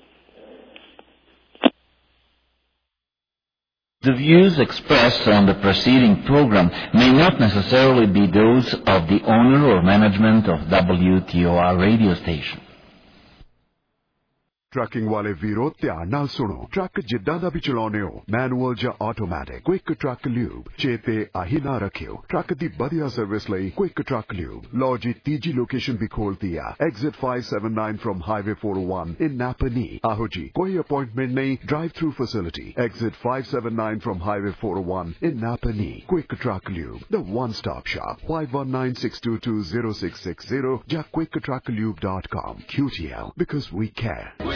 The views expressed on the preceding program may not necessarily be those of the owner or management of WTOR radio station. Trucking वाले वीरो ध्यान नाल सुनो। Truck जिद्दां दा भी चलाउने हो, manual या ऑटोमैटिक, क्विक ट्रक ल्यूब चेते आही ना रखियो। ट्रक दी बढ़िया सर्विस लई क्विक ट्रक ल्यूब। लो जी तीजी लोकेशन भी खोलती है, exit 579 from highway 401 in Napanee. आहो जी कोई अपॉइंटमेंट नहीं, drive through facility, exit 579 from highway 401 in Napanee. Quick truck lube the one stop shop 5196220660 या quicktrucklube.com। QTL because we care।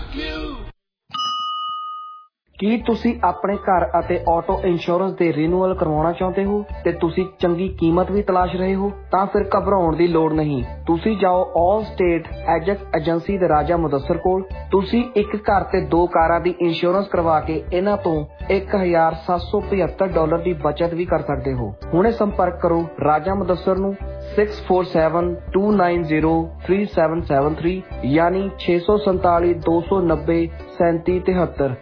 ਕੀ ਤੁਸੀਂ ਆਪਣੇ ਘਰ ਅਤੇ ਆਟੋ ਇੰਸ਼ੋਰੈਂਸ ਦੇ ਰੀਨਿਊਅਲ ਕਰਵਾਉਣਾ ਚਾਹੁੰਦੇ ਹੋ ਤੇ ਤੁਸੀਂ ਚੰਗੀ ਕੀਮਤ ਵੀ ਤਲਾਸ਼ ਰਹੇ ਹੋ? ਤਾਂ ਫਿਰ ਘਬਰਾਉਣ ਦੀ ਲੋੜ ਨਹੀਂ। ਤੁਸੀਂ ਜਾਓ ਆਲ ਸਟੇਟ ਐਜੈਕਟ ਏਜੰਸੀ ਦੇ ਰਾਜਾ ਮੁਦੱਸਰ ਕੋਲ। ਤੁਸੀਂ ਇੱਕ ਘਰ ਤੇ 2 ਕਾਰਾਂ ਦੀ ਇੰਸ਼ੋਰੈਂਸ ਕਰਵਾ ਕੇ ਇਹਨਾਂ ਤੋਂ $1,775 ਦੀ ਬਚਤ ਵੀ ਕਰ ਸਕਦੇ ਹੋ। ਹੁਣੇ ਸੰਪਰਕ ਕਰੋ ਰਾਜਾ ਮੁਦੱਸਰ ਨੂੰ 6472903773 यानी 647 290 3773।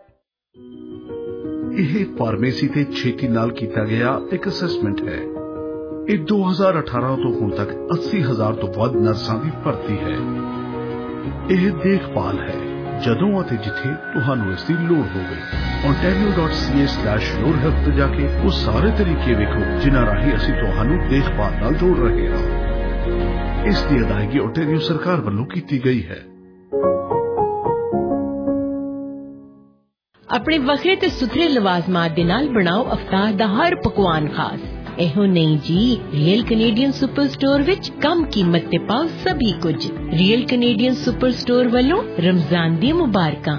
ਇਹ ਫਾਰਮੇਸੀ ਤੇ ਛੇਤੀ ਨਾਲ ਕੀਤਾ ਗਿਆ ਇੱਕ ਅਸੈਸਮੈਂਟ ਹੈ। ਇਹ 2018 ਤੋਂ ਹੁਣ ਤੱਕ 80,000 ਤੋਂ ਵੱਧ ਨਰਸਾਂ ਦੀ ਭਰਤੀ ਹੈ। ਇਹ ਦੇਖਭਾਲ ਹੈ ਜਦੋਂ ਅਤੇ ਜਿੱਥੇ ਤੁਹਾਨੂੰ ਇਸ ਦੀ ਲੋੜ ਹੋਵੇ। ontario.ca/yourhealth ਤੇ ਜਾ ਕੇ ਉਹ ਸਾਰੇ ਤਰੀਕੇ ਵੇਖੋ ਜਿਨ੍ਹਾਂ ਰਾਹੀਂ ਅਸੀਂ ਤੁਹਾਨੂੰ ਦੇਖਭਾਲ ਨਾਲ ਜੋੜ ਰਹੇ ਹਾਂ। ਇਸ ਦੀ ਅਦਾਇਗੀ ontario ਸਰਕਾਰ ਵੱਲੋਂ ਕੀਤੀ ਗਈ ਹੈ। ਆਪਣੇ ਵੱਖਰੇ ਤੇ ਸੁਥਰੇ ਲਵਾਜ਼ਮਾਤ ਦੇ ਨਾਲ ਬਣਾਓ ਅਫਤਾਰ ਦਾ ਹਰ ਪਕਵਾਨ ਖਾਸ। ਇਹੋ ਨਹੀਂ ਜੀ, ਰੀਅਲ ਕੈਨੇਡੀਅਨ ਸੁਪਰ ਸਟੋਰ ਵਿੱਚ ਕਮ ਕੀਮਤ ਤੇ ਪਾਓ ਸਭੀ ਕੁਝ। ਰੀਅਲ ਕੈਨੇਡੀਅਨ ਸੁਪਰ ਸਟੋਰ ਵੱਲੋਂ ਰਮਜ਼ਾਨ ਦੀਆਂ ਮੁਬਾਰਕਾਂ।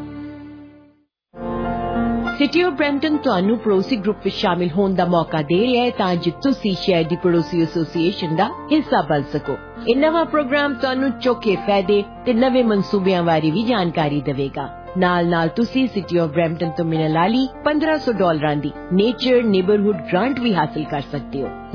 ਸਿਟੀ ਆਫ ਬਰੈਂਪਟਨ ਤੁਹਾਨੂੰ ਪੜੋਸੀ ਗਰੁੱਪ ਵਿੱਚ ਸ਼ਾਮਿਲ ਹੋਣ ਦਾ ਮੌਕਾ ਦੇ ਰਿਹਾ ਹੈ ਤਾਂ ਜੋ ਤੁਸੀਂ ਸ਼ਹਿਰ ਦੀ ਪੜੋਸੀ ਐਸੋਸੀਏਸ਼ਨ ਦਾ ਹਿੱਸਾ ਬਣ ਸਕੋ। ਇਹ ਨਵਾਂ ਪ੍ਰੋਗਰਾਮ ਤੁਹਾਨੂੰ ਚੋਖੇ ਫਾਇਦੇ ਤੇ ਨਵੇਂ ਮਨਸੂਬਿਆਂ ਬਾਰੇ ਵੀ ਜਾਣਕਾਰੀ ਦੇਵੇਗਾ। ਨਾਲ ਤੁਸੀਂ ਸਿਟੀ ਆਫ ਬਰੈਂਪਟਨ ਤੋਂ ਮਿਲਣ ਵਾਲੀ $1500 ਦੀ ਨੇਚਰ ਨੇਬਰਹੁੱਡ ਗ੍ਰਾਂਟ ਵੀ ਹਾਸਲ ਕਰ ਸਕਦੇ ਹੋ।